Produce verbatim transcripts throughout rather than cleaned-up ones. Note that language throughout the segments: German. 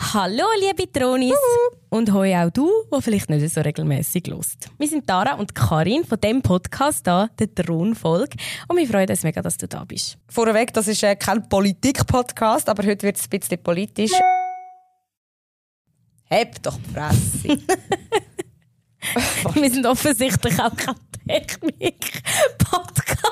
Hallo liebe Tronis und hoi auch du, der vielleicht nicht so regelmässig hörst. Wir sind Tara und Karin von dem Podcast hier, der Thronfolge, und wir freuen uns mega, dass du da bist. Vorweg, das ist äh, kein Politik-Podcast, aber heute wird es ein bisschen politisch. Heb doch die Fresse. Wir sind offensichtlich auch kein Technik-Podcast.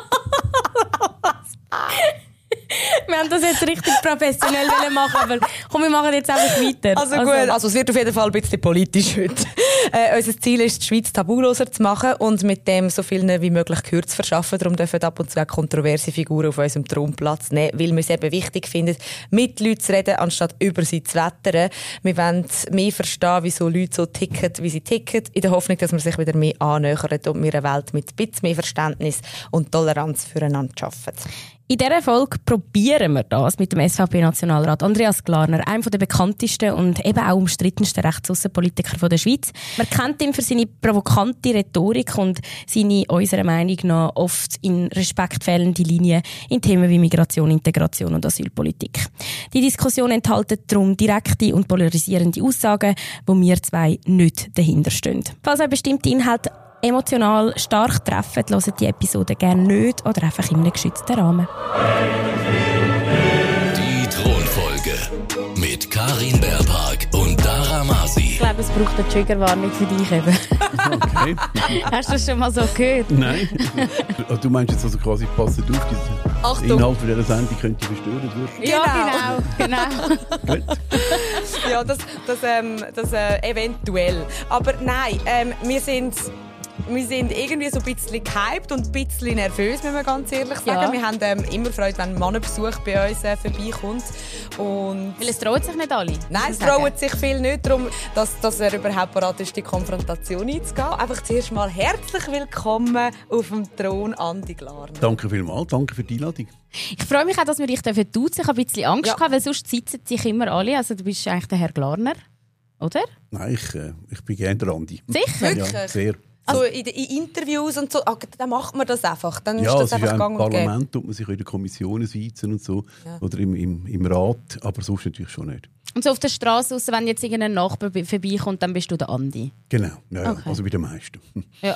Wir haben das jetzt richtig professionell machen, aber komm, wir machen jetzt einfach weiter. Also gut, also, also es wird auf jeden Fall ein bisschen politisch heute. Äh, unser Ziel ist, die Schweiz tabuloser zu machen und mit dem so vielen wie möglich Gehör zu verschaffen. Darum dürfen ab und zu auch kontroverse Figuren auf unserem Thron Platz nehmen, weil wir es eben wichtig finden, mit Leuten zu reden, anstatt über sie zu wettern. Wir wollen mehr verstehen, wieso Leute so ticken, wie sie ticken, in der Hoffnung, dass man sich wieder mehr annähern und wir eine Welt mit ein bisschen mehr Verständnis und Toleranz füreinander schaffen. In dieser Folge probieren wir das mit dem S V P-Nationalrat Andreas Glarner, einem der bekanntesten und eben auch umstrittensten Rechtsaußenpolitiker der Schweiz. Man kennt ihn für seine provokante Rhetorik und seine, unserer Meinung nach, oft in Respekt fehlende Linien in Themen wie Migration, Integration und Asylpolitik. Die Diskussion enthält darum direkte und polarisierende Aussagen, wo wir zwei nicht dahinterstehen. Falls euch bestimmte Inhalte emotional stark treffen, hört die Episode gerne nicht oder einfach in einem geschützten Rahmen. Die Thronfolge mit Karin Beerpark und Tara Masi. Ich glaube, es braucht eine Triggerwarnung für dich eben. Okay. Hast du das schon mal so gehört? Nein. Du meinst jetzt also quasi, passt auf, der Inhalt von dieser Sendung könnte verstören durch. Ja, genau. genau. Gut. Ja, das, das, ähm, das äh, eventuell. Aber nein, ähm, wir sind... Wir sind irgendwie so ein bisschen gehypt und ein bisschen nervös, muss man ganz ehrlich sagen. Ja. Wir haben ähm, immer Freude, wenn ein Mannenbesuch bei uns äh, vorbeikommt. Und Weil es trauen sich nicht alle. nein, es trauen sich viel nicht darum, dass, dass er überhaupt bereit ist, die Konfrontation einzugehen. Einfach zuerst mal herzlich willkommen auf dem Thron, Andi Glarner. Danke vielmals, danke für die Einladung. Ich freue mich auch, dass wir dich duzen dürfen. Ich habe ein bisschen Angst Ja. gehabt, weil sonst sitzen sich immer alle. Also du bist eigentlich der Herr Glarner, oder? Nein, ich, äh, ich bin gerne der Andi. Sicher? Wirklich? Ja, sehr. So in, in Interviews und so, ah, dann macht man das einfach. Dann Ja, ist es das ist ja einfach im gang und gäbe. Parlament, tut man sich in der Kommission sitzen und so. Ja. Oder im, im, im Rat, aber sonst natürlich schon nicht. Und so auf der Straße raus, wenn jetzt irgendein Nachbar vorbeikommt, dann bist du der Andi. Genau, ja, ja. Okay. Also bei den meisten. Ja.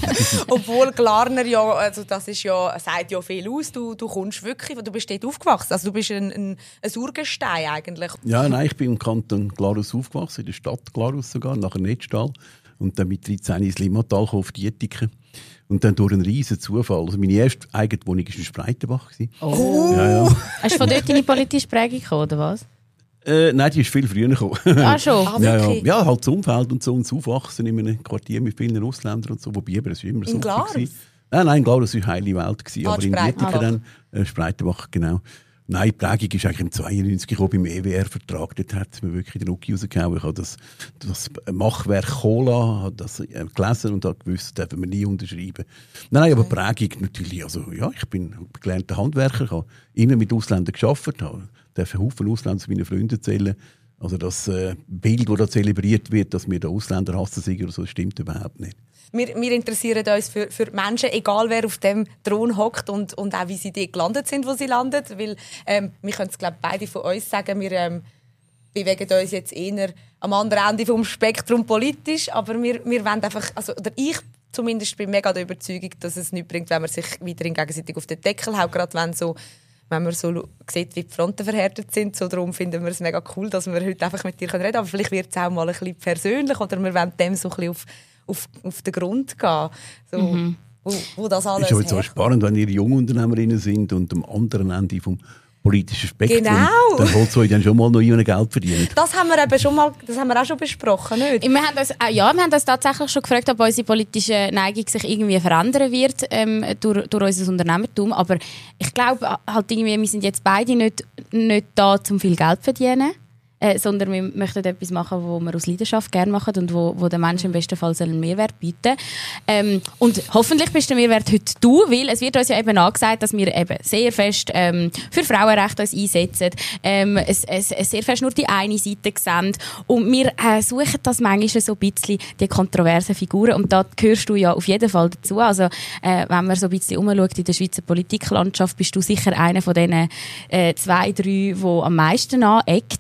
Obwohl Glarner ja, also das ist ja, sagt ja viel aus. Du, du kommst wirklich, du bist dort aufgewachsen. Also du bist ein, ein, ein Urgestein eigentlich. Ja, nein, ich bin im Kanton Glarus aufgewachsen, in der Stadt Glarus sogar, nachher Netztal. Und dann mit dreizehn ins Limmatal auf die Dietiken. Und dann durch einen riesen Zufall. Also meine erste eigene Wohnung war in Spreitenbach. Oh. Ja, ja. Hast du von dort deine politische Prägung gekommen, oder was? Äh, nein, die ist viel früher gekommen. Ah, schon? Ah, Ja, ja. wirklich? ja, halt das Umfeld und so, und das Aufwachsen in einem Quartier mit vielen Ausländern und so, wobei aber das war immer so. In Glarus? gewesen. Nein, nein, in Glarus war eine heile Welt gewesen, Ah, aber in Spreitenbach. Dietiken dann, äh, Spreitenbach, genau. Nein, die Prägung ist eigentlich im zweiundneunzig gekommen, beim E W R-Vertrag. Dort hat es mir wirklich den Rucki rausgehauen. Ich habe das, das Machwerk Cola habe das äh, gelesen und habe gewusst, das dürfen wir nie unterschreiben. Nein, aber Prägung natürlich. Also, ja, ich bin gelernter Handwerker, ich habe immer mit Ausländern gearbeitet, habe einen Haufen Ausländer zu meinen Freunden zählen. Also das äh, Bild, das da zelebriert wird, dass wir den Ausländer hassen, oder so, stimmt überhaupt nicht. Wir, wir interessieren uns für, für Menschen, egal wer auf dem Thron hockt und, und auch wie sie dort gelandet sind, wo sie landen. Weil ähm, wir können es glaube beide von uns sagen, wir ähm, bewegen uns jetzt eher am anderen Ende vom Spektrum politisch, aber wir, wir wollen einfach, also, oder ich zumindest bin mega der Überzeugung, dass es nichts bringt, wenn man sich weiterhin gegenseitig auf den Deckel haut, gerade wenn so wenn man so sieht, wie die Fronten verhärtet sind. So, darum finden wir es mega cool, dass wir heute einfach mit dir reden können. Aber vielleicht wird es auch mal ein bisschen persönlich oder wir wollen dem so ein bisschen auf, auf, auf den Grund gehen. So, mhm. wo, wo das alles Es ist aber so herkommt. spannend, wenn ihr Jungunternehmerinnen sind und am anderen Ende vom politischen Spektrum, Genau. dann holt es euch dann schon mal noch jemand Geld verdienen. Das haben wir eben schon mal, das haben wir auch schon besprochen, nicht? Wir haben uns, äh, ja, wir haben uns tatsächlich schon gefragt, ob unsere politische Neigung sich irgendwie verändern wird ähm, durch, durch unser Unternehmertum. Aber ich glaube, halt irgendwie, wir sind jetzt beide nicht, nicht da, um viel Geld zu verdienen. Äh, sondern wir möchten etwas machen, wo wir aus Leidenschaft gerne machen und wo, wo den Menschen im besten Fall einen Mehrwert bieten. Ähm, und hoffentlich bist der Mehrwert heute du, weil es wird uns ja eben angesagt, dass wir eben sehr fest ähm, für Frauenrechte uns einsetzen, ähm, es, es, es sehr fest nur die eine Seite sehen und wir äh, suchen das manchmal so ein bisschen, die kontroversen Figuren, und da gehörst du ja auf jeden Fall dazu. Also äh, wenn man so ein bisschen umschaut in der Schweizer Politiklandschaft, bist du sicher einer von diesen äh, zwei, drei, die am meisten aneckt.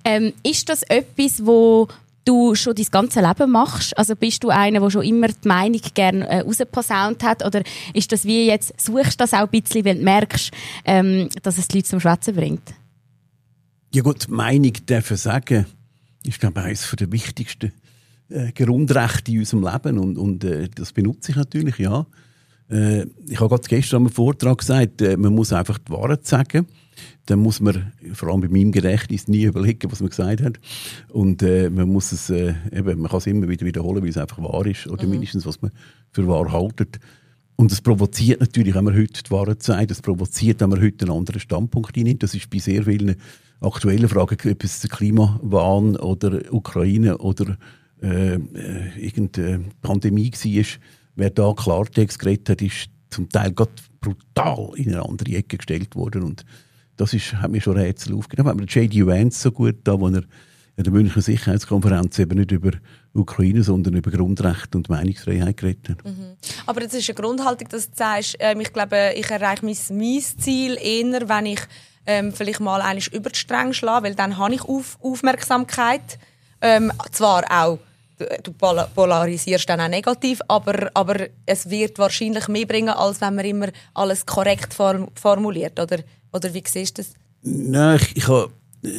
Ähm, ist das etwas, wo du schon dein ganze Leben machst? Also bist du einer, der schon immer die Meinung gerne äh, rausposaunt hat? Oder ist das wie jetzt, suchst du das auch ein bisschen, weil du merkst, ähm, dass es die Leute zum Schwätzen bringt? Ja gut, die Meinung dürfen sagen, ist, glaube ich, eines der wichtigsten äh, Grundrechte in unserem Leben. Und, und äh, das benutze ich natürlich, ja. Äh, ich habe gerade gestern am Vortrag gesagt, äh, man muss einfach die Wahrheit sagen. Dann muss man, vor allem bei meinem Gedächtnis, nie überlegen, was man gesagt hat. Und äh, man muss es, äh, eben, man kann es immer wieder wiederholen, weil es einfach wahr ist. Oder mhm. mindestens, was man für wahr haltet. Und es provoziert natürlich, wenn man heute die Wahrheit sagt, es provoziert, wenn man heute einen anderen Standpunkt einnimmt. Das ist bei sehr vielen aktuellen Fragen, ob es der Klimawahn oder Ukraine oder äh, äh, irgendeine Pandemie war. Wer da Klartext geredet hat, ist zum Teil gerade brutal in eine andere Ecke gestellt worden. Und das ist, hat mir schon Rätsel aufgenommen. Da hat mir J D Vance so gut da, wo er in der Münchner Sicherheitskonferenz eben nicht über Ukraine, sondern über Grundrechte und Meinungsfreiheit geredet hat. Mhm. Aber das ist eine Grundhaltung, dass du sagst, ähm, ich glaube, ich erreiche mein, mein Ziel eher, wenn ich ähm, vielleicht mal einmal über die Stränge schlage, weil dann habe ich auf, Aufmerksamkeit. Ähm, zwar auch, du polarisierst dann auch negativ, aber, aber es wird wahrscheinlich mehr bringen, als wenn man immer alles korrekt form- formuliert. Oder, oder wie siehst du das? Nein, ich, ich habe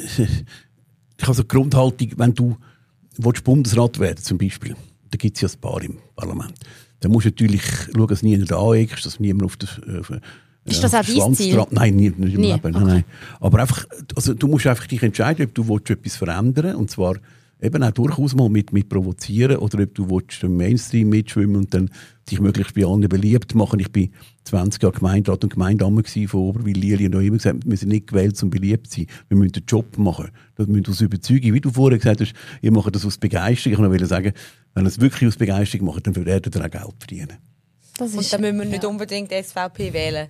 ich habe so eine Grundhaltung, wenn du willst Bundesrat werden zum Beispiel, da gibt es ja ein paar im Parlament, dann musst du natürlich schauen, dass niemand aneckst, dass niemand auf den auf, ist das auch dein Ziel? Dran. Nein, nicht, nicht im Nie. Leben. Okay. Nein, nein. Aber einfach, also du musst einfach dich entscheiden, ob du willst etwas verändern willst, und zwar eben auch durchaus mal mit, mit provozieren, oder ob du willst im Mainstream mitschwimmen und dann dich möglichst bei allen beliebt machen. Ich war zwanzig Jahre Gemeinderat und Gemeindeamt von Oberwil-Lili und habe immer gesagt, wir sind nicht gewählt, um beliebt zu sein. Wir müssen den Job machen. Das müssen wir aus Überzeugung. Wie du vorher gesagt hast, ihr macht das aus Begeisterung. Ich wollte sagen, wenn ihr es wirklich aus Begeisterung macht, dann werdet ihr auch Geld verdienen. Das und dann müssen wir nicht ja. unbedingt S V P wählen.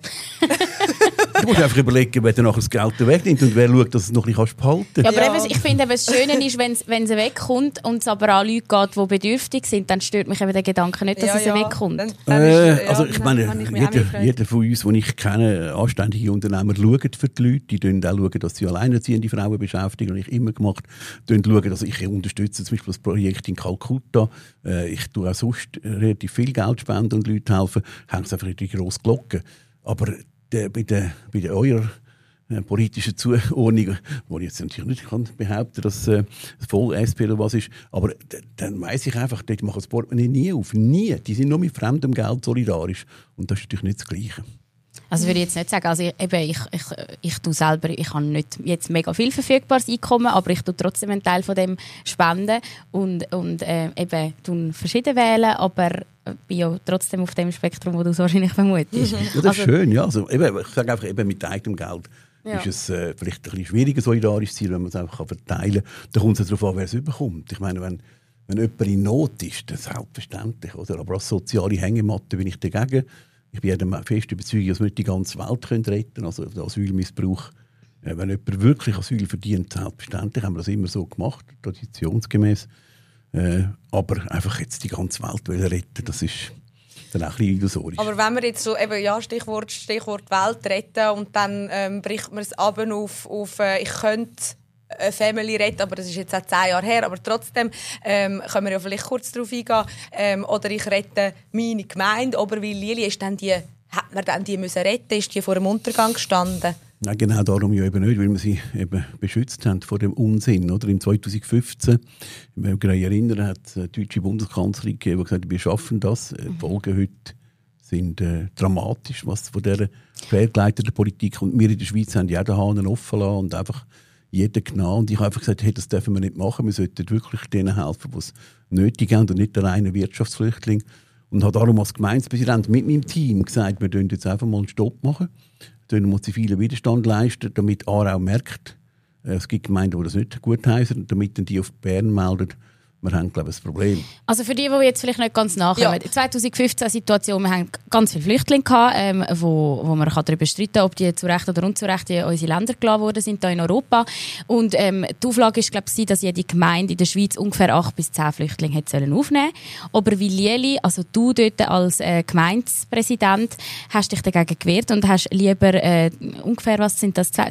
Du musst einfach überlegen, wer dann nachher das Geld wegnimmt und wer schaut, dass du es noch ein bisschen behalten kannst. Ja, aber ja. eben, ich finde, das Schöne ist, wenn es wegkommt und es aber an Leute geht, die bedürftig sind, dann stört mich eben der Gedanke nicht, dass ja, es ja. wegkommt. Dann, dann äh, ist, ja, also ich meine, ich jeder, jeder von uns, den ich kenne, anständige Unternehmer, schaut für die Leute. Die schauen auch, schauen, dass sie alleinerziehende Frauen beschäftigen. Das habe ich immer gemacht. Die schauen, dass ich unterstütze zum Beispiel das Projekt in Kalkutta. Ich tue auch sonst relativ viel Geld spenden und Leute helfen. Hängt es einfach in die grosse Glocke. Aber der, bei der, bei der eurer äh, politischen Zuordnung, wo ich jetzt natürlich nicht kann behaupten, dass äh, voll S P oder was ist, aber d- dann weiss ich einfach, dort machen das Portemonnaie nie auf. Nie. Die sind nur mit fremdem Geld solidarisch. Und das ist natürlich nicht das Gleiche. Also würde ich jetzt nicht sagen, also ich, eben, ich, ich, ich tue selber, ich habe nicht jetzt mega viel verfügbares Einkommen, aber ich tue trotzdem einen Teil von dem spenden und, und äh, eben tue verschieden wählen, aber bin ja trotzdem auf dem Spektrum, wo du es wahrscheinlich vermutest. Ja, das ist also, schön, ja. Also, eben, ich sage einfach, eben mit eigenem Geld ja. ist es äh, vielleicht ein bisschen schwieriger, solidarisch zu sein, wenn man es einfach verteilen kann. Da kommt es darauf an, wer es überkommt. Ich meine, wenn, wenn jemand in Not ist, dann selbstverständlich. Oder? Aber als soziale Hängematte bin ich dagegen. Ich bin ja der festen Überzeugung, dass wir nicht die ganze Welt retten können. Also der Asylmissbrauch, äh, wenn jemand wirklich Asyl verdient, selbstverständlich haben wir das immer so gemacht, traditionsgemäß. Äh, aber einfach jetzt die ganze Welt retten, das ist dann auch ein bisschen illusorisch. Aber wenn wir jetzt so, eben, ja, Stichwort, Stichwort Welt retten und dann ähm, bricht man es ab auf, auf äh, ich könnte eine Family retten, aber das ist jetzt auch zehn Jahre her, aber trotzdem ähm, können wir ja vielleicht kurz darauf eingehen. Ähm, oder ich rette meine Gemeinde, Oberwil-Lili, ist dann die, hat man dann die müssen retten? Ist die vor dem Untergang gestanden? Nein, genau darum ja eben nicht, weil wir sie eben beschützt haben vor dem Unsinn. Oder? Im zwanzig fünfzehn, ich mich erinnern, hat die deutsche Bundeskanzlerin gegeben, die gesagt hat, wir schaffen das. Die Folgen heute sind äh, dramatisch, was von dieser fehlgeleiteten Politik kommt. Wir in der Schweiz haben ja den Hahn offen lassen und einfach jeden genommen. Und ich habe einfach gesagt, hey, das dürfen wir nicht machen. Wir sollten wirklich denen helfen, die es nötig haben und nicht der reine Wirtschaftsflüchtling. Und habe darum als Gemeindepräsident mit meinem Team gesagt, wir müssen jetzt einfach mal einen Stopp machen. Wir müssen zivilen Widerstand leisten, damit Aarau merkt, es gibt Gemeinden, die das nicht gut heißen, damit dann die auf Bern melden, wir haben, glaube ich, ein Problem. Also für die, die jetzt vielleicht nicht ganz nachkommen. Ja. zwanzig fünfzehn Situation, wir haben ganz viele Flüchtlinge gehabt, ähm, wo, wo man darüber streiten kann, ob die zu Recht oder unzurecht in unsere Länder gelassen worden sind, hier in Europa. Und ähm, die Auflage ist, glaube ich, dass jede Gemeinde in der Schweiz ungefähr acht bis zehn Flüchtlinge hätte sollen aufnehmen. Aber wie Lili, also du dort als äh, Gemeindepräsident, hast dich dagegen gewehrt und hast lieber äh, ungefähr, was sind das,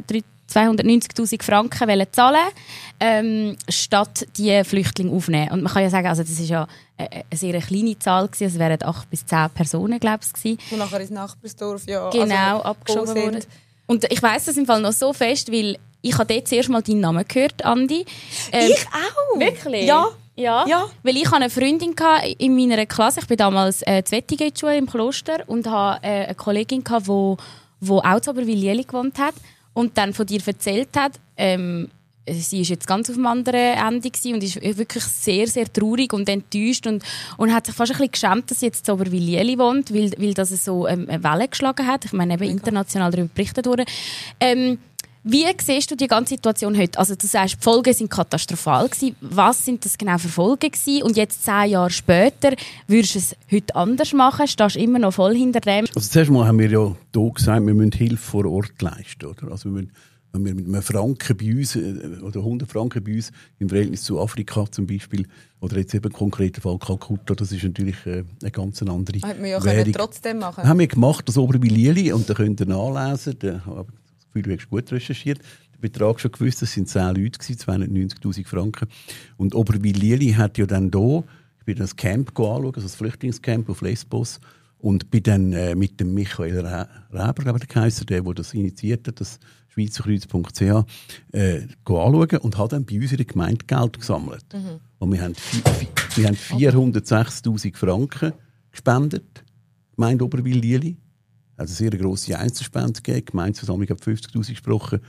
zweihundertneunzigtausend Franken wollen zahlen, ähm, statt die Flüchtlinge aufnehmen. Und man kann ja sagen, also das ist ja eine sehr kleine Zahl gewesen, es wären acht bis zehn Personen, glaube ich. Und nachher ins Nachbarsdorf, ja. Genau, also, abgeschoben worden. Und ich weiss das im Fall noch so fest, weil ich habe dort zuerst mal deinen Namen gehört, Andi. Ähm, ich auch? Wirklich? Ja. Ja, ja. Weil ich hatte eine Freundin in meiner Klasse, ich bin damals äh, in Wettigen in der Schule im Kloster und hatte äh, eine Kollegin, die wo, wo auch zu Oberwil-Lieli gewohnt hat und dann von dir erzählt hat, ähm, sie war jetzt ganz auf dem anderen Ende und ist wirklich sehr, sehr traurig und enttäuscht und, und hat sich fast ein bisschen geschämt, dass sie jetzt zu Oberwil-Lieli wohnt, weil, weil das so ähm, eine Welle geschlagen hat. Ich meine, eben international darüber berichtet wurde. Ähm, Wie siehst du die ganze Situation heute? Also du sagst, die Folgen sind katastrophal gewesen. Was sind das genau für Folgen gewesen? Und jetzt zehn Jahre später, würdest du es heute anders machen? Stehst du immer noch voll hinter dem? Also zuerst mal haben wir ja hier gesagt, wir müssen Hilfe vor Ort leisten. Oder? Also wir müssen, wenn wir mit einem Franken bei uns, oder hundert Franken bei uns, im Verhältnis zu Afrika zum Beispiel, oder jetzt eben im konkreten Fall Kalkutta, das ist natürlich äh, eine ganz andere Hätten wir ja Währung. trotzdem machen. Haben wir gemacht, das Oberwil-Lieli, und da könnt ihr nachlesen, da habe ich das Gefühl, du hast gut recherchiert, den Betrag schon gewusst, das waren zehn Leute, zweihundertneunzigtausend Franken. Und Oberwil-Lieli hat ja dann hier, ich bin das Camp anschauen, also das Flüchtlingscamp auf Lesbos, und bin dann äh, mit dem Michael Reber, glaube ich, der Kaiser, der, der das initiiert hat, das schweizerkreuz punkt c h, äh, anschauen und habe dann bei uns in der Gemeinde Geld gesammelt. Mhm. Und wir haben, wir haben vierhundertsechstausend Franken gespendet, Gemeinde Oberwil-Lieli. Also eine sehr grosse Einzelspende gegeben. Die Gemeindeversammlung hat fünfzigtausend gesprochen.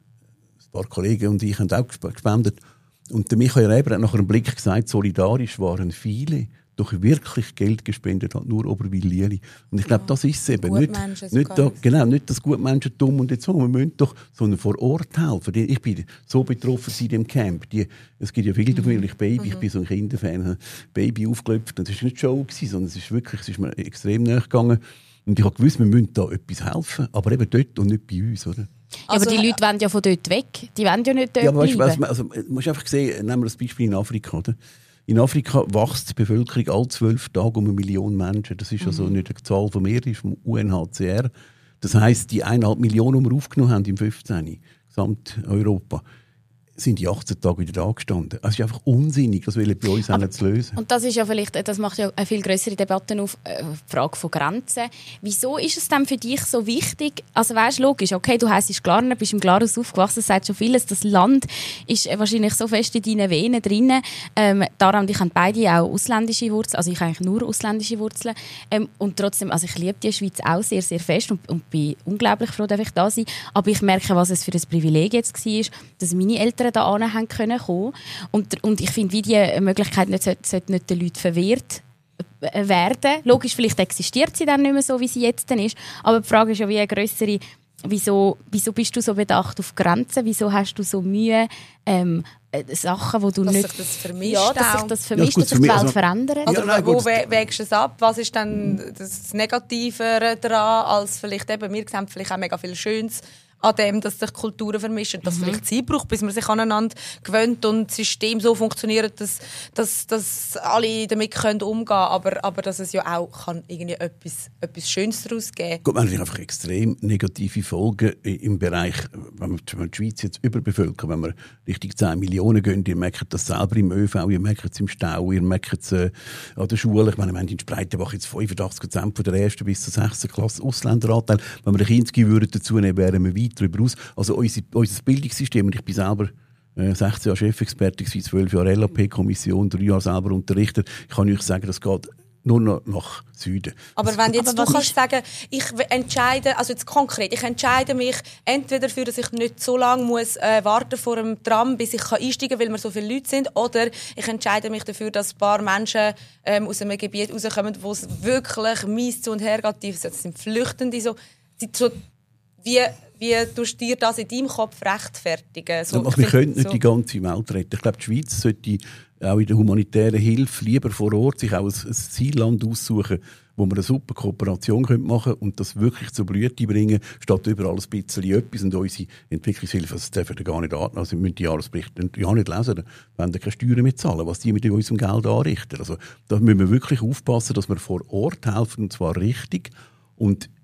Ein paar Kollegen und ich haben auch gespendet. Und der Michael Reber hat nach einem Blick gesagt, solidarisch waren viele, doch wirklich Geld gespendet hat nur Oberwil-Lieli. Und ich glaube, das ist es eben. Nicht, nicht, da, genau, nicht das Gutmenschentum und jetzt so. Wir müssen doch sondern vor Ort helfen. Ich bin so betroffen in dem Camp. Die, es gibt ja viele davon, weil ich Baby, mhm. ich bin so ein Kinderfan, Baby aufgelöpft. Und es war nicht Show, sondern es ist wirklich, es ist mir extrem nahe gegangen. Und ich habe gewusst, wir müssen da etwas helfen, aber eben dort und nicht bei uns, oder? Also, aber die Leute wollen ja von dort weg. Die wollen ja nicht dort ja, aber bleiben. Weißt, also, du musst einfach sehen, nehmen wir das Beispiel in Afrika, oder? In Afrika wächst die Bevölkerung alle zwölf Tage um eine Million Menschen. Das ist mhm. also nicht eine Zahl von mir, das ist vom U N H C R. Das heisst, die eineinhalb Millionen, die wir aufgenommen haben im fünfzehn, Gesamteuropa, sind die achtzehn Tage wieder da gestanden. Es ist einfach unsinnig, das will bei uns auch nicht zu lösen. Und das ist ja vielleicht, das macht ja eine viel grössere Debatte auf, äh, die Frage von Grenzen. Wieso ist es denn für dich so wichtig? Also weißt, logisch, okay, du heisst Glarner, bist im Glarus aufgewachsen, das sagt schon vieles. Das Land ist wahrscheinlich so fest in deinen Venen drin. Ähm, Dara und ich haben beide auch ausländische Wurzeln, also ich habe eigentlich nur ausländische Wurzeln. Ähm, und trotzdem, also ich liebe die Schweiz auch sehr, sehr fest und, und bin unglaublich froh, dass ich da sein. Aber ich merke, was es für ein Privileg jetzt war, dass meine Eltern da hin können kommen. Und, und ich finde, wie diese Möglichkeit nicht, sollte, sollte nicht den Leuten verwehrt werden. Logisch, vielleicht existiert sie dann nicht mehr so, wie sie jetzt dann ist. Aber die Frage ist ja wie eine grössere, wieso, wieso bist du so bedacht auf Grenzen? Wieso hast du so Mühe, ähm, Sachen, wo du dass nicht... Sich das vermischt ja, dass sich das vermischt, ja, dass sich die Welt also, verändert. Also, ja, nein, wo wägst du es ab? Was ist dann das Negative daran, als vielleicht eben, wir sehen vielleicht auch mega viel Schönes an dem, dass sich Kulturen vermischen, dass es mhm. vielleicht Zeit braucht, bis man sich aneinander gewöhnt und das System so funktioniert, dass, dass, dass alle damit können umgehen können, aber, aber dass es ja auch kann irgendwie etwas, etwas Schönes daraus geben kann. Gut, man hat einfach extrem negative Folgen im Bereich, wenn wir die Schweiz jetzt überbevölkern, wenn wir Richtung zehn Millionen gehen, ihr merkt das selber im ÖV, ihr merkt es im Stau, ihr merkt es äh, an der Schule. Ich meine, wir haben in Spreitenbach jetzt fünfundachtzig Prozent von der ersten bis zur sechsten Klasse Ausländeranteil. Wenn wir den Kinski dazu nehmen, wären wir weit darüber aus. Also unser, unser Bildungssystem, und ich bin selber äh, sechzehn Jahre Chefexperte, zwölf Jahre L A P-Kommission, drei Jahre selber unterrichtet. Ich kann euch sagen, das geht nur noch nach Süden. Aber wenn jetzt du kannst sagen, ich entscheide, also jetzt konkret, ich entscheide mich entweder dafür, dass ich nicht so lange muss äh, warten vor dem Tram, bis ich kann einsteigen kann, weil wir so viele Leute sind, oder ich entscheide mich dafür, dass ein paar Menschen ähm, aus einem Gebiet rauskommen, wo es wirklich mies zu und her geht, das sind Flüchtende, so, so wie Wie tust du dir das in deinem Kopf rechtfertigen? So, also, wir können nicht so die ganze Welt retten. Ich glaube, die Schweiz sollte auch in der humanitären Hilfe lieber vor Ort sich auch ein, ein Zielland aussuchen, wo wir eine super Kooperation machen können und das wirklich zur Blüte bringen, statt überall ein bisschen etwas. Und unsere Entwicklungshilfe, das dürfen wir gar nicht atmen. Also wir müssen die Jahresberichte ja nicht lesen, wir wollen keine Steuern mehr zahlen, was die mit unserem Geld anrichten. Also da müssen wir wirklich aufpassen, dass wir vor Ort helfen, und zwar richtig. Und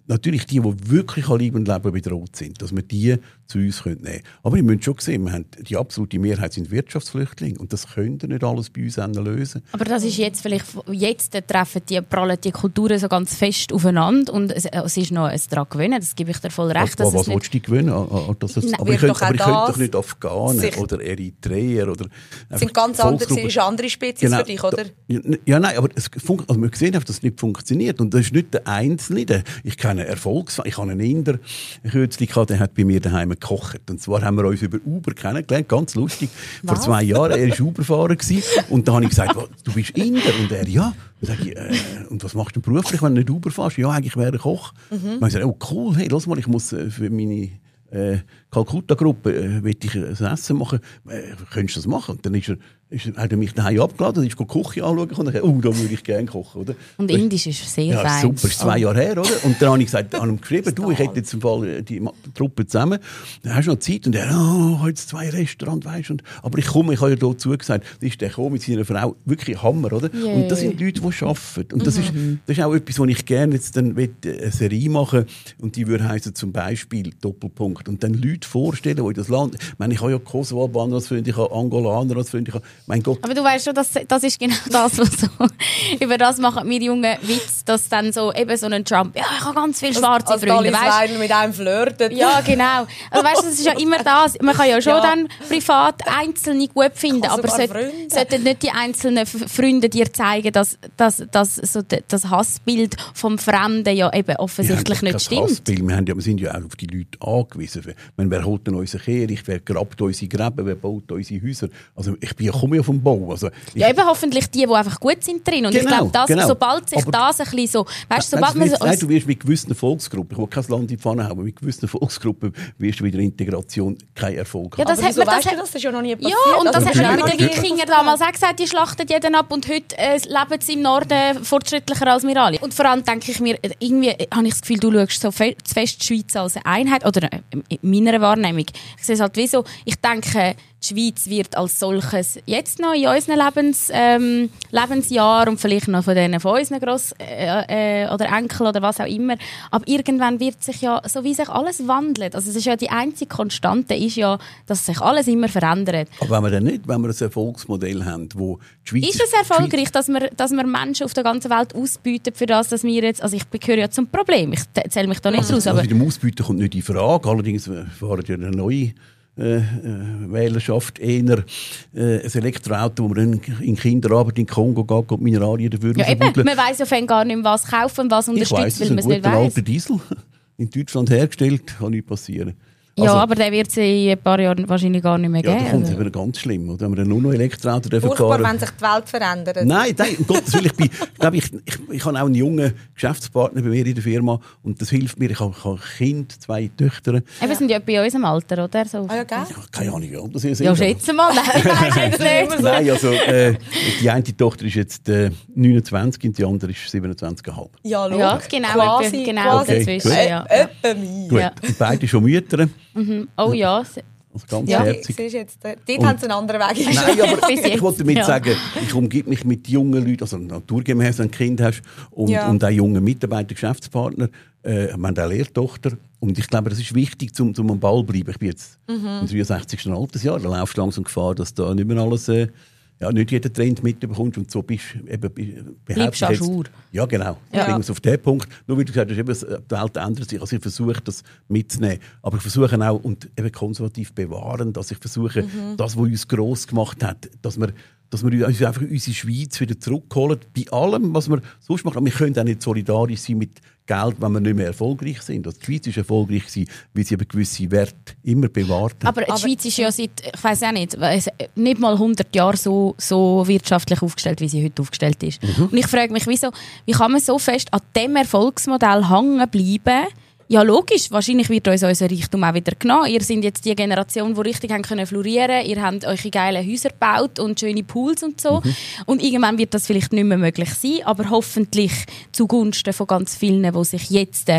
natürlich die, die wirklich an Leben und Leben bedroht sind, dass wir die zu uns nehmen können. Aber ihr müsst schon sehen, wir haben, die absolute Mehrheit sind Wirtschaftsflüchtlinge und das können nicht alles bei uns lösen. Aber das ist jetzt vielleicht, jetzt treffen die, prallen die Kulturen so ganz fest aufeinander und es, es ist noch ein daran gewöhnen, das gebe ich dir voll recht. Was, was willst du gewinnen? Das ist, aber ich könnte doch nicht Afghanen oder Eritreer oder... Das sind ganz andere, das ist eine andere Spezies genau, für dich, oder? Ja, ja nein, aber es fun- also wir sehen, dass das nicht funktioniert und das ist nicht der Einzelne. Ich kenne Erfolgsfall. Ich habe einen Inder, kürzlich, der hat bei mir daheim gekocht. Und zwar haben wir uns über Uber kennengelernt, ganz lustig. Was? Vor zwei Jahren, er war Uberfahrer und da habe ich gesagt, du bist Inder? Und er, ja. Und sage ich, äh, und was machst du beruflich, wenn du nicht Uber fährst? Ja, eigentlich wäre ich Koch. Mhm. Und ich sage, oh cool, hey, lass mal, ich muss äh, für meine äh, Kalkutta-Gruppe äh, will ich ein Essen machen. Äh, könntest du das machen? Und dann ist er, ist er, hat er mich daheim abgeladen, ist die Küche anschauen und dann, oh, da würde ich gerne kochen, oder? Und das Indisch ist sehr ja, fein. Super, das ist zwei oh. Jahre her, oder? Und dann habe ich gesagt, habe ihm geschrieben, du, ich hätte jetzt im Fall die Truppe zusammen, dann hast du noch Zeit. Und er, oh, heute zwei Restaurants, weisst du. Aber ich komme, ich habe ja dazu gesagt, da ist der gekommen mit seiner Frau, wirklich Hammer, oder? Yeah. Und das sind Leute, die arbeiten. Und das, mhm. ist, das ist auch etwas, wo ich gerne jetzt dann eine Serie machen und die würde heißen zum Beispiel Doppelpunkt. Und dann Leute vorstellen, die in das Land, ich meine, ich habe ja Kosovo-Albaner als Freund, ich habe Angolaner als Freund, ich habe, mein Gott. Aber du weißt schon, das, das ist genau das, was so, über das machen wir Jungen Witz, dass dann so, eben so ein Trump, ja, ich habe ganz viele schwarze als, als Freunde, weißt du? mit einem flirtet. Ja, genau. Also weißt du, das ist ja immer das, man kann ja schon ja. dann privat Einzelne gut finden, aber sollte, sollten nicht die einzelnen Freunde dir zeigen, dass, dass, dass so das Hassbild vom Fremden ja eben offensichtlich nicht stimmt. Hassbild. Wir, haben ja, wir sind ja auch auf die Leute angewiesen. Meine, wer holt denn unsere Kehricht, wer grabt unsere Gräben, wer baut unsere Häuser? Also ich bin ja, komme ja vom Bau. Also, ja, eben hoffentlich die, die einfach gut sind drin. Und genau, ich glaube, das, genau. sobald sich aber, das ein bisschen so... Weißt, nein, sobald nein, man so nein, du wirst mit gewissen Volksgruppen, ich will kein Land in die Pfanne haben, aber mit gewissen Volksgruppen wirst du wieder Integration keinen Erfolg ja, haben. Das aber hat man, das, weißt du, das ist ja noch nie passiert. Ja, und das also, hat man mit den Wikingern damals auch gesagt, die schlachten jeden ab und heute äh, leben sie im Norden fortschrittlicher als wir alle. Und vor allem denke ich mir, irgendwie habe ich das Gefühl, du schaust so fe- zu fest die Schweiz als eine Einheit, oder äh, in meiner Wahrnehmung. Ich sehe es halt wie so, ich denke, die Schweiz wird als solches jetzt noch in unseren Lebens, ähm, Lebensjahren und vielleicht noch von denen von unseren Gross- äh, äh, oder Enkel oder was auch immer, aber irgendwann wird sich ja, so wie sich alles wandelt, also es ist ja die einzige Konstante, ist ja, dass sich alles immer verändert. Aber wenn wir dann nicht, wenn wir ein Erfolgsmodell haben, wo die Schweiz... Ist es erfolgreich, dass wir, dass wir Menschen auf der ganzen Welt ausbieten für das, dass wir jetzt, also ich gehöre ja zum Problem, ich zähle mich da nicht also, raus, aber... Also mit dem Ausbieten kommt nicht in Frage, allerdings fahren ja eine neue Äh, äh, Wählerschaft eher äh, ein Elektroauto, wo man in, in Kinderarbeit in Kongo geht und Mineralien dafür ja, eben. Man weiss ja gar nicht, was kaufen, was unterstützt, weil man es nicht weiss. Alter Diesel in Deutschland hergestellt, kann nicht passieren. Ja, also, aber der wird es in ein paar Jahren wahrscheinlich gar nicht mehr ja, geben. Ja, da kommt es wieder ganz schlimm. Oder? Wenn wir dann nur noch Elektroauto fahren. Furchtbar, wenn sich die Welt verändert. Nein, nein, um Gottes Willen. Ich, bin, ich, glaube, ich, ich, ich habe auch einen jungen Geschäftspartner bei mir in der Firma und das hilft mir. Ich habe, ich habe ein Kind, zwei Töchter. Ja, wir sind ja bei unserem Alter, oder? So. Ah, ja, gell? Ja, keine Ahnung, ja. Das ist ja, schätze mal. Nein, jetzt nicht. Nein, also äh, die eine Tochter ist jetzt äh, neunundzwanzig und die andere ist siebenundzwanzig Komma fünf. Ja, logisch. Ja, genau, quasi, genau quasi. dazwischen. Äh, ja. Etwa mich. Gut, ja. und beide schon Mütter. Mhm. Oh ja. Also ganz ja, herzig. Jetzt, äh, dort haben sie einen anderen Weg. Nein, aber ich wollte damit ja. sagen, ich umgebe mich mit jungen Leuten, also naturgemäß, wenn du ein Kind hast, und, ja. und auch jungen Mitarbeiter, Geschäftspartner, äh, wir haben auch eine Lehrtochter. Und ich glaube, das ist wichtig, um zum am Ball zu bleiben. Ich bin jetzt mhm. im dreiundsechzigsten Altersjahr, da laufst du langsam Gefahr, dass da nicht mehr alles... Äh, ja, nicht jeder Trend mitbekommst und so bist eben bleibst du Jour. Ja, genau. Ja. Ich bringe auf den Punkt. Nur wie du gesagt hast, eben, die Welt ändert sich. Also ich versuche, das mitzunehmen. Aber ich versuche auch, und eben konservativ bewahren, dass ich versuche, mhm. das, was uns gross gemacht hat, dass wir, dass wir uns einfach unsere Schweiz wieder zurückholen. Bei allem, was wir sonst machen. Aber wir können auch nicht solidarisch sein mit Geld, wenn wir nicht mehr erfolgreich sind. Also die Schweiz ist erfolgreich gewesen, weil sie eben gewisse Werte immer bewahrt hat. Aber die Schweiz ist ja seit, ich weiss auch nicht, nicht mal hundert Jahre so, so wirtschaftlich aufgestellt, wie sie heute aufgestellt ist. Mhm. Und ich frage mich, wieso, wie kann man so fest an diesem Erfolgsmodell hängen bleiben? Ja, logisch. Wahrscheinlich wird uns unser Reichtum auch wieder genommen. Ihr seid jetzt die Generation, die richtig haben können florieren. Ihr habt eure geilen Häuser gebaut und schöne Pools und so. Mhm. Und irgendwann wird das vielleicht nicht mehr möglich sein, aber hoffentlich zugunsten von ganz vielen, die sich jetzt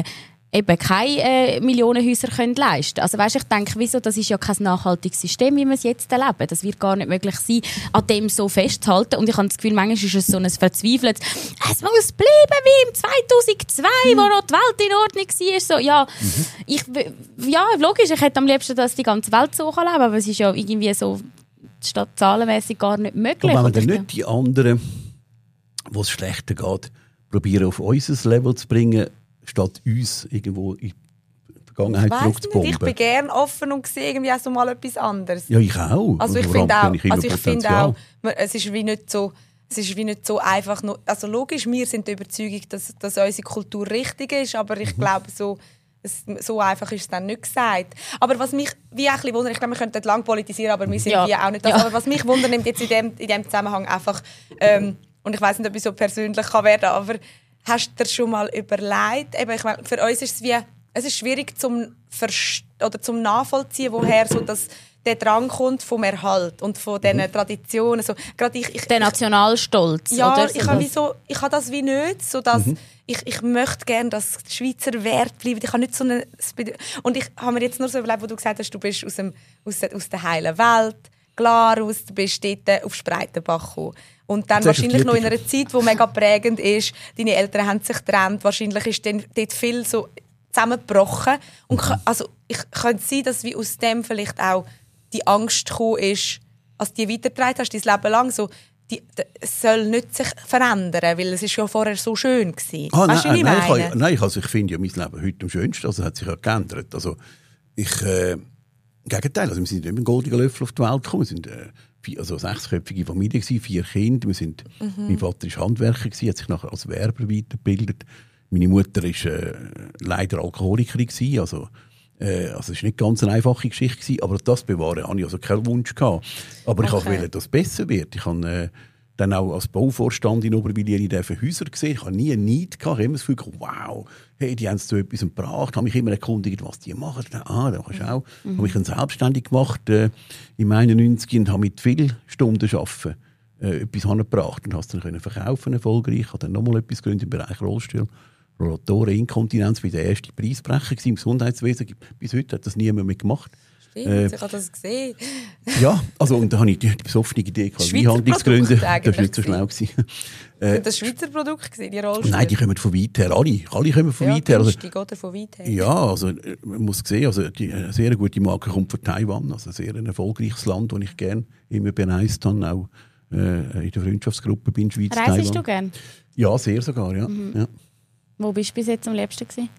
eben keine äh, Millionenhäuser können leisten. Also weißt, ich denke, wieso, das ist ja kein nachhaltiges System, wie wir es jetzt erleben. Das wird gar nicht möglich sein, an dem so festzuhalten. Und ich habe das Gefühl, manchmal ist es so ein verzweifeltes, es muss bleiben wie im zweitausendzwei, mhm. wo noch die Welt in Ordnung war. So, ja, mhm. ich, ja, logisch, ich hätte am liebsten, dass die ganze Welt so leben kann, aber es ist ja irgendwie so statt zahlenmäßig gar nicht möglich. Und wenn wir dann nicht die anderen, wo es schlechter geht, probieren auf unser Level zu bringen, statt uns irgendwo in die Vergangenheit zurückzubomben. Ich bin gerne offen und sehe irgendwie auch so mal etwas anderes. Ja, ich auch. Also ich finde auch, also ich finde auch, es ist wie nicht so, es ist wie nicht so einfach. Nur, also logisch, wir sind der Überzeugung, dass, dass unsere Kultur richtig ist, aber ich mhm. glaube, so, es, so einfach ist es dann nicht gesagt. Aber was mich wie auch ein bisschen wundert, ich glaube, wir könnten lang politisieren, aber wir sind ja. wie auch nicht das. Ja. Aber was mich wundert, nimmt jetzt in dem, in dem Zusammenhang einfach, ähm, und ich weiss nicht, ob ich so persönlich kann werden kann, aber hast du dir schon mal überlegt, eben, ich meine, für uns ist es wie, es ist schwierig zum, Verst- oder zum Nachvollziehen, woher so das, der Drang kommt vom Erhalt und von diesen mhm. Traditionen. So, gerade ich, ich, der Nationalstolz, ja, oder? ich habe so, ich habe das wie nicht, so dass mhm. ich, ich möchte gerne, dass die Schweizer Wert bleiben. Ich habe nicht so eine, und ich habe mir jetzt nur so überlegt, wo du gesagt hast, du bist aus, dem, aus, der, aus der heilen Welt, Glarus, du bist dort auf Spreitenbach gekommen. Und dann wahrscheinlich noch in einer Zeit, die mega prägend ist. Deine Eltern haben sich getrennt. Wahrscheinlich ist dann dort viel so zusammengebrochen. Und mhm. also, ich könnte sein, dass wie aus dem vielleicht auch die Angst gekommen ist, als du die weitergetragen hast, dein Leben lang. So, die, die, es soll nicht sich verändern, weil es ist ja vorher so schön gewesen. Ah, weißt du, nein, wie ich nein, meine? ich, nein, also ich finde ja mein Leben heute am schönsten. Also hat sich ja geändert. Also ich, äh, im Gegenteil, also wir sind nicht mit einem goldenen Löffel auf die Welt gekommen. Wir sind äh, also sechsköpfige Familie gewesen, vier Kinder. Wir sind, mhm. Mein Vater war Handwerker gewesen, hat sich nachher als Werber weitergebildet. Meine Mutter war äh, leider Alkoholikerin gewesen, also äh, also es war nicht ganz eine einfache Geschichte gewesen, aber das bewahren hatte ich also keinen Wunsch gehabt. Aber okay. ich wollte, dass es besser wird. Ich habe äh, dann auch als Bauvorstand in Oberwil Häuser gesehen. Ich habe nie einen Neid gehabt. Ich habe immer das Gefühl, wow, hey, die haben es zu etwas gebracht. Ich habe mich immer erkundigt, was die machen. Ah, da kannst du auch. Mhm. Ich habe mich dann selbstständig gemacht äh, im einundneunzig und habe mit vielen Stunden arbeiten äh, etwas angebracht und habe es dann können verkaufen erfolgreich. Ich habe dann nochmal etwas gegründet im Bereich Rollstuhl. Rollatoren, Inkontinenz, war der erste Preisbrecher im Gesundheitswesen. Bis heute hat das niemand mehr gemacht. Stimmt, äh, ich habe das gesehen. Ja, also und da habe ich die, die besoffene Idee gehabt, Einhandlung zu gründen. Das war nicht so schlau. Äh, Sind das Schweizer Produkte, die Rollstühle? Nein, die kommen von weit her. Alle, alle kommen von ja, weit her. Günstig, also, oder von weit her. Ja, also man muss sehen, also die, eine sehr gute Marke kommt von Taiwan, also ein sehr erfolgreiches Land, das ich gerne immer bereist habe, auch äh, in der Freundschaftsgruppe bin, Schweiz, Reisest Taiwan. du gerne? Ja, sehr sogar, ja. Mhm. ja. Wo bist du bis jetzt am liebsten gewesen?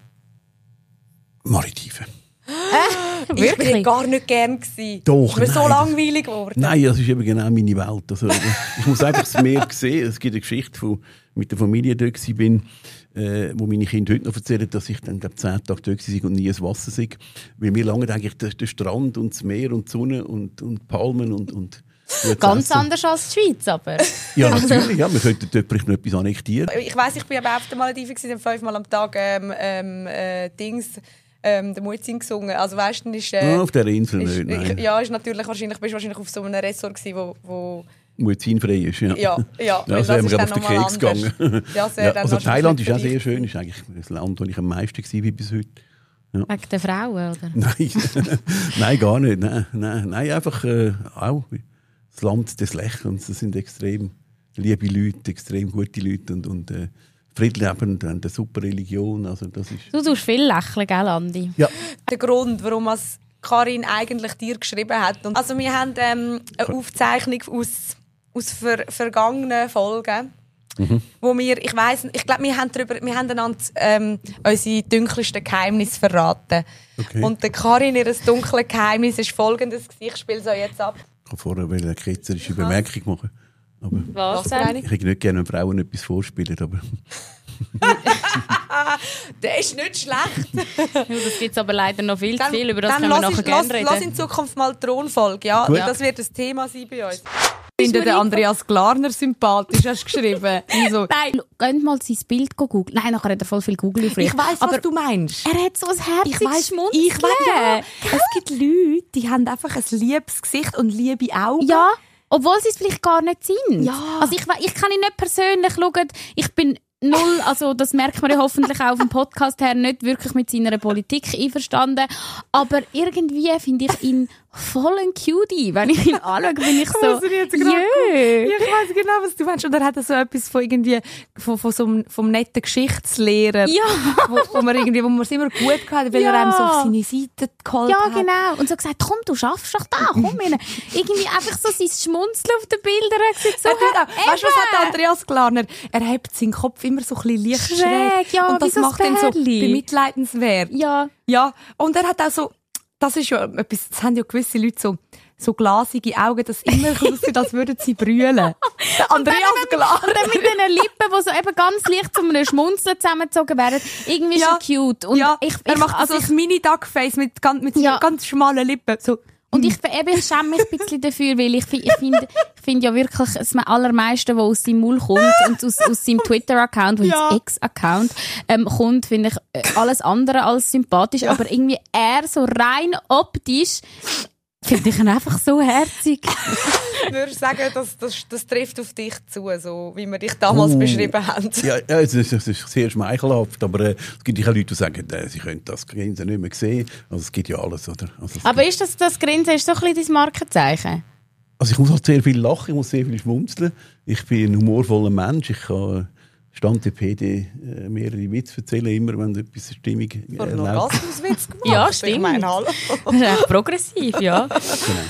Malediven. Äh, ich war gar nicht gern. Doch, ich bin so langweilig geworden. Nein, das ist eben genau meine Welt. Also, ich muss einfach das Meer sehen. Es gibt eine Geschichte, wo ich mit der Familie dort war, äh, wo meine Kinder heute noch erzählen, dass ich dann glaub, zehn Tage dort war und nie ins Wasser war. Weil wir lange eigentlich der, der Strand und das Meer und die Sonne und, und Palmen und... und ganz essen. Anders als die Schweiz, aber. Ja, natürlich. Ja, wir könnten dort vielleicht noch etwas annektieren. Ich weiss, ich war auf der Malediven, fünfmal am Tag ähm, ähm, äh, Dings, ähm, der Muezzin gesungen. Also weißt du, ist, äh, oh, auf der Insel ist, nicht, nein. Ich, ja, ist natürlich wahrscheinlich, bist wahrscheinlich auf so einem Ressort gewesen, wo, wo Muezzinfrei ist, ja. Ja, ja, ja so haben wir auf den Keks gegangen. Ja, ja, also Thailand ist auch sehr schön. Ist eigentlich das Land, wo ich am meisten war bis heute. Ja. Wegen der Frauen, oder? Nein, nein, gar nicht. Nein, nein, nein einfach äh, auch das Land des Lächelns. Das sind extrem liebe Leute, extrem gute Leute und, und äh, friedliebend und eine super Religion. Also das ist du tust viel lächeln, gell, Andi? Ja. Der Grund, warum es Karin eigentlich dir geschrieben hat. Und also wir haben ähm, eine Aufzeichnung aus, aus ver- vergangenen Folgen. Mhm. Wo wir, ich weiss, ich glaube, wir haben darüber, wir haben einander ähm, unsere dunkelsten Geheimnisse verraten. Okay. Und der Karin, ihr dunkles Geheimnis ist folgendes. Ich spiele es euch jetzt ab. Ich wollte vorher eine ketzerische Bemerkung machen. Aber was? Ich hätte nicht gerne, wenn Frauen etwas vorspielen, aber... Der ist nicht schlecht. Ja, das gibt es aber leider noch viel dann, zu viel, über das können wir nachher gerne reden. Lass in Zukunft mal die Thronfolge, ja? Gut. Das wird das Thema sein bei uns. Ich finde den Andreas Glarner sympathisch, hast du geschrieben. So. Nein, geh mal sein Bild googeln. Nein, nachher hat er voll viel Google übrig. Ich weiss, was du meinst. Er hat so ein herziges ich weiss, Schmunzeln. Ich weiss, ja. Es gibt Leute, die haben einfach ein liebes Gesicht und liebe Augen. Ja, obwohl sie es vielleicht gar nicht sind. Ja. Also ich, ich kann ihn nicht persönlich schauen. Ich bin null, also das merkt man ja hoffentlich auch auf dem Podcast her, nicht wirklich mit seiner Politik einverstanden. Aber irgendwie finde ich ihn voll ein Cutie. Wenn ich ihn anschaue, bin ich so, jö. Ich weiss genau, was du meinst. Und er hat so etwas von irgendwie, von, von so einem, vom netten Geschichtslehrer. Ja. Wo, wo man irgendwie, wo man es immer gut gehabt, weil ja. er einem so auf seine Seite geholt ja, hat. Ja, genau. Und so gesagt, komm, du schaffst doch da, komm rein. Irgendwie einfach so sein Schmunzeln auf den Bildern. So, ja, weißt du, was hat Andreas Glarner? Er hebt seinen Kopf immer so ein bisschen leicht schräg. schräg ja, und das so macht ihn so bemitleidenswert. Ja. Ja. Und er hat auch so, das ist ja etwas, das haben ja gewisse Leute so, so glasige Augen, dass immer aussieht, als würden sie brüllen. Der Andreas Glarner. Und dann mit diesen Lippen, die so eben ganz leicht zu einem Schmunzeln zusammengezogen werden. Irgendwie ja. schon cute. Und ja. ich, er ich, macht also so ein Mini-Duckface mit, ganz, mit ja. ganz schmalen Lippen. So. Und ich, eben, ich schäme mich ein bisschen dafür, weil ich, ich finde ich find ja wirklich das allermeiste, was aus seinem Mund kommt und aus, aus seinem Twitter-Account, ja. aus Ex-Account ähm, kommt, finde ich alles andere als sympathisch. Ja. Aber irgendwie er so rein optisch finde ich ihn einfach so herzig. Ich würde sagen, das, das, das trifft auf dich zu, so wie wir dich damals oh. beschrieben haben. Ja, ja es, ist, es ist sehr schmeichelhaft, aber äh, es gibt auch Leute, die sagen, äh, sie können das Grinsen nicht mehr sehen. Also es gibt ja alles, oder? Also, aber gibt... ist das, das Grinsen ist so ein bisschen dein Markenzeichen? Also ich muss halt sehr viel lachen, ich muss sehr viel schmunzeln. Ich bin ein humorvoller Mensch, ich kann Stand P D äh, mehrere Witze erzählen, immer wenn etwas Stimmung äh, läuft. Einen Orgasmuswitz gemacht? Ja, stimmt. Ich meine, hallo. Progressiv, ja. Genau.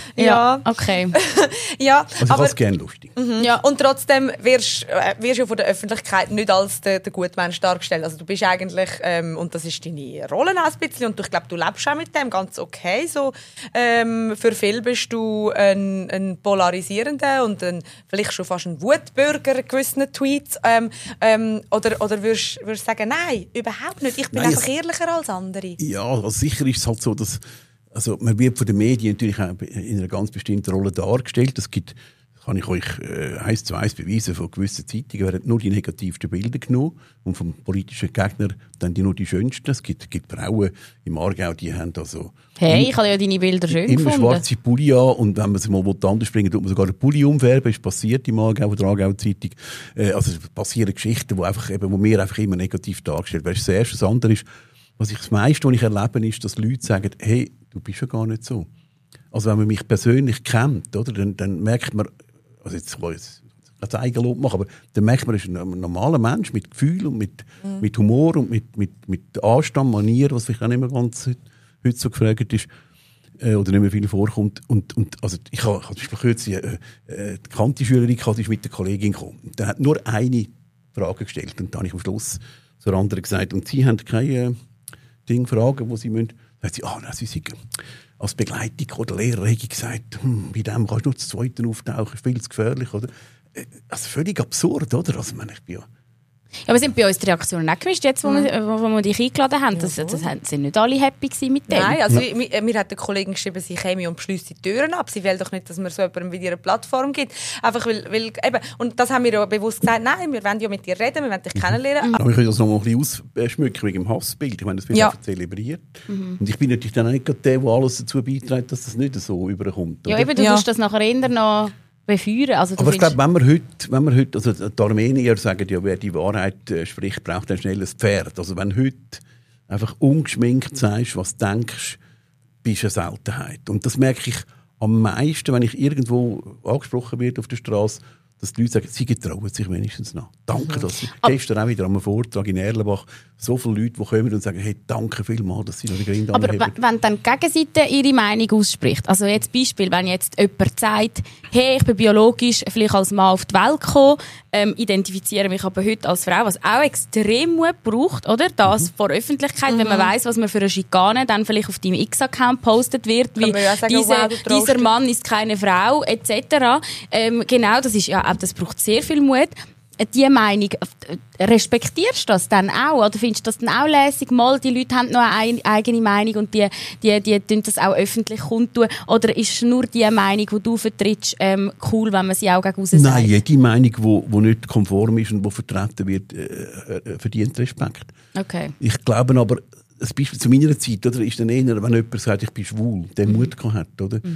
Ja, okay. ja, also ich aber es gerne lustig. Mhm. Ja, und trotzdem wirst äh, wirst du von der Öffentlichkeit nicht als der, der gute Mensch dargestellt. Also du bist eigentlich, ähm, und das ist deine Rolle auch ein bisschen, und ich glaube, du lebst auch mit dem ganz okay. So, ähm, für viele bist du ein, ein polarisierender und ein, vielleicht schon fast ein Wutbürger in gewissen Tweets. Ähm, ähm, oder oder würdest du sagen, nein, überhaupt nicht. Ich bin nein, einfach ehrlicher als andere. Ja, also sicher ist es halt so, dass also man wird von den Medien natürlich auch in einer ganz bestimmten Rolle dargestellt. Es gibt, kann ich euch äh, eins zu eins beweisen, von gewissen Zeitungen werden nur die negativsten Bilder genommen und vom politischen Gegner dann die nur die schönsten. Es gibt, gibt Frauen im Aargau, die haben also hey, ich habe ja deine Bilder schön immer gefunden. schwarze Pulli an, und wenn man sich mal anspringen will, tut man sogar den Pulli umfärben. Ist passiert im Aargau, der Aargauer Zeitung. Äh, also es passieren Geschichten, wo, einfach, eben, wo mir einfach immer negativ dargestellt werden. Das ist das Erste. Das andere ist, was ich das meiste, was ich erlebe, ist, dass Leute sagen, hey, du bist ja gar nicht so. Also wenn man mich persönlich kennt, oder, dann, dann merkt man, also jetzt kann ich das Eigenlob machen, aber dann merkt man, er ist ein normaler Mensch mit Gefühl und mit, mhm. mit Humor und mit, mit, mit Anstand, Manier, was vielleicht auch nicht mehr ganz heute, heute so gefragt ist, äh, oder nicht mehr viel vorkommt. Und, und, also ich habe zum Beispiel kürzlich äh, äh, die Kanti-Schülerin gehabt, die ist mit der Kollegin gekommen. Und der hat nur eine Frage gestellt, und dann habe ich am Schluss zur anderen gesagt, und sie haben keine äh, Dinge, Fragen, die sie müssen. Dann hat sie, ah, nein, sie sind als Begleitung oder Lehrer gesagt, hm, bei dem kannst du nur zu zweiten auftauchen, ist viel zu gefährlich, oder? Also völlig absurd, oder? Also, ich meine, ich bin ja Ja, aber sind bei uns die Reaktionen auch gemischt, jetzt, wo, mhm. wir, wo wir dich eingeladen haben? Das, das sind nicht alle happy gewesen mit dem. Nein, also ja. mir, mir hat der Kollege geschrieben, sie käme und beschließt die Türen ab. Sie will doch nicht, dass man so jemandem wie ihre Plattform gibt. Einfach weil, weil eben, und das haben wir ja bewusst gesagt, nein, wir wollen ja mit dir reden, wir wollen dich kennenlernen. Mhm. Aber ich will das noch mal ein bisschen ausschmücken wegen dem Hassbild. Ich meine, das wird ja einfach zelebriert. Mhm. Und ich bin natürlich dann nicht der, der alles dazu beiträgt, dass das nicht so überkommt. Ja, oder? eben, du ja. musst das nachher eher noch befeuern. Also, aber ich glaube, wenn wir heute, wenn wir heute, also die Armenier sagen ja, wer die Wahrheit äh, spricht, braucht ein schnelles Pferd. Also wenn heute einfach ungeschminkt sagst, was du denkst, bist du eine Seltenheit. Und das merke ich am meisten, wenn ich irgendwo angesprochen werde auf der Straße, dass die Leute sagen, sie getrauen sich wenigstens noch. Danke, dass sie aber gestern auch wieder am Vortrag in Erlenbach so viele Leute, die kommen und sagen, hey, danke vielmals, dass sie noch die Gründe anheben. Aber wenn dann die Gegenseite ihre Meinung ausspricht, also jetzt Beispiel, wenn jetzt jemand sagt, hey, ich bin biologisch vielleicht als Mann auf die Welt gekommen, ähm, identifiziere mich aber heute als Frau, was auch extrem Mut braucht, oder? Das mhm. vor Öffentlichkeit, mhm. wenn man weiss, was man für eine Schikane dann vielleicht auf deinem X-Account postet wird, wie ja sagen, diese, wow, dieser Mann ist keine Frau, et cetera. Ähm, genau, das ist ja auch, das braucht sehr viel Mut. Die Meinung, respektierst du das dann auch? Oder findest du das dann auch lässig? Mal, die Leute haben noch eine eigene Meinung und die, die, die tun das auch öffentlich kundtun. Oder ist nur die Meinung, die du vertrittst, ähm, cool, wenn man sie auch gegen aussen sagt? Nein, jede Meinung, die, die nicht konform ist und die vertreten wird, äh, verdient Respekt. Okay. Ich glaube aber, ein Beispiel zu meiner Zeit, oder, ist dann eher, wenn jemand sagt, ich bin schwul, der mhm. Mut gehabt hat, oder? Mhm.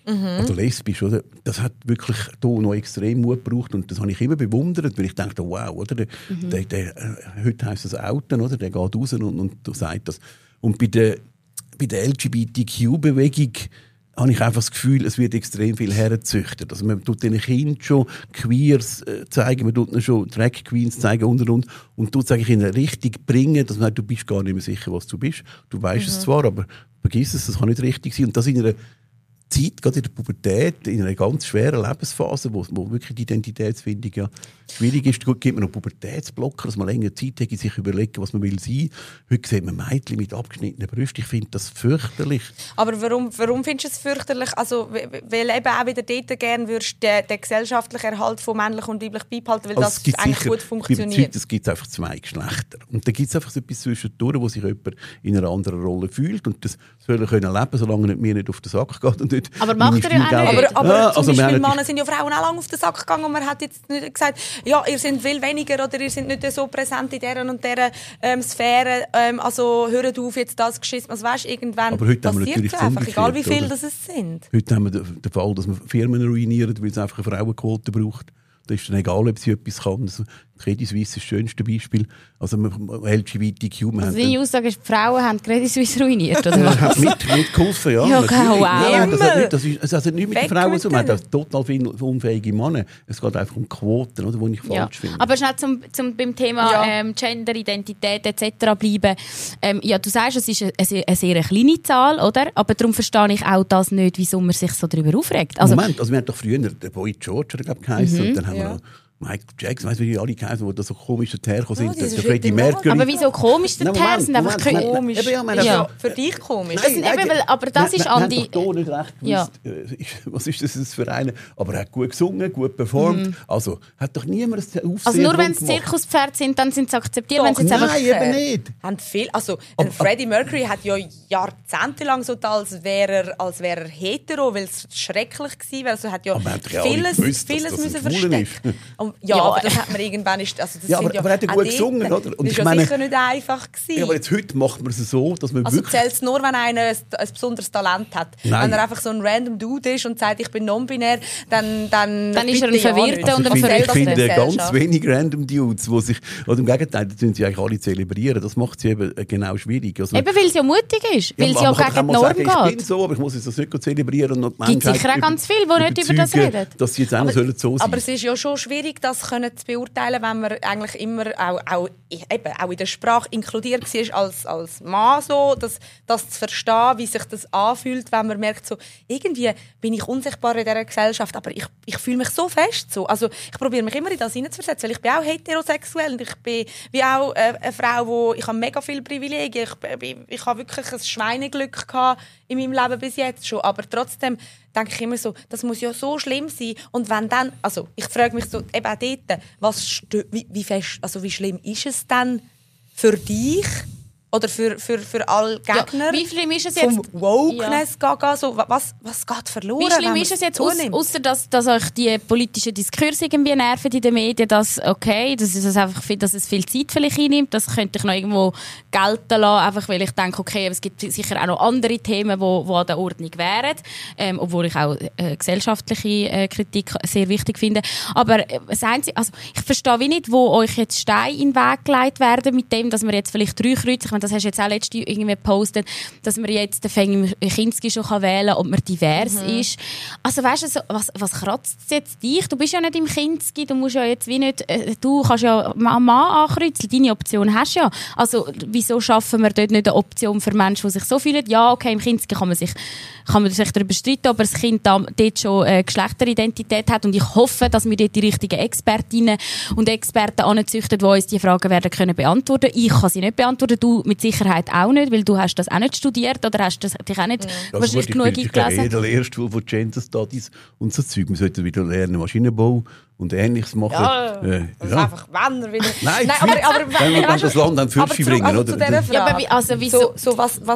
Mhm. Also lesbisch, oder? Das hat wirklich da noch extrem Mut gebraucht und das habe ich immer bewundert, weil ich dachte, wow, oder? Der, mhm. der, der, äh, heute heisst das Outen, oder? Der geht raus und, und, und sagt das. Und bei der, bei der L G B T Q-Bewegung habe ich einfach das Gefühl, es wird extrem viel hergezüchtet. Also man tut den Kindern schon Queers äh, zeigen, man tut ihnen schon Drag Queens zeigen und und und und tut es in eine Richtung bringen, dass man sagt, du bist gar nicht mehr sicher, was du bist. Du weißt mhm. es zwar, aber vergiss es, das kann nicht richtig sein. Und das in einer Zeit, gerade in der Pubertät, in einer ganz schweren Lebensphase, wo, wo wirklich die Identitätsfindung ja schwierig ist, gibt man noch Pubertätsblocker, dass man länger Zeit hat, sich überlegen, was man will sein. Heute sieht man Mädchen mit abgeschnittenen Brüsten. Ich finde das fürchterlich. Aber warum, warum findest du es fürchterlich? Also, weil eben auch wieder dort gerne würdest den, den gesellschaftlichen Erhalt von männlich und weiblich beibehalten, weil also das eigentlich sicher, gut funktioniert. Es gibt einfach zwei Geschlechter. Und da gibt es einfach so etwas zwischendurch, wo sich jemand in einer anderen Rolle fühlt. Und das soll er können leben, solange er mir nicht auf den Sack geht. Und nicht aber macht er ja auch nicht. Aber, aber ja, zum also Beispiel Männer sind ja Frauen auch lange auf den Sack gegangen und man hat jetzt nicht gesagt, ja, ihr seid viel weniger oder ihr seid nicht so präsent in dieser und dieser ähm, Sphäre, ähm, also hört auf jetzt das Geschiss. Also weißt, irgendwann passiert es einfach, egal wie viele das es sind. Heute haben wir den Fall, dass man Firmen ruinieren, weil es einfach eine Frauenquote braucht. Da ist dann egal, ob sie etwas kann. Also, Credit Suisse ist das schönste Beispiel. Also L G B T Q. Also deine Aussage ist, die Frauen haben Credit Suisse ruiniert, oder was? Hat mit, mitgeholfen, ja. Ja, okay, wow. Ja, das hat nicht, das ist, das hat nicht mit den Frauen zu tun. Man hat total viele unfähige Männer. Es geht einfach um Quoten, oder, die ich falsch ja. finde. Aber schnell zum, zum beim Thema ja. ähm, Gender, Identität et cetera bleiben. Ähm, ja, du sagst, es ist eine, eine, eine sehr kleine Zahl, oder? Aber darum verstehe ich auch das nicht, wieso man sich so darüber aufregt. Also, Moment, also wir haben doch früher den Boy George, glaube ich, geheißen. Mhm. Und dann haben ja. wir noch Michael Jackson, weißt du, wie die alle geheißen, die da so komisch hergekommen sind. Oh, der Freddie Mercury. Aber wieso komisch der Teil? Sind einfach komisch. Ja, ja. Ja. Für dich komisch. Nein, nein, eben, weil, aber das nein, ist an die... Ich habe nicht recht gewusst, ja. was ist das für einen. Aber er hat gut gesungen, gut performt. Mhm. Also hat doch niemand das Aufsehen. Also nur wenn es Zirkuspferde sind, dann sind sie akzeptiert. Doch, nein, einfach eben nicht. Haben viel, also ein Freddie Mercury hat ja jahrzehntelang so getan, als wäre er, als wäre er hetero, weil es schrecklich war. Also hat ja vieles, gewusst, vieles dass das müssen verstecken. Ja, aber das hat man irgendwann ist, also das ja, aber, sind ja aber er hat ja gut gesungen, oder? Und das war ja sicher nicht einfach gewesen. Ja, aber jetzt heute macht man es so, dass man also wirklich... Also zählt es nur, wenn einer ein, ein besonderes Talent hat. Nein. Wenn er einfach so ein random Dude ist und sagt, ich bin non-binär, dann... Dann, dann ist er ein Verwirrter also und ein Verrückter. Ich finde finde ganz wenig random Dudes, die sich... Oder im Gegenteil, die sind sie eigentlich alle zelebrieren. Das macht sie eben genau schwierig. Also, eben, weil sie ja mutig ist. Weil ja, sie ja gegen die Norm sagen, geht. Ich bin so, aber ich muss das nicht zelebrieren. Es gibt sicher auch ganz viele, die nicht über das reden. Dass sie jetzt auch aber, sollen so sein. Aber es ist ja schon schwierig, das können zu beurteilen, wenn man eigentlich immer auch, auch, eben, auch in der Sprache inkludiert war als, als Mann, so, das, das zu verstehen, wie sich das anfühlt, wenn man merkt, so, irgendwie bin ich unsichtbar in dieser Gesellschaft, aber ich, ich fühle mich so fest. So. Also, ich probiere mich immer in das hineinzuversetzen, weil ich bin auch heterosexuell und ich bin wie auch äh, eine Frau, wo ich habe mega viele Privilegien. Ich, ich, ich habe wirklich ein Schweineglück gehabt in meinem Leben bis jetzt schon, aber trotzdem denke ich immer so, das muss ja so schlimm sein. Und wenn dann, also ich frage mich so, eben auch dort, was, wie, wie, fest, also wie schlimm ist es denn für dich oder für, für, für alle Gegner? Ja, wie schlimm ist es jetzt? Vom Wokeness ja. Gaga, so, was, was geht verloren? Wie schlimm ist es jetzt, außer dass, dass euch die politischen Diskurse irgendwie nerven in den Medien, dass, okay, dass es, einfach, dass es viel Zeit vielleicht einnimmt, das könnte ich noch irgendwo gelten lassen, einfach weil ich denke, okay, es gibt sicher auch noch andere Themen, die an der Ordnung wären, ähm, obwohl ich auch äh, gesellschaftliche äh, Kritik sehr wichtig finde. Aber äh, sagen Sie, also, ich verstehe wie nicht, wo euch jetzt Steine in den Weg gelegt werden, mit dem, dass wir jetzt vielleicht drei Kreuze, ich meine, das hast du jetzt auch letztens irgendwie gepostet, dass man jetzt den Feng Kinski schon wählen kann, ob man divers mhm. ist. Also weißt du, so, was, was kratzt jetzt dich? Du bist ja nicht im Kinski, du musst ja jetzt wie nicht, äh, du kannst ja einen Mann ankreuzeln, deine Option hast du ja. Also wieso schaffen wir dort nicht eine Option für Menschen, die sich so fühlen? Ja, okay, im Kinski kann man sich, kann man sich darüber streiten, ob das Kind da, dort schon eine Geschlechteridentität hat, und ich hoffe, dass wir dort die richtigen Expertinnen und Experten anzüchten, die uns diese Fragen werden können beantworten. Ich kann sie nicht beantworten, du mit Sicherheit auch nicht, weil du hast das auch nicht studiert oder hast das, dich auch nicht ja. wahrscheinlich also genug eingelesen. Ich glaube, jeder Lehrstuhl von Gender Studies und so Zeug. Wir sollten wieder lernen, Maschinenbau und Ähnliches machen. Ja, äh, also ja. einfach, wenn er wieder... Nein, Nein aber, aber, wenn wir das Land an Fürsche bringen, also oder? Zu dieser Frage. Ja, aber wie, also wieso... So, so was, was,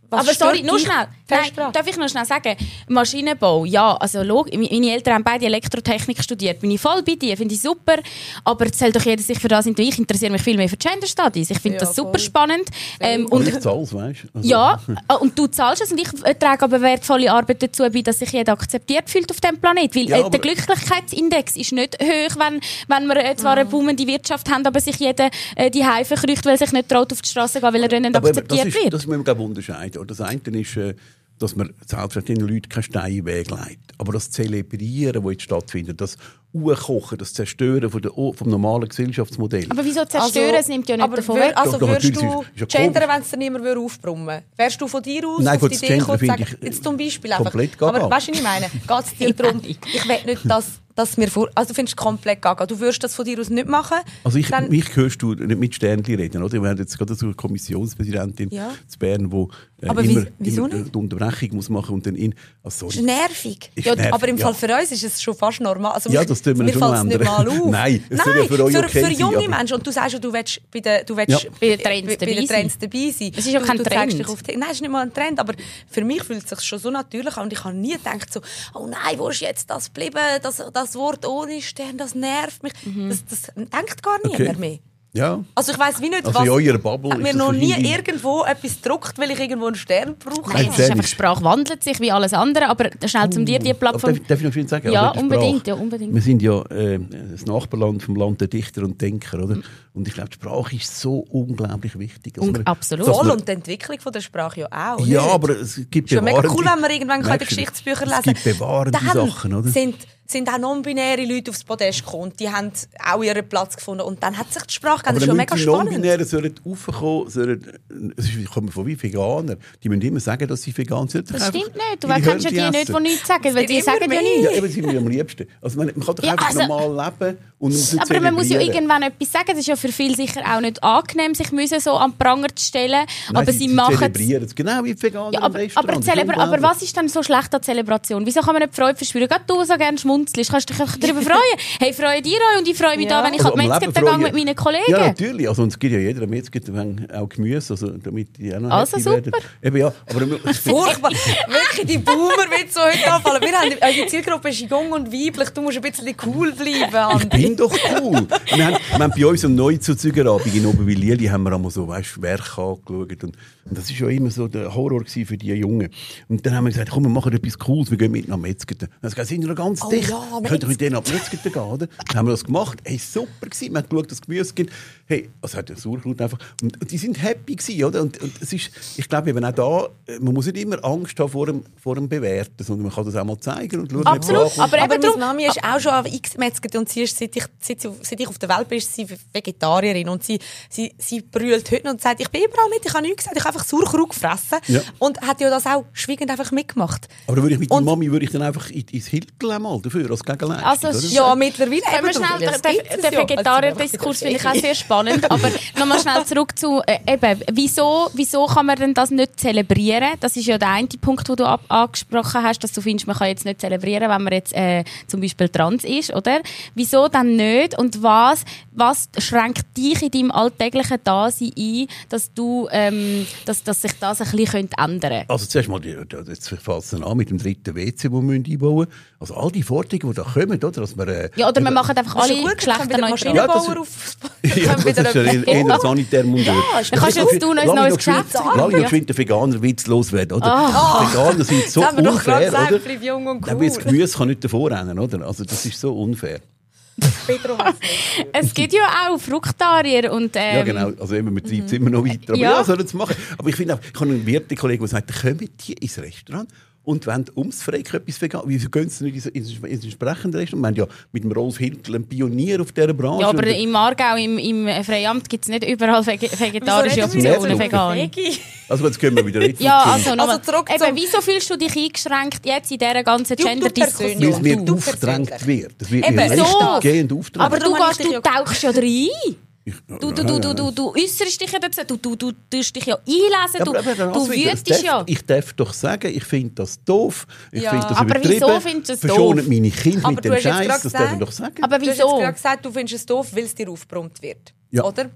Was aber sorry, stört nur dich? schnell. Versprache. Nein, darf ich noch schnell sagen? Maschinenbau, ja, also log, meine Eltern haben beide Elektrotechnik studiert. Bin ich voll bei dir, finde ich super. Aber es soll doch jeder sich für das interessieren. Ich interessiere mich viel mehr für Gender Studies. Ich finde Ja, das super voll. spannend. Ähm, Und und ich zahle es, weißt du? Also, ja, und du zahlst es und ich äh, trage aber wertvolle Arbeit dazu bei, dass sich jeder akzeptiert fühlt auf diesem Planeten. Weil Ja, äh, aber- der Glücklichkeitsindex ist nicht hoch, wenn, wenn wir äh, zwar eine boomende Wirtschaft haben, aber sich jeder äh, die Heime verkrücht, weil er sich nicht traut, auf die Straße zu gehen, weil er dann nicht Aber akzeptiert das ist, wird. das müssen wir glaube ich, unterscheiden. Das eine ist, äh, dass man selbstverständlich den Leuten keinen Stein in den Weg legt. Aber das Zelebrieren, das jetzt stattfindet, das Aufkochen, das Zerstören von der, vom normalen Gesellschaftsmodell. Aber wieso zerstören? Es nimmt ja nicht aber davon wür- weg. Also Doch, doch, würdest natürlich, du ist- ist ja gendern, komisch. wenn es dir niemand würde aufbrummen? Wärst du von dir aus Nein, auf gut, die das Idee Gendern gekommen, zu finde sagen, ich, jetzt zum Beispiel äh, einfach. komplett gaga. Aber weißt du, was ich meine? Geht es dir darum, ich will nicht, dass, dass mir vor... Also du findest es komplett gaga. Du würdest das von dir aus nicht machen. Also ich, dann, mich hörst du nicht mit Sternchen reden, oder? Wir haben jetzt gerade so eine Kommissionspräsidentin Ja. zu Bern, die äh, Aber wie- immer, wieso immer nicht? die Unterbrechung muss machen und dann in... Also das sorry. ist nervig. Ist Ja, nervig, aber im Fall ja. für uns ist es schon fast normal. Also Ja, mich- das tun wir mir schon fällt noch es nicht mal ändern. auf. Nein, es soll Nein, ja für euch für, okay für sein, junge aber- Menschen. Und du sagst ja, du willst bei den, du willst Ja. Bei den Trends bei, bei dabei den sein. Trends dabei sein. Es ist ja Du- kein du zeigst Trend. dich auf die, nein, es ist nicht mal ein Trend, aber für mich fühlt es sich schon so natürlich an. Und ich habe nie gedacht so, oh nein, wo ist jetzt das geblieben? Das, das Wort ohne Stern, das nervt mich. Das, das denkt gar niemand Okay. mehr. Ja. Also ich weiss wie nicht, Also was... in eurer Bubble hat mir ist das noch nie wahrscheinlich- irgendwo etwas gedruckt, weil ich irgendwo einen Stern brauche. Nein, Nein, es ist einfach, ehrlich. die Sprache wandelt sich wie alles andere, aber schnell zum dir die Aber Plattform... Darf, darf ich noch schnell sagen? Ja, Also die unbedingt, Sprache. ja, unbedingt. Wir sind ja äh, das Nachbarland vom Land der Dichter und Denker, oder? Und ich glaube, die Sprache ist so unglaublich wichtig. dass Un- man- absolut. dass Voll, man- und die Entwicklung von der Sprache ja auch. Ja, nicht? aber es gibt Ist ja mega bewahrende- cool, wenn man irgendwann kann in den Merkst du, Geschichtsbüchern es lesen gibt bewahrende Dann Sachen, oder? Sind, sind auch non-binäre Leute aufs Podest gekommen. Und die haben auch ihren Platz gefunden. Und dann hat sich die Sprache Aber das ist dann schon müssen mega die spannend. Non-Binären sollen raufkommen, sollen, es ist- kommen von wie Veganer. Die müssen immer sagen, dass sie vegan sind. Das stimmt nicht. Du ihre kennst ja Hörnchen die nicht, essen. die nichts sagen, weil Es die wird sagen immer ja mehr. nichts. Ja, eben sind wir am liebsten. Also man, man kann doch Ja, einfach also- normal leben und muss Aber man muss ja zelebrieren. irgendwann etwas sagen. Das ist ja für viele sicher auch nicht angenehm, sich müssen so am Pranger zu stellen. Nein, aber sie, machen es. zelebrieren es. Genau wie die Veganer Ja, im aber, Restaurant. aber, Das ist Zelebra aber unglaublich. was ist denn so schlecht an Zelebration? Wieso kann man nicht Freude verspüren? Gerade du so gerne schmunzelst, kannst du dich darüber freuen. Hey, freue dich auch und ich freue mich Ja. da, wenn ich Also an die am Leben Metzger gehe freuen. mit meinen Kollegen. Ja, natürlich. Also, und es gibt ja jeder Metzger auch Gemüse, also, damit die auch noch Also happy super. werden. Eben, ja, aber Furchtbar. Wirklich, die Boomer wird so heute anfallen. Wir haben, unsere Zielgruppe ist jung und weiblich. Du musst ein bisschen cool bleiben, ich Andi. bin doch cool. wir, haben, wir haben bei uns am Neuzuzügerabend in Oberwil-Lili haben wir einmal so, weißt, Werke angeschaut. Und, und das war ja immer so der Horror für die Jungen. Und dann haben wir gesagt, komm, wir machen etwas Cooles, wir gehen mit nach Metzger. Dann haben sie gesagt, sind wir noch ganz Oh dicht. ja, Könnt ihr mit denen ab Metzger gehen, oder? Dann haben wir das gemacht. Hey, super gewesen. Wir haben geschaut, dass Gemüse gibt. Hey, es hat ja Sauerkraut einfach. Und, und die sind happy gewesen, oder? Und, und es ist, ich glaube eben auch da, man muss nicht immer Angst haben vor dem, vor dem Bewerten, sondern man kann das auch mal zeigen und schauen, wie es Absolut, ankommt. aber Aber eben meine drum- Mami ist auch schon eingemetzelt und sie ist, seit ich, seit, sie, seit ich auf der Welt bin, ist sie Vegetarierin und sie, sie, sie brüllt heute noch und sagt, ich bin überall mit, ich habe nichts gesagt, ich habe einfach Sauerkraut gefressen Ja. und hat ja das auch schweigend einfach mitgemacht. Aber dann würde ich mit der Und- Mami würde ich dann einfach in- ins Hilton einmal dafür, als Gegenleistung. Also, oder? es- Ja, mittlerweile. Können wir eben, schnell, das der, gibt's der ja. Vegetarier-Diskurs finde ich auch sehr spannend, aber nochmal schnell zurück zu, äh, eben, wieso, wieso kann man denn das nicht zelebrieren? Das ist ja der eine Punkt, den du ab angesprochen hast, dass du findest, man kann jetzt nicht zelebrieren, wenn man jetzt äh, zum Beispiel trans ist, oder? Wieso dann nicht? Und was, was schränkt dich in deinem alltäglichen Dasein ein, dass, du, ähm, dass, dass sich das ein bisschen ändern könnte? Also zuerst mal, die- die- jetzt fängt es an mit dem dritten W C, das wir einbauen müssen. Also all die Forderungen, die da kommen, oder? Dass wir, äh, Ja, oder wir machen einfach Das ist alle ja gut, Geschlechter können wieder neutral. Ja, das- Maschinenbauer auf... ja, können wieder das ist ja etwas- eher eher sanitär Mundeur. Ja, ist Dann kannst du jetzt tun, ein neues Geschäft Lass mich noch geschwind den Veganer-Witz loswerden, oder? Ah. Veganer sind so Jetzt haben wir doch gerade unfair, gesagt, oder? bleib jung und Aber das cool. Gemüse kann nicht davor rennen, oder? Also das ist so unfair. Pedro weiss nicht. Es gibt ja auch Fruktarier und ähm, Ja, genau. Also eben, man treibt es immer noch weiter. Aber Ja. ja, sollen es machen. Aber ich finde auch, ich habe einen Wirtekollegen, der sagt, kommen die ins Restaurant und wollen ums Freck etwas vegan. Wieso gehen sie nicht ins, ins, ins entsprechende Restaurant? Wir haben ja mit dem Rolf Hinkel einen Pionier auf dieser Branche. ja, aber Und- im Aargau, im, im Freiamt, gibt es nicht überall vege vegetarische Wieso reden wir Optionen jetzt vegan. Veggie? Also jetzt können wir wieder reden. Ja, also nochmal. Also zurück zum- Eben, wieso fühlst du dich eingeschränkt jetzt in dieser ganzen Du- du Gender-Diskussion? persönlich. Weil es mir Du aufgedrängt persönlich. wird. Das wird Eben, mir so. rechtgehend aufgedrängt. Aber du, darum habe ich gehst, dich du ja- tauchst ja rein. Ich- Du, du, du, du, du, du äußerst dich ja dazu. Du, du, du tust dich ja einlesen. Ja, Du, aber, aber das du wieder, wütest das ja. darf, ich darf doch sagen, ich finde das doof. Ich Ja. finde das Aber übertrieben. wieso findest du es Verschonen doof? meine Kinder Aber mit du dem hast jetzt Scheiß, gerade das darf ich gesagt- doch sagen. Aber Du hast wieso? jetzt gerade gesagt, du findest es doof, weil es dir aufgebrummt wird. Ja. Oder?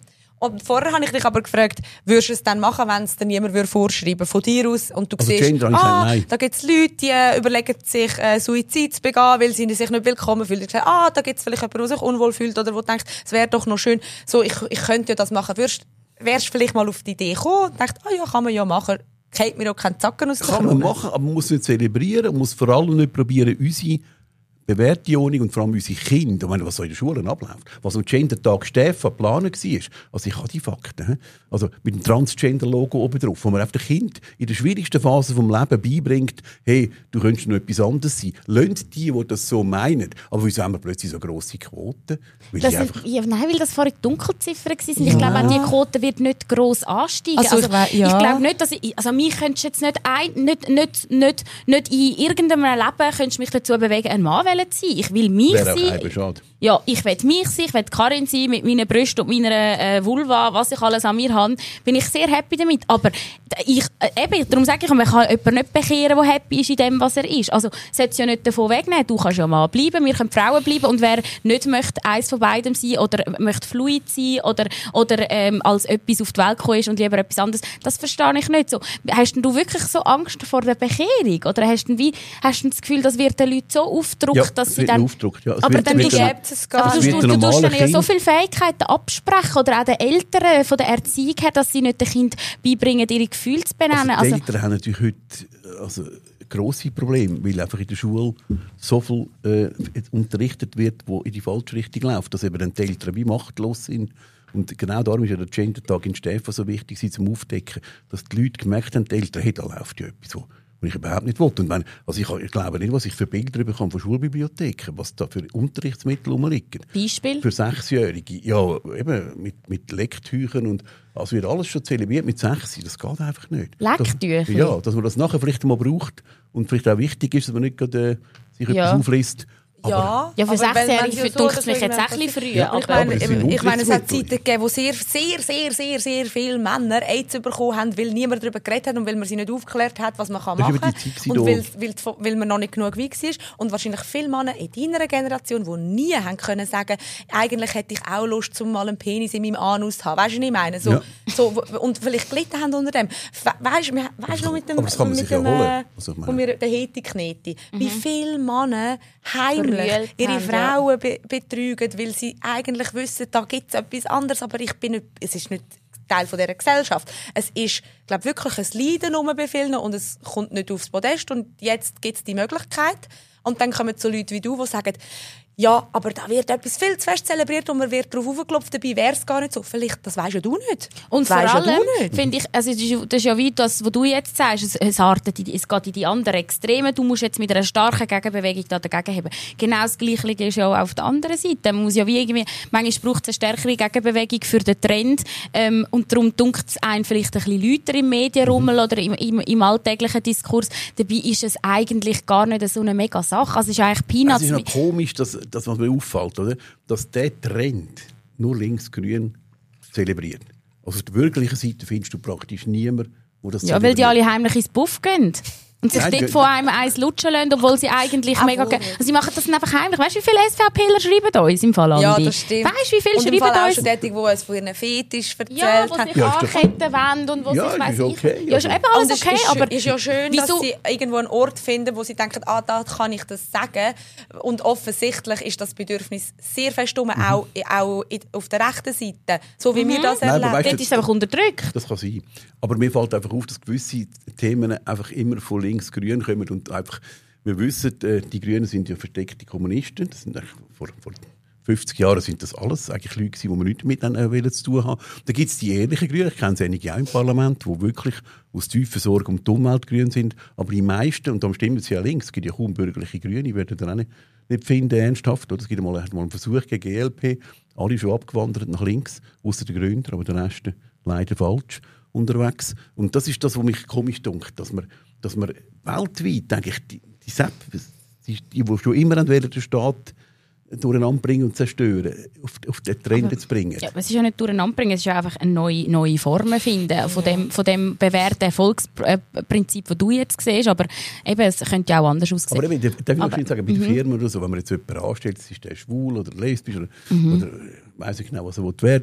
Und vorher habe ich dich aber gefragt, würdest du es dann machen, wenn es dir niemand vorschreiben würde, von dir aus, und du also siehst, Gender, ah, nein. da gibt es Leute, die überlegen sich, äh, Suizid zu begehen, weil sie sich nicht willkommen fühlen. Ich sage, ah, da gibt es vielleicht jemanden, der sich unwohl fühlt oder der denkt, es wäre doch noch schön, so, ich, ich könnte ja das machen. Würdest, wärst du vielleicht mal auf die Idee gekommen und denkst, ah ja, kann man ja machen, geht mir auch keinen Zacken aus der Kann man machen, aber man muss nicht zelebrieren, man muss vor allem nicht probieren, unsere bewährte Wohnung und vor allem unsere Kinder, was so in den Schulen abläuft, was am Gender-Tag Stefan geplant war. Also ich habe die Fakten. Also mit dem Transgender-Logo oben drauf, wo man einfach dem Kind in der schwierigsten Phase des Lebens beibringt, hey, du könntest noch etwas anderes sein. Lasst die, die das so meinen. Aber wieso haben wir plötzlich so grosse Quoten? Weil das einfach... sind, ja, nein, weil das vorhin Dunkelziffern waren. Ja. Ich glaube, auch diese Quote wird nicht gross ansteigen. Also, also, ich, we- ja. ich glaube nicht, dass ich... Also mich könntest du jetzt nicht, ein, nicht, nicht, nicht, nicht in irgendeinem Leben könntest mich dazu bewegen, ein Mann zu sein. Ich will mich Wäre sein. auch schade. Ja, ich will mich sein, ich will Karin sein, mit meinen Brüsten und meiner äh, Vulva, was ich alles an mir habe, bin ich sehr happy damit. Aber ich, äh, eben, darum sage ich, man kann jemanden nicht bekehren, der happy ist in dem, was er ist. Also, sollst du ja nicht davon wegnehmen. Du kannst ja mal bleiben, wir können Frauen bleiben, und wer nicht möchte eins von beidem sein oder möchte fluid sein oder, oder ähm, als etwas auf die Welt gekommen ist und lieber etwas anderes, das verstehe ich nicht so. Hast denn du wirklich so Angst vor der Bekehrung? Oder hast du, wie, hast du das Gefühl, das wird den Leuten so aufgedruckt, Ja, dass es sie wird dann... aufgedruckt, ja. Es Aber wird- dann wird tust du- dann- es Aber gar du, wird du, der du tust normale dann ja so Kind- viele Fähigkeiten absprechen oder auch den Eltern von der Erziehung her, dass sie nicht den Kindern beibringen, ihre Gefühle zu benennen. Also die Also, Eltern haben natürlich heute also, grosse Probleme, weil einfach in der Schule so viel äh, unterrichtet wird, wo in die falsche Richtung läuft, dass eben dann die Eltern wie machtlos sind. Und genau darum ist ja der Gender-Tag in Stefan so wichtig, zum Aufdecken, dass die Leute gemerkt haben, die Eltern, hey, da läuft ja etwas, wo was ich überhaupt nicht will. Und wenn, also ich, ich glaube nicht, was ich für Bilder bekomme von Schulbibliotheken, was da für Unterrichtsmittel rumliegen. Beispiel? Für Sechsjährige. Ja, eben mit, mit Lecktüchern und also wird alles schon zelebriert mit sechs. Das geht einfach nicht. Lecktücher? Das, ja, dass man das nachher vielleicht mal braucht und vielleicht auch wichtig ist, dass man nicht gerade, äh, sich Ja. etwas auflässt. Ja, Ja, für aber wenn- wenn Sechsjährige sie so dunkt oder es so mich jetzt irgendetwas- auch ein bisschen früh. Ja, Ich aber- meine, aber es sind ich meine, es hat Unterrichtsmittel. Zeiten gegeben, wo sehr, sehr, sehr, sehr, sehr, sehr viele Männer AIDS bekommen haben, weil niemand darüber geredet hat und weil man sie nicht aufgeklärt hat, was man kann Das ist machen über kann. die Zeit Und da. weil, weil, weil man noch nicht genug weich war. Und wahrscheinlich viele Männer in deiner Generation, die nie haben können sagen, eigentlich hätte ich auch Lust, um mal einen Penis in meinem Anus zu haben. Weißt du, was ich meine? So, Ja. so, und vielleicht gelitten haben unter dem. Weißt du, weißt du noch mit dem, Aber das kann man mit sich ja dem, holen. äh, Also ich meine- wo wir den Heti kneti, wie viele Männer heimlich Verrühlt ihre haben, Frauen be betrügen, weil sie eigentlich wissen, da gibt es etwas anderes, aber ich bin nicht, es ist nicht Teil von dieser Gesellschaft. Es ist, glaube wirklich ein Leiden um bei vielen und es kommt nicht aufs Podest und jetzt gibt es die Möglichkeit. Und dann kommen so Leute wie du, die sagen, ja, aber da wird etwas viel zu fest zelebriert und man wird darauf aufgeklopft, dabei wäre es gar nicht so. Vielleicht, das weisst ja du nicht. Und Das vor weisst ja allem du nicht. finde ich, also das ist, das ist ja wie das, was du jetzt sagst, es, es, artet in die, es geht in die anderen Extreme. Du musst jetzt mit einer starken Gegenbewegung da dagegen haben. Genau das Gleiche ist ja auch auf der anderen Seite. Man muss ja wie irgendwie, manchmal braucht es eine stärkere Gegenbewegung für den Trend ähm, und darum dunkt es einen vielleicht ein bisschen lauter im Medienrummel oder im, im, im alltäglichen Diskurs. Dabei ist es eigentlich gar nicht so eine mega Sache. Also es ist eigentlich Peanuts. Es ist noch komisch, dass, dass was mir auffällt, oder? Dass der Trend nur links-grün zelebriert. Also auf der bürgerlichen Seite findest du praktisch niemanden, der das Ja, weil die zelebriert. alle heimlich ins Buff gehen. Und sich Nein, dort die- von einem eins lutschen lassen, obwohl sie eigentlich Auch mega... wohl ge- nicht. Also sie machen das dann einfach heimlich. Weißt du, wie viele SVPler schreiben uns im Fall, Andi? Ja, das stimmt. Weißt du, wie viele und im schreiben Fall auch uns? schon dort, die uns von ihren Fetisch erzählt Ja, wo haben. sich Ja, ist doch- anketten wollen und wo Ja, sich, weiss ist ich... okay, Ja, ist also- eben alles Und es okay, ist, aber... ist ja schön, wieso- dass sie irgendwo einen Ort finden, wo sie denken, ah, da kann ich das sagen. Und offensichtlich ist das Bedürfnis sehr fest um, auch, auch in- auf der rechten Seite. So wie wir das Nein, aber erleben. weißt du, Dort ist es einfach unterdrückt. Das kann sein. Aber mir fällt einfach auf, dass gewisse Themen einfach immer von links-grün kommen und einfach, wir wissen, äh, die Grünen sind ja versteckte Kommunisten. Das sind eigentlich vor, vor fünfzig Jahren sind das alles eigentlich Leute, die wir nichts miteinander zu tun haben. Da gibt es die ehrlichen Grünen, ich kenne einige auch im Parlament, die wirklich aus tiefer Sorge um die Umwelt grün sind. Aber die meisten, und darum stimmen sie ja links, es gibt ja kaum bürgerliche Grüne, werden dann auch nicht, nicht finden, ernsthaft. Oder? Es gibt mal, hat mal einen Versuch gegen G L P, alle schon abgewandert nach links, außer der Gründer, aber der Rest leider falsch unterwegs. Und das ist das, was mich komisch dunkt, dass man, dass man weltweit, denke ich, die, die Sepp, die, die, die schon immer an den Staat durcheinander bringen und zerstören, auf, auf den Trend Aber- zu bringen. Ja, es ist ja nicht durcheinander bringen, es ist ja einfach eine neue, neue Form finden von dem, von dem bewährten Erfolgsprinzip, das du jetzt siehst. Aber eben, es könnte ja auch anders aussehen. Aber eben, darf ich noch Aber- schnell sagen, bei der Firma oder so, wenn man jetzt jemanden anstellt, ist der schwul oder lesbisch oder, Mhm. oder weiss ich genau, was er werden will,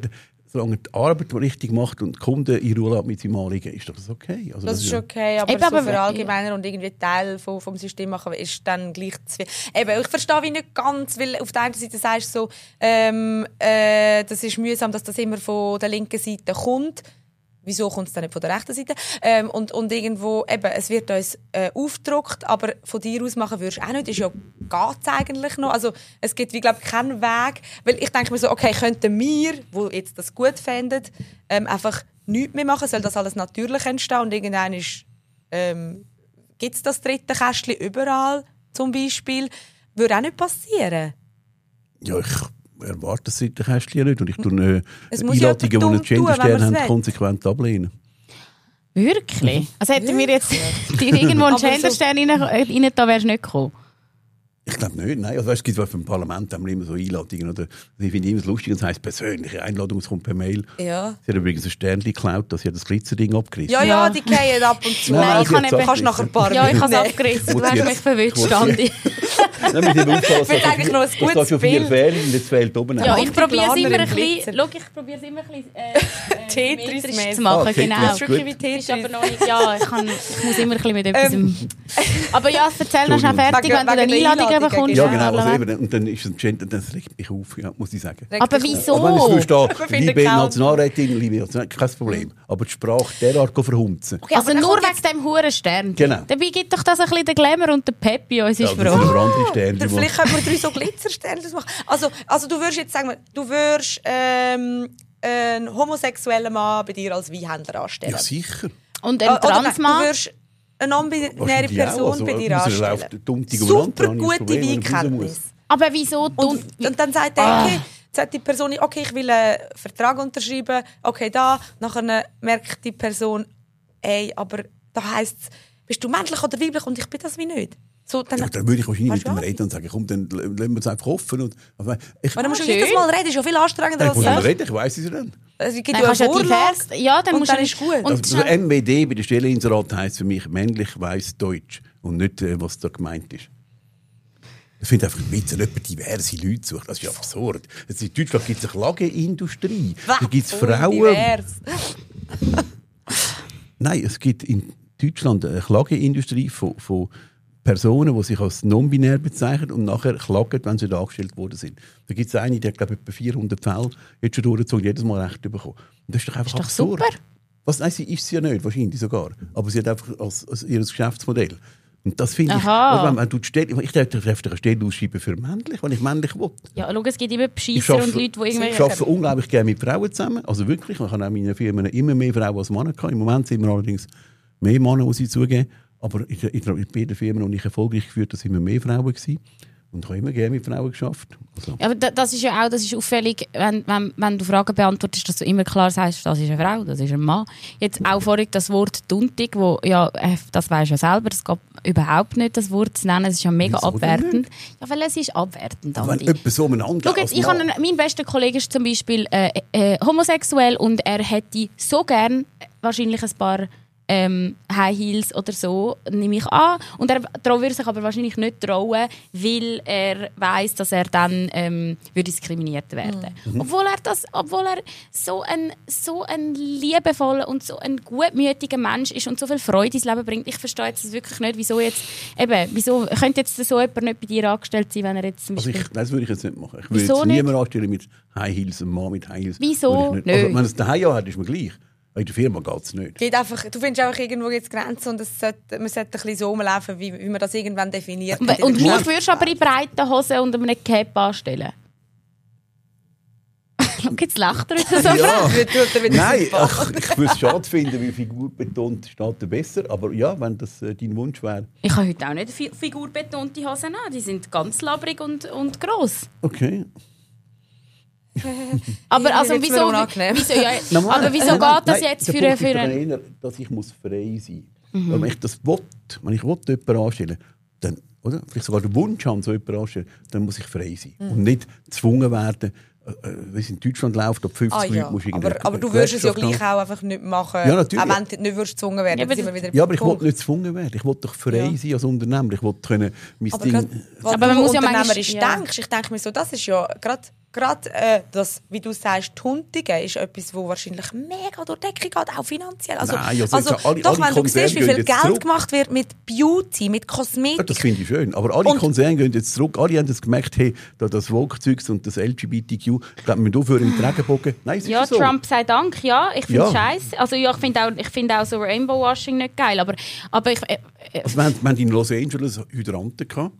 solange er die Arbeit richtig macht und die Kunden in Ruhe mit seinem Anliegen, ist doch das okay. Also das, das ist ja okay, aber Eben, so aber- verallgemeinern und irgendwie Teil vom, vom System machen, ist dann gleich zu viel. Eben, ich verstehe wie nicht ganz, weil auf der einen Seite sagst du so, ähm, äh, das ist mühsam, dass das immer von der linken Seite kommt. Wieso kommt es dann nicht von der rechten Seite? Ähm, und, und irgendwo, eben, es wird uns äh, aufgedruckt, aber von dir aus machen würdest du auch nicht. Das ist ja, geht's eigentlich noch? Also, es gibt, wie glaube ich, keinen Weg. Weil ich denke mir so, okay, könnten wir, die jetzt das gut fänden, ähm, einfach nichts mehr machen, soll das alles natürlich entstehen und irgendwann ist, ähm, gibt es das dritte Kästchen überall, zum Beispiel. Würde auch nicht passieren. Ja, ich erwarte das dritte Kästchen nicht. Und ich tue äh, Es muss ja Einladungen, die jemand einen dumm tun, Genderstern wenn haben, man's will. konsequent ablehnen. Wirklich? Also hätten wir jetzt dir irgendwo einen Aber so- Genderstern rein, rein da wärst du nicht gekommen. Ich glaube nicht, nein. Also, weißt, es gibt auch vom Parlament haben wir immer so Einladungen. Oder? Ich finde immer lustig, das heisst persönliche Einladung, es kommt per Mail. Ja. Sie hat übrigens ein Sternchen geklaut, dass sie das Glitzerding abgerissen Ja, hat. ja, Ja. die fallen ab und zu. Nein, Nein, ich sie kann hat's eben- Du kannst nachher ein paar Ja, ich habe es Nein. abgerissen. Du Muss hast ich mich jetzt- verwünscht, muss ich- Andi. Nein, mit dem Aufpassen, Wird eigentlich noch ein das gutes geht schon vier Bild. Fehlen und jetzt fehlt oben Ja, auch. ich probiere es immer ein Planer im bisschen, schau, ich probiere es immer ein bisschen äh, äh, Tetris symmetrisch mäßig. zu machen, Ah, Tetris, genau. Das ist wirklich wie gut. Das ist Tetris. aber noch nicht, ja, ich, kann, ich muss immer ein bisschen mit etwas... Ähm. aber ja, erzähl noch schnell fertig, Wegen- wenn du dann wegen der Einladungen Einladungen, bekommst. Ja, Ja, genau. Also Parlament. eben, und dann ist es Gender, das regt mich auf, ja, muss ich sagen. Regt Aber dich auf. wieso? Aber wenn es würde stehen, Ich finde liebe kaum. Nationalrätin, liebe National- kein Problem. Aber die Sprache derart verhunzen. Okay, Also aber dann nur kommt wegen dem Hurenstern. Genau. Dabei gibt doch das ein bisschen den Glamour und den Pep in uns, ist Ja, das sind Frau. aber andere Sterne. jetzt- Vielleicht können wir drei so Glitzersterne machen. Also, also du würdest jetzt sagen, du würdest ähm, einen homosexuellen Mann bei dir als Weinhändler anstellen. Ja, sicher. Und Äh, ein oder nein, Transmann. Du würdest eine non-binäre Wahrscheinlich auch. Person Also, bei dir raus läuft anstellen. der Dummtige Super umeinander, habe ich ein gute Problem, wenn er raus Weinkenntnis. muss. Aber wieso? Und, dumm- und dann sagt er, okay, sagt die Person, okay, ich will einen Vertrag unterschreiben, okay, da. Nachher merkt die Person, ey, aber da heisst es, bist du männlich oder weiblich und ich bin das wie nicht. So, dann, Ja, dann würde ich wahrscheinlich Weißt mit du ihm reden und sagen, komm, dann lassen wir es einfach offen. Und, aber ich, aber dann musst du schön. jedes Mal reden, ist ja viel anstrengender ich als muss das. nicht reden, ich weiss es ja dann. Also, es gibt Nein, ja kannst eine ja Vorlage. divers. Ja, dann und musst dann du ist gut. Und Also, schnell- M W D bei der Stelleninserat heisst für mich männlich, weiss, deutsch. Und nicht, äh, was da gemeint ist. Ich finde einfach, wenn jemand diverse Leute sucht, das ist ja absurd. Jetzt in Deutschland gibt es eine Klageindustrie. Da gibt es Oh, Frauen. divers. Nein, es gibt in Deutschland eine Klageindustrie von, von Personen, die sich als non-binär bezeichnen und nachher klagen, wenn sie da angestellt worden sind. Da gibt es eine, die hat, glaube ich, etwa vierhundert Fälle jetzt schon durchgezogen, jedes Mal Recht bekommen. Und das ist doch einfach Ist doch absurd. super. Was, nein, sie ist sie ja nicht, wahrscheinlich sogar. Aber sie hat einfach als, als ihr Geschäftsmodell. Und das finde ich, Aha. also wenn, wenn du die Stelle, ich darf doch eine Stelle ausschreiben für männlich, wenn ich männlich will. Ja, schau, es gibt immer Ich Bescheisser und arbeite, Leute, die ich irgendwie... arbeite unglaublich gerne mit Frauen zusammen. Also wirklich, ich habe auch in meinen Firmen immer mehr Frauen als Männer gehabt. Im Moment sind wir allerdings mehr Männer, muss ich zugeben. Aber in, in, in beiden Firmen, die ich erfolgreich geführt habe, sind wir mehr Frauen gewesen. Und ich habe immer gerne mit Frauen geschafft. Also, Ja, aber da- das ist ja auch, das ist auffällig, wenn, wenn, wenn du Fragen beantwortest, dass du immer klar sagst, das ist eine Frau, das ist ein Mann. Jetzt auch vorhin das Wort «tuntig», wo, ja, äh, das weisst du ja selber, es geht überhaupt nicht, das Wort zu nennen, es ist ja mega Wieso denn abwertend. Ja, weil es ist abwertend, wenn Andi. jemand so umeinander Schau jetzt, ich habe einen, mein bester Kollege ist zum Beispiel äh, äh, homosexuell und er hätte so gern wahrscheinlich ein paar ähm, High Heels oder so, nehme ich an. Und er trau- würde sich aber wahrscheinlich nicht trauen, weil er weiss, dass er dann ähm, würde diskriminiert werden. Mhm. Obwohl er das, obwohl er so ein, so ein liebevoller und so ein gutmütiger Mensch ist und so viel Freude ins Leben bringt. Ich verstehe jetzt wirklich nicht, wieso jetzt, eben, wieso könnte jetzt so jemand nicht bei dir angestellt sein, wenn er jetzt zum Also Beispiel... ich, das würde ich jetzt nicht machen. Ich würde Wieso jetzt nicht? niemanden anstellen mit High Heels, einen Mann mit High Heels. Wieso? Würde ich nicht. Nö. Also, wenn er es daheim hat, ist mir gleich. In der Firma geht es nicht. Geht einfach, du findest einfach irgendwo jetzt Grenzen und es sollte, man sollte ein bisschen so rumlaufen, wie, wie man das irgendwann definiert. Und, und mich würdest du aber in breiten Hosen und einem Cap anstellen? Schau, jetzt lacht er wieder so. Ja. Tut er wieder Nein, sympathisch. ach, ich würde es schade finden, weil figurbetont steht er besser. Aber ja, wenn das äh, dein Wunsch wäre. Ich habe heute auch nicht fi- figurbetonte Hosen an. Die sind ganz labrig und, und gross. Okay. Aber Irgendwie also, wird's mir wieso, unangenehm. wieso, ja, Normal- aber wieso Nein, nein, geht das nein, jetzt der für, Punkt für ist doch einen... eher, dass ich muss frei sein muss. Wenn ich das will, wenn ich will, jemanden anstellen dann, oder? Vielleicht sogar den Wunsch haben, so jemanden anstellen, dann muss ich frei sein. Mhm. Und nicht gezwungen werden, äh, wie es in Deutschland läuft, ab fünfzig Ah, ja. Leute musst du aber, irgendeine aber du würdest es ja Gewerkschaft gleich haben. auch einfach nicht machen, Ja, natürlich. auch wenn du nicht würdest gezwungen werden. Ja, aber Dann sind wir wieder Ja, aber ich beim will Punkt. nicht gezwungen werden. Ich will doch frei Ja. sein als Unternehmer. Ich will können mein Aber, Ding... grad, was Aber man du muss ja unternehmerisch manchmal- ja. denkst, ich denke mir so, das ist ja gerade gerade äh, das, wie du sagst, die Hundigen ist etwas, das wahrscheinlich mega durch die Decke geht, auch finanziell. Also, Nein, also, also alle, doch, alle wenn du siehst, wie viel Geld zurück. gemacht wird mit Beauty, mit Kosmetik. Ja, das finde ich schön. Aber alle und Konzerne gehen jetzt zurück. Alle haben das gemerkt, hey, da das Woke-Zeugs und das L G B T Q, ich glaube, wir müssen aufhören mit Regenbogen. Nein, es ist ja, so. Trump sei Dank, ja. Ich finde es Ja. scheiße. Also ja, ich finde auch, ich find auch so Rainbow-Washing nicht geil. Aber, aber ich... Äh, äh, Also wir, haben, wir haben in Los Angeles Hydranten gehabt,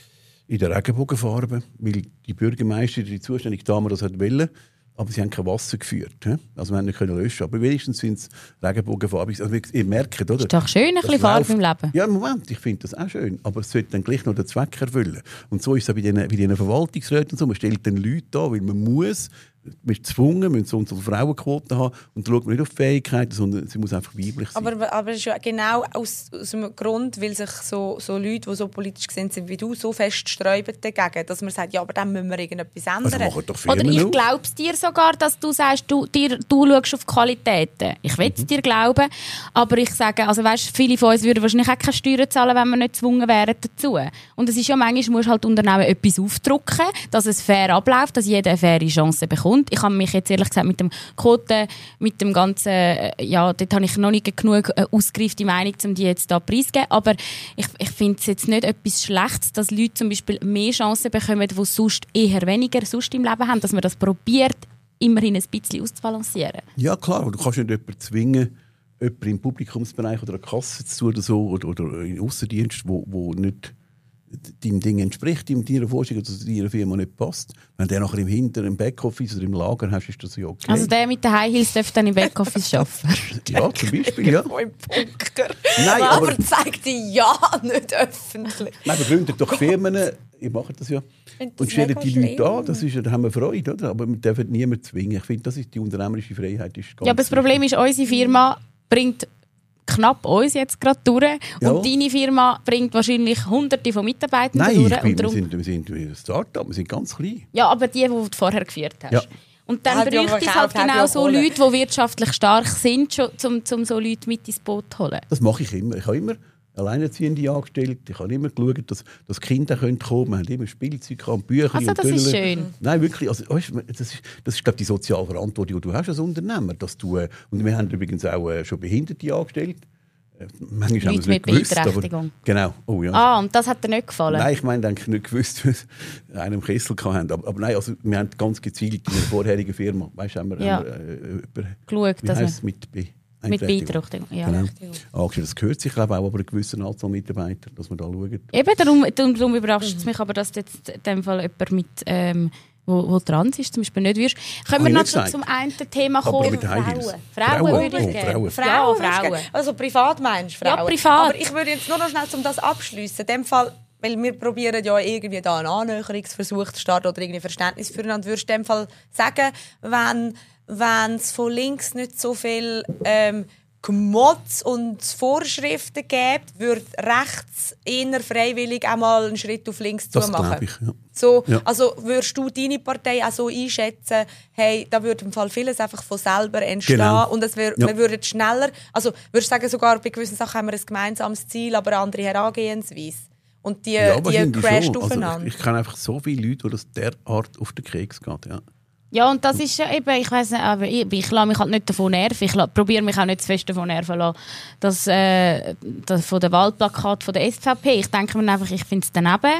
in der Regenbogenfarbe, weil die Bürgermeisterin, die zuständige Dame, das hat wollen, aber sie haben kein Wasser geführt. He? Also wir haben nicht können löschen. Aber wenigstens sind es Regenbogenfarbe. Also ihr merkt, oder? ist doch schön, ein Das bisschen Farbe läuft. im Leben. Ja, Moment, ich finde das auch schön. Aber es sollte dann gleich noch den Zweck erfüllen. Und so ist es auch bei diesen, bei diesen Verwaltungsräten und so. Man stellt dann Leute an, weil man muss, man ist gezwungen, man muss so und so Frauenquoten haben. Und da schaut man nicht auf die Fähigkeiten, sondern sie muss einfach weiblich sein. Aber, aber es ist ja genau aus, aus dem Grund, weil sich so, so Leute, die so politisch sind, sind wie du, so fest sträuben dagegen, dass man sagt, ja, aber dann müssen wir irgendetwas ändern. Also machen doch Oder Firmen ich auch. glaube es dir sogar, dass du sagst, du, dir, du schaust auf die Qualitäten. Ich will es Mhm. dir glauben, aber ich sage, also weißt, viele von uns würden wahrscheinlich auch keine Steuern zahlen, wenn wir nicht gezwungen wären dazu. Und es ist ja manchmal, musst halt Unternehmen etwas aufdrücken, dass es fair abläuft, dass jeder eine faire Chance bekommt. Ich habe mich jetzt ehrlich gesagt mit dem Quoten, mit dem ganzen, äh, ja, dort habe ich noch nicht genug äh, ausgereifte Meinung, um die jetzt da preiszugeben. Aber ich, ich finde es jetzt nicht etwas Schlechtes, dass Leute zum Beispiel mehr Chancen bekommen, die sonst eher weniger sonst im Leben haben, dass man das probiert, immerhin ein bisschen auszubalancieren. Ja, klar, aber du kannst nicht jemanden zwingen, jemanden im Publikumsbereich oder eine Kasse zu tun oder so, oder, oder in Aussendienst, wo, wo nicht deinem Ding entspricht, deiner Vorstellung, dass es deiner Firma nicht passt. Wenn du nachher im Hinteren, im Backoffice oder im Lager hast, ist das ja okay. Also der mit den High Heels dürfte dann im Backoffice arbeiten. Ja, zum Beispiel, ja. Im Bunker. Nein, aber, aber- zeigt die ja nicht öffentlich. Nein, begründet doch Firmen, ihr macht das ja, finde das und stellen mega die schlimm. Leute an, das ist, da haben wir Freude, oder? Aber wir dürfen niemanden zwingen. Ich finde, das ist die unternehmerische Freiheit. Ist ganz Ja, aber das Problem ist, unsere Firma bringt knapp uns jetzt gerade durch Ja. und deine Firma bringt wahrscheinlich hunderte von Mitarbeitern Nein, durch. ich bin, und wir, darum, sind, wir sind ein Start-up, wir sind ganz klein. ja, aber die, die du vorher geführt hast. Ja. Und dann Hat ja bräuchte es halt verkauft, hat genau ja so Kohle. Leute, die wirtschaftlich stark sind, schon, um, um so Leute mit ins Boot zu holen. Das mache ich immer. Ich habe immer Alleinerziehende angestellt. Ich habe immer geschaut, dass, dass Kinder kommen können. Wir haben immer Spielzeug gehabt, Bücher Also und das ist Tüdel. schön. Nein, wirklich. Also, weißt, du, das ist, das ist glaube ich, die soziale Verantwortung, die du hast als Unternehmer. Dass du, äh, und wir haben übrigens auch äh, schon Behinderte angestellt. Äh, manchmal haben wir Leute es mit nicht gewusst, aber, Beeinträchtigung. genau. Oh, ja. Ah, und das hat dir nicht gefallen? Nein, ich meine eigentlich nicht gewusst, was wir einen im Kessel hatten. Aber, aber nein, also wir haben ganz gezielt in der vorherigen Firma, weißt du, haben wir, Ja. haben wir äh, über, Geschaut, wie dass heisst es, mit B mit Beeinträchtigung. Ja. Genau. Angestellt. Das gehört sich, glaube ich, auch aber eine gewisse Anzahl Mitarbeiter, dass man da schaut. Eben, darum, darum, darum überrascht es mich aber, dass jetzt in dem Fall jemand mit, ähm, wo, wo trans ist, zum Beispiel nicht wirst. Können Hab wir ich noch nicht zu, gesagt. zum einen Thema Aber kommen? mit High Heels. Frauen. Frauen. Frauen würde ich Oh, gerne. Frauen. Frauen, Ja, würdest du Frauen. gerne? Also privat meinst du Frauen? Ja, privat. Aber ich würde jetzt nur noch schnell, um das abschließen. In dem Fall, weil wir probieren ja irgendwie da einen Annäherungsversuch zu starten oder irgendwie Verständnis füreinander. Würdest du in dem Fall sagen, wenn wenn es von links nicht so viel ähm, Gemotz und Vorschriften gibt, würde rechts eher freiwillig einmal einen Schritt auf links zu Das machen? glaube ich, ja. So, Ja. also würdest du deine Partei auch so einschätzen, hey, da würde im Fall vieles einfach von selber entstehen Genau. und es wär, Ja. wir würden schneller, also würdest du sagen, sogar bei gewissen Sachen haben wir ein gemeinsames Ziel, aber eine andere Herangehensweise. Und die, Ja, die wahrscheinlich crasht schon. Also aufeinander. ich, ich kenne einfach so viele Leute, die das derart auf den Keks geht. Ja. Ja, und das ist ja eben, ich weiss nicht, aber ich, ich lasse mich halt nicht davon nerven. Ich la- probiere mich auch nicht zu fest davon nerven lassen, dass, äh, das von der Wahlplakat von der S V P. Ich denke mir einfach, ich finde es daneben.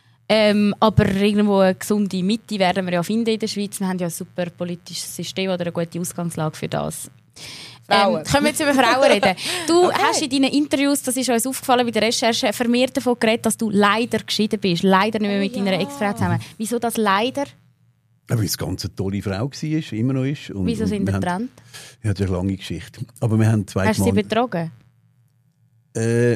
Ähm, aber irgendwo eine gesunde Mitte werden wir ja finden in der Schweiz. Wir haben ja ein super politisches System oder eine gute Ausgangslage für das. Frauen. Ähm, können wir jetzt über Frauen reden? Du Okay. hast in deinen Interviews, das ist uns aufgefallen bei der Recherche, vermehrt davon geredet, dass du leider geschieden bist. Leider nicht mehr mit deiner Ex-Frau zusammen. Wieso das leider? Weil es eine ganz tolle Frau war, immer noch ist. Und, Wieso und sind wir ihr haben- getrennt? Ja, das ist eine lange Geschichte. Aber wir haben zwei Hast du sie Mal... betrogen? Äh, ja.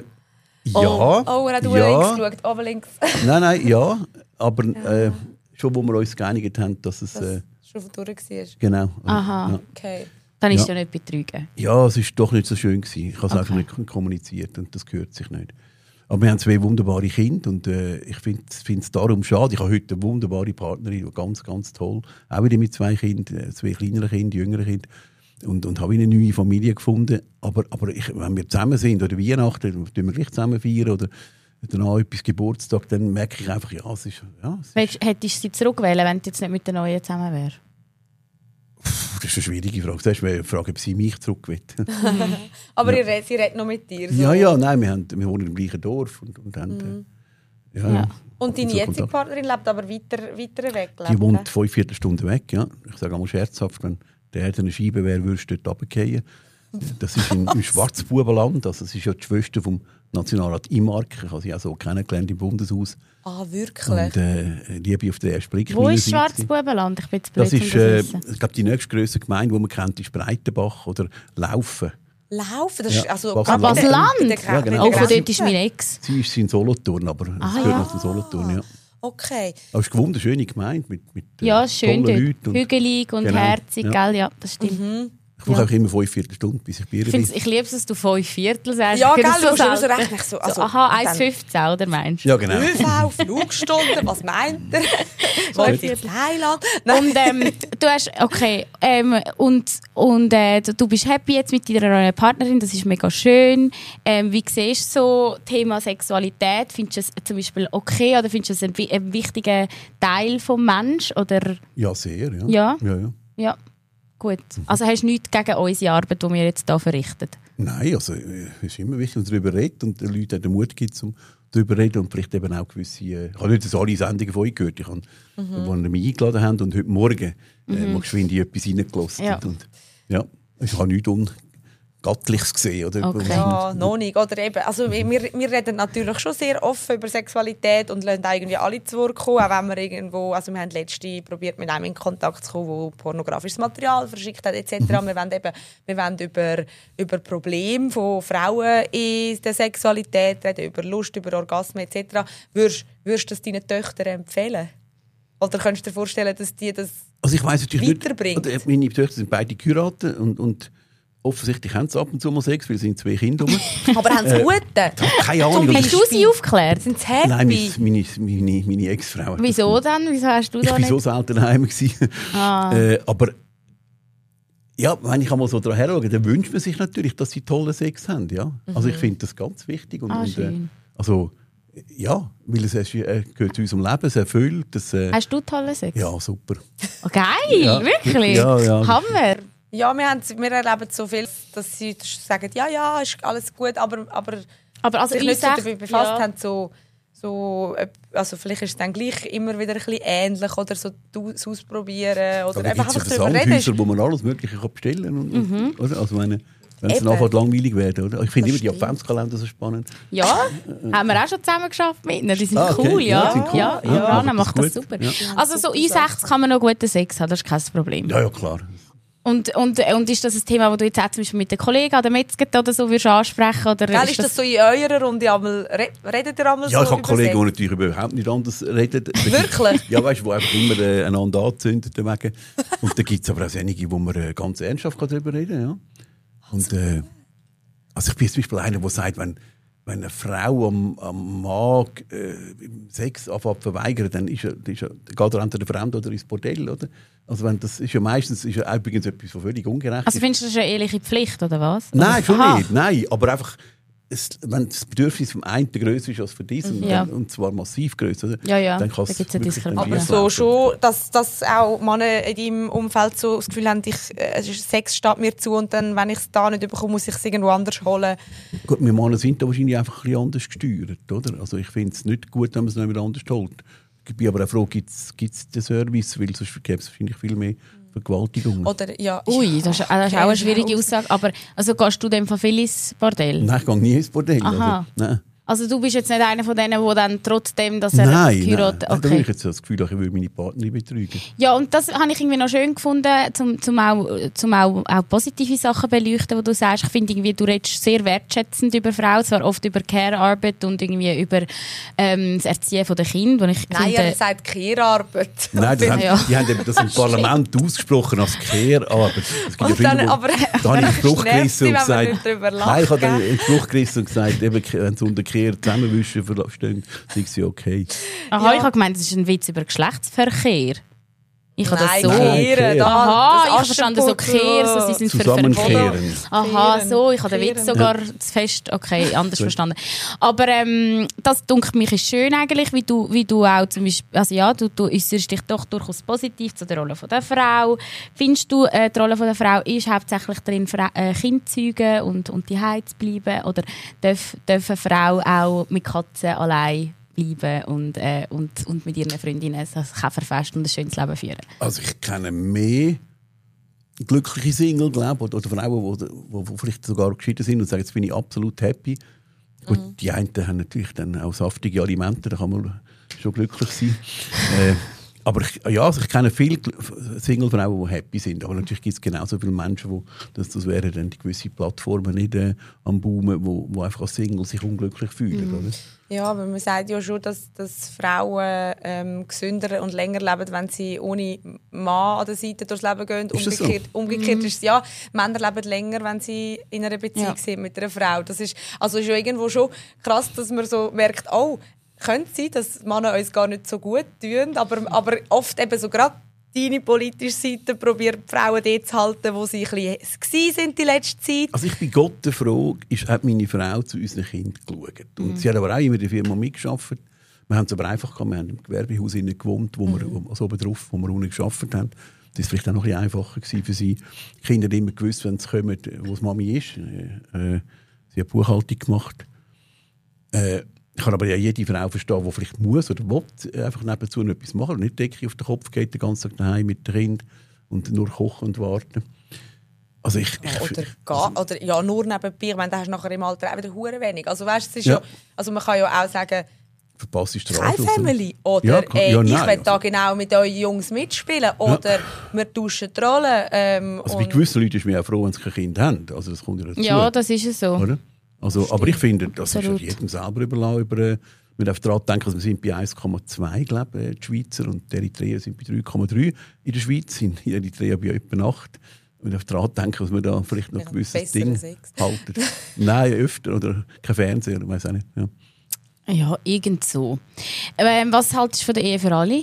Oh, oh, er hat ja. links geschaut, oben links. Nein, nein, ja. Aber äh, schon, wo wir uns geeinigt haben, dass es... Das Äh, schon durch war. genau. Aha. Ja. Okay. Dann ist Ja. ja nicht betrügen. Ja, es war doch nicht so schön gewesen. Ich habe es Okay. einfach nicht kommuniziert und das gehört sich nicht. Aber wir haben zwei wunderbare Kinder und äh, ich finde es darum schade. Ich habe heute eine wunderbare Partnerin, ganz, ganz toll. Auch wieder mit zwei Kindern, äh, zwei kleineren Kindern, jüngeren Kindern. Und, und habe eine neue Familie gefunden. Aber, aber ich, wenn wir zusammen sind oder Weihnachten, dann tun wir gleich zusammen feiern. Oder, danach etwas Geburtstag, dann merke ich einfach, ja, es ist... Ja, es ist hättest du sie zurückwählen, wenn du jetzt nicht mit der Neuen zusammen wärst? Das ist eine schwierige Frage. Das ist eine Frage, ob sie mich zurück will. Aber ja. ihr redet, sie redet noch mit dir? So. Ja, ja, nein, wir, haben, wir wohnen im gleichen Dorf. Und, und, haben, Mhm. äh, ja, Ja. Und deine so jetzige Kontakt. Partnerin lebt aber weiter, weiter weg? Die lebt wohnt fünf Viertelstunden weg. Ja. Ich sage einmal scherzhaft, wenn der Erde eine Scheibe wäre, würdest du dort runterfallen. Das ist im, im Schwarzbubenland. Also, es ist ja die Schwester vom Nationalrat Imark. Ich habe sie auch so kennengelernt im Bundeshaus. Ah, wirklich? Und äh, Liebe auf den ersten Blick. Wo ist meinerseits. Schwarzbubenland? Ich bin jetzt blöd, Das um ist, das äh, zu wissen. ich glaube, die nächstgrößte Gemeinde, die man kennt, ist Breitenbach oder Laufen. Laufen? Das Ja, ist also Basel-Land. gerade mit der- Basel-Land? mit der- Ja, mit genau. der Oh, von Grenze. dort ist mein Ex. Sie ist in Solothurn, aber es Ah, gehört ja. noch zu Solothurn. Ja. Okay. Aber es ist eine wunderschöne Gemeinde mit, mit äh, Ja, ist schön tollen dort. Leuten. Und Hügelig und Genau, herzig, ja. gell? Ja, das stimmt. Mhm. ich brauche auch immer fünf Viertelstunden, bis ich bei ihr Ich, bin. find's- ich liebe es, dass du fünf Viertel sagst. Ja, Ich gell, finde du das musst immer so selten. rechnen. So, So, also, aha, dann- eins Komma fünfzehn, oder meinst du? Ja, genau. ÖV, Flugstunden, was meint er? Wohnt in Thailand? Nein. Und ähm, du hast, okay, ähm, und, und äh, du, du bist happy jetzt mit deiner neuen Partnerin, das ist mega schön. Ähm, wie siehst du so Thema Sexualität? Findest du es zum Beispiel okay oder findest du es ein, wi- ein wichtiger Teil des Menschen? Oder? Ja, sehr. Ja. Ja? Ja, ja. Ja, gut. Also hast du nichts gegen unsere Arbeit, die wir jetzt hier verrichten? Nein, also äh, es ist immer wichtig, dass man darüber redet und den Leuten den Mut gibt, um darüber zu reden und vielleicht eben auch gewisse... Äh, ich habe nicht alle Sendungen von euch gehört, ich habe, mhm. wo ihr mich eingeladen haben und heute Morgen äh, Mhm. mal geschwind in etwas reingelassen. Ja. Und, ja, ich habe nichts Ungattliches gesehen. Oder? Okay. Ja, noch nicht. Oder eben, also wir, wir reden natürlich schon sehr offen über Sexualität und lassen irgendwie alle zu Wort kommen, auch wenn wir irgendwo, also wir haben letzte probiert mit einem in Kontakt zu kommen, der pornografisches Material verschickt hat et cetera. Mhm. Wir wollen eben, wir wollen über, über Probleme von Frauen in der Sexualität reden, über Lust, über Orgasmen et cetera. Würdest würdest du das deinen Töchtern empfehlen? Oder könntest du dir vorstellen, dass die das Also ich weiss natürlich weiterbringt? nicht, oder meine Töchter sind beide geheiratet und, und offensichtlich haben sie ab und zu mal Sex, weil es sind zwei Kinder rum. Aber haben sie gute? Keine Ahnung. Hast du sie aufgeklärt? Sind sie happy? Nein, meine, meine, meine, meine Ex-Frau. hat das Wieso gemacht. dann? Wieso hast du Ich da war nicht? so selten daheim. gewesen. Ah. Äh, aber ja, wenn ich einmal so daran herschaue, dann wünscht man sich natürlich, dass sie tollen Sex haben. Ja? Also ich finde das ganz wichtig. Und, Ah, und, äh, schön. also, ja, weil es ist, äh, gehört zu unserem Leben, es erfüllt. Das, äh, Hast du tolle Sex? ja, super. Oh, geil, Ja. wirklich? Ja, ja. Hammer. Ja, wir, haben, wir erleben so viel, dass sie sagen, ja, ja, ist alles gut, aber, aber Aber also sich nicht so Einsicht- damit befasst ja. haben, so, so, also vielleicht ist es dann gleich immer wieder ein bisschen ähnlich oder so das ausprobieren oder Da einfach gibt es ja darüber reden. Sandhäuser, wo man alles Mögliche kann bestellen kann. Und, Mhm. oder? Also meine, wenn es Eben. nachher langweilig wird. Oder? Ich finde Das immer die stimmt. Adventskalender so spannend. Ja, haben wir auch schon zusammen geschafft mit ihnen. Die sind Ah, okay. cool, ja. Ja, die sind cool. Ja, Ja, Rana macht das macht das gut. super. Ja. Also so super einundsechzig kann man noch guten Sex haben, das ist kein Problem. Ja, ja, klar. Und, und, und ist das ein Thema, das du jetzt auch zum Beispiel mit den Kollegen an der Metzger oder so würdest ansprechen? Oder Gell, ist das so in eurer Runde einmal, re- redet ihr einmal Ja, so ich habe über Kollegen, die Sex? natürlich überhaupt nicht anders reden. Wirklich? Ja, weißt du, die einfach immer äh, einander anzünden. Wegen. Und da gibt es aber auch einige, wo man äh, ganz ernsthaft darüber reden kann. Ja. Und, äh, also ich bin zum Beispiel einer, der sagt, wenn, wenn eine Frau am, am Mann äh, Sex anfängt zu verweigern, dann, ist er, dann, ist er, dann geht er entweder fremd oder ins Bordell. Oder? Also wenn, das ist ja meistens ist ja übrigens etwas, was völlig ungerecht Also ist. findest du das eine ehrliche Pflicht, oder was? Nein, schon Aha. nicht. Nein, aber einfach, es, wenn das Bedürfnis vom einen grösser ist als für diesen, Ja. dann, und zwar massiv grösser, oder? Ja, ja, dann kann da es gibt's eine wirklich dann Diskrepanz. Aber schief so laufen. schon, dass, dass auch Männer in deinem Umfeld so das Gefühl haben, ich, äh, Sex steht mir zu und dann, wenn ich es da nicht bekomme, muss ich es irgendwo anders holen. Gut, wir Männer sind da wahrscheinlich einfach ein bisschen anders gesteuert, oder? Also ich finde es nicht gut, wenn man es nicht wieder anders holt. Ich bin aber auch froh, gibt es den Service, weil sonst gäbe es wahrscheinlich viel mehr Vergewaltigungen. Oder, ja, Ui, das ist, das ist auch eine schwierige Aussage. Aber also gehst du dem von viel ins Bordell? Nein, ich gehe nie ins Bordell. Aha. Also, nein. Also du bist jetzt nicht einer von denen, der dann trotzdem, dass er Nein, nein. geheiratet... Da habe Okay. ich jetzt das Gefühl, ich würde meine Partnerin betrügen. Ja, und das habe ich irgendwie noch schön gefunden, zum, zum, auch, zum auch, auch positive Sachen beleuchten, die du sagst. Ich finde, irgendwie, du redest sehr wertschätzend über Frauen, zwar oft über Care-Arbeit und irgendwie über ähm, das Erziehen der Kinder. Ich Nein, finde, er sagt Kehrarbeit. Nein, das haben, Ja. die haben eben das im Parlament ausgesprochen als Care-Arbeit. Es gibt Und ja viele, dann, wo- aber da habe ich einen Spruch nervt sie, gerissen und wenn man gesagt, nicht drüber lacht, nein, ich habe gell? einen Spruch gerissen und gesagt, eben, wenn sie unter Kehr zusammenwischen verstehen, sind sie okay. aha, Ja. ich habe gemeint, das ist ein Witz über Geschlechtsverkehr. Ich habe das Nein, so. kehren, da, Aha, das ich habe verstanden, so kehren, so, sie sind für Zusammenkehren. Aha, so, ich habe den Kehren. Witz sogar zu fest, okay, anders verstanden. Aber ähm, das, denke mich, ist schön eigentlich, wie du, wie du auch zum Beispiel, also ja, du, du äußerst dich doch durchaus positiv zu der Rolle von der Frau. Findest du, äh, die Rolle von der Frau ist hauptsächlich darin, Fra- äh, Kind zu zeugen und, und die Hause zu bleiben? Oder darf, darf eine Frau auch mit Katzen allein bleiben und, äh, und, und mit ihren Freundinnen ein Käferfest und ein schönes Leben führen? Also ich kenne mehr glückliche Single, glaube oder, oder Frauen, die, die, die vielleicht sogar geschieden sind und sagen, jetzt bin ich absolut happy. Gut, mhm. Die einen haben natürlich dann auch saftige Alimente, da kann man schon glücklich sein. äh, aber ich, ja, also ich kenne viele Single-Frauen, die happy sind. Aber natürlich gibt es genauso viele Menschen, die, das, das wären dann die gewisse Plattformen nicht äh, am Boomen, wo, wo einfach als Single sich unglücklich fühlen. Mhm. Oder? Ja, aber man sagt ja schon, dass, dass Frauen ähm, gesünder und länger leben, wenn sie ohne Mann an der Seite durchs Leben gehen. Ist das umgekehrt so? umgekehrt Mhm. ist es ja, Männer leben länger, wenn sie in einer Beziehung Ja. sind mit einer Frau. Das ist also ist ja irgendwo schon krass, dass man so merkt, oh, könnte sein, dass Männer uns gar nicht so gut tun, aber, aber oft eben so gerade deine politische Seite probiert die Frauen dort zu halten, wo sie ein bisschen sind die letzte Zeit. Also ich bin Gott der Frage, ist, hat meine Frau zu unseren Kindern geschaut. Und mhm. sie hat aber auch immer in der Firma mitgearbeitet. Wir haben es aber einfach gehabt, wir haben im Gewerbehaus gewohnt, wo wir, mhm. also oben drauf, wo wir unten gearbeitet haben. Das war vielleicht auch noch ein bisschen einfacher für sie. Die Kinder haben immer gewusst, wenn sie kommen, wo die Mami ist. Äh, sie hat Buchhaltung gemacht. Äh, Ich kann aber ja jede Frau verstehen, die vielleicht muss oder will, einfach nebenzu noch etwas machen und nicht Decke auf den Kopf geht, den ganzen Tag daheim mit dem Kind und nur kochen und warten. Also ich, ich, Oder, ich, gar, also, oder ja, nur nebenbei. Ich meine, da hast du nachher im Alter auch wieder hure wenig. Also weißt, es ist ja. Ja. Also man kann ja auch sagen, verpasst ist der keine Anschluss. Family. Oder Ja, kann- äh, ja, ich nein, will da also- genau mit euren Jungs mitspielen. Oder wir tauschen die Rollen. Ähm, Also bei und- gewissen Leuten ist man ja froh, wenn sie kein Kind haben. Also das kommt ja dazu. Ja, das ist es so. Oder? Also, aber ich finde, das Absolut. ist ja jedem selber überlassen. Über, äh, wir dürfen daran denken, also wir sind bei eins Komma zwei, glaube ich, die Schweizer, und die Eritreer sind bei drei Komma drei in der Schweiz, in Eritrea bei etwa acht. Wir dürfen daran denken, dass wir da vielleicht noch Ja, ein gewisses besser Ding als Sex. halten. Nein, öfter, oder kein Fernseher, ich weiß auch nicht. Ja. Ja, irgend so. Ähm, was haltest du von der Ehe für alle?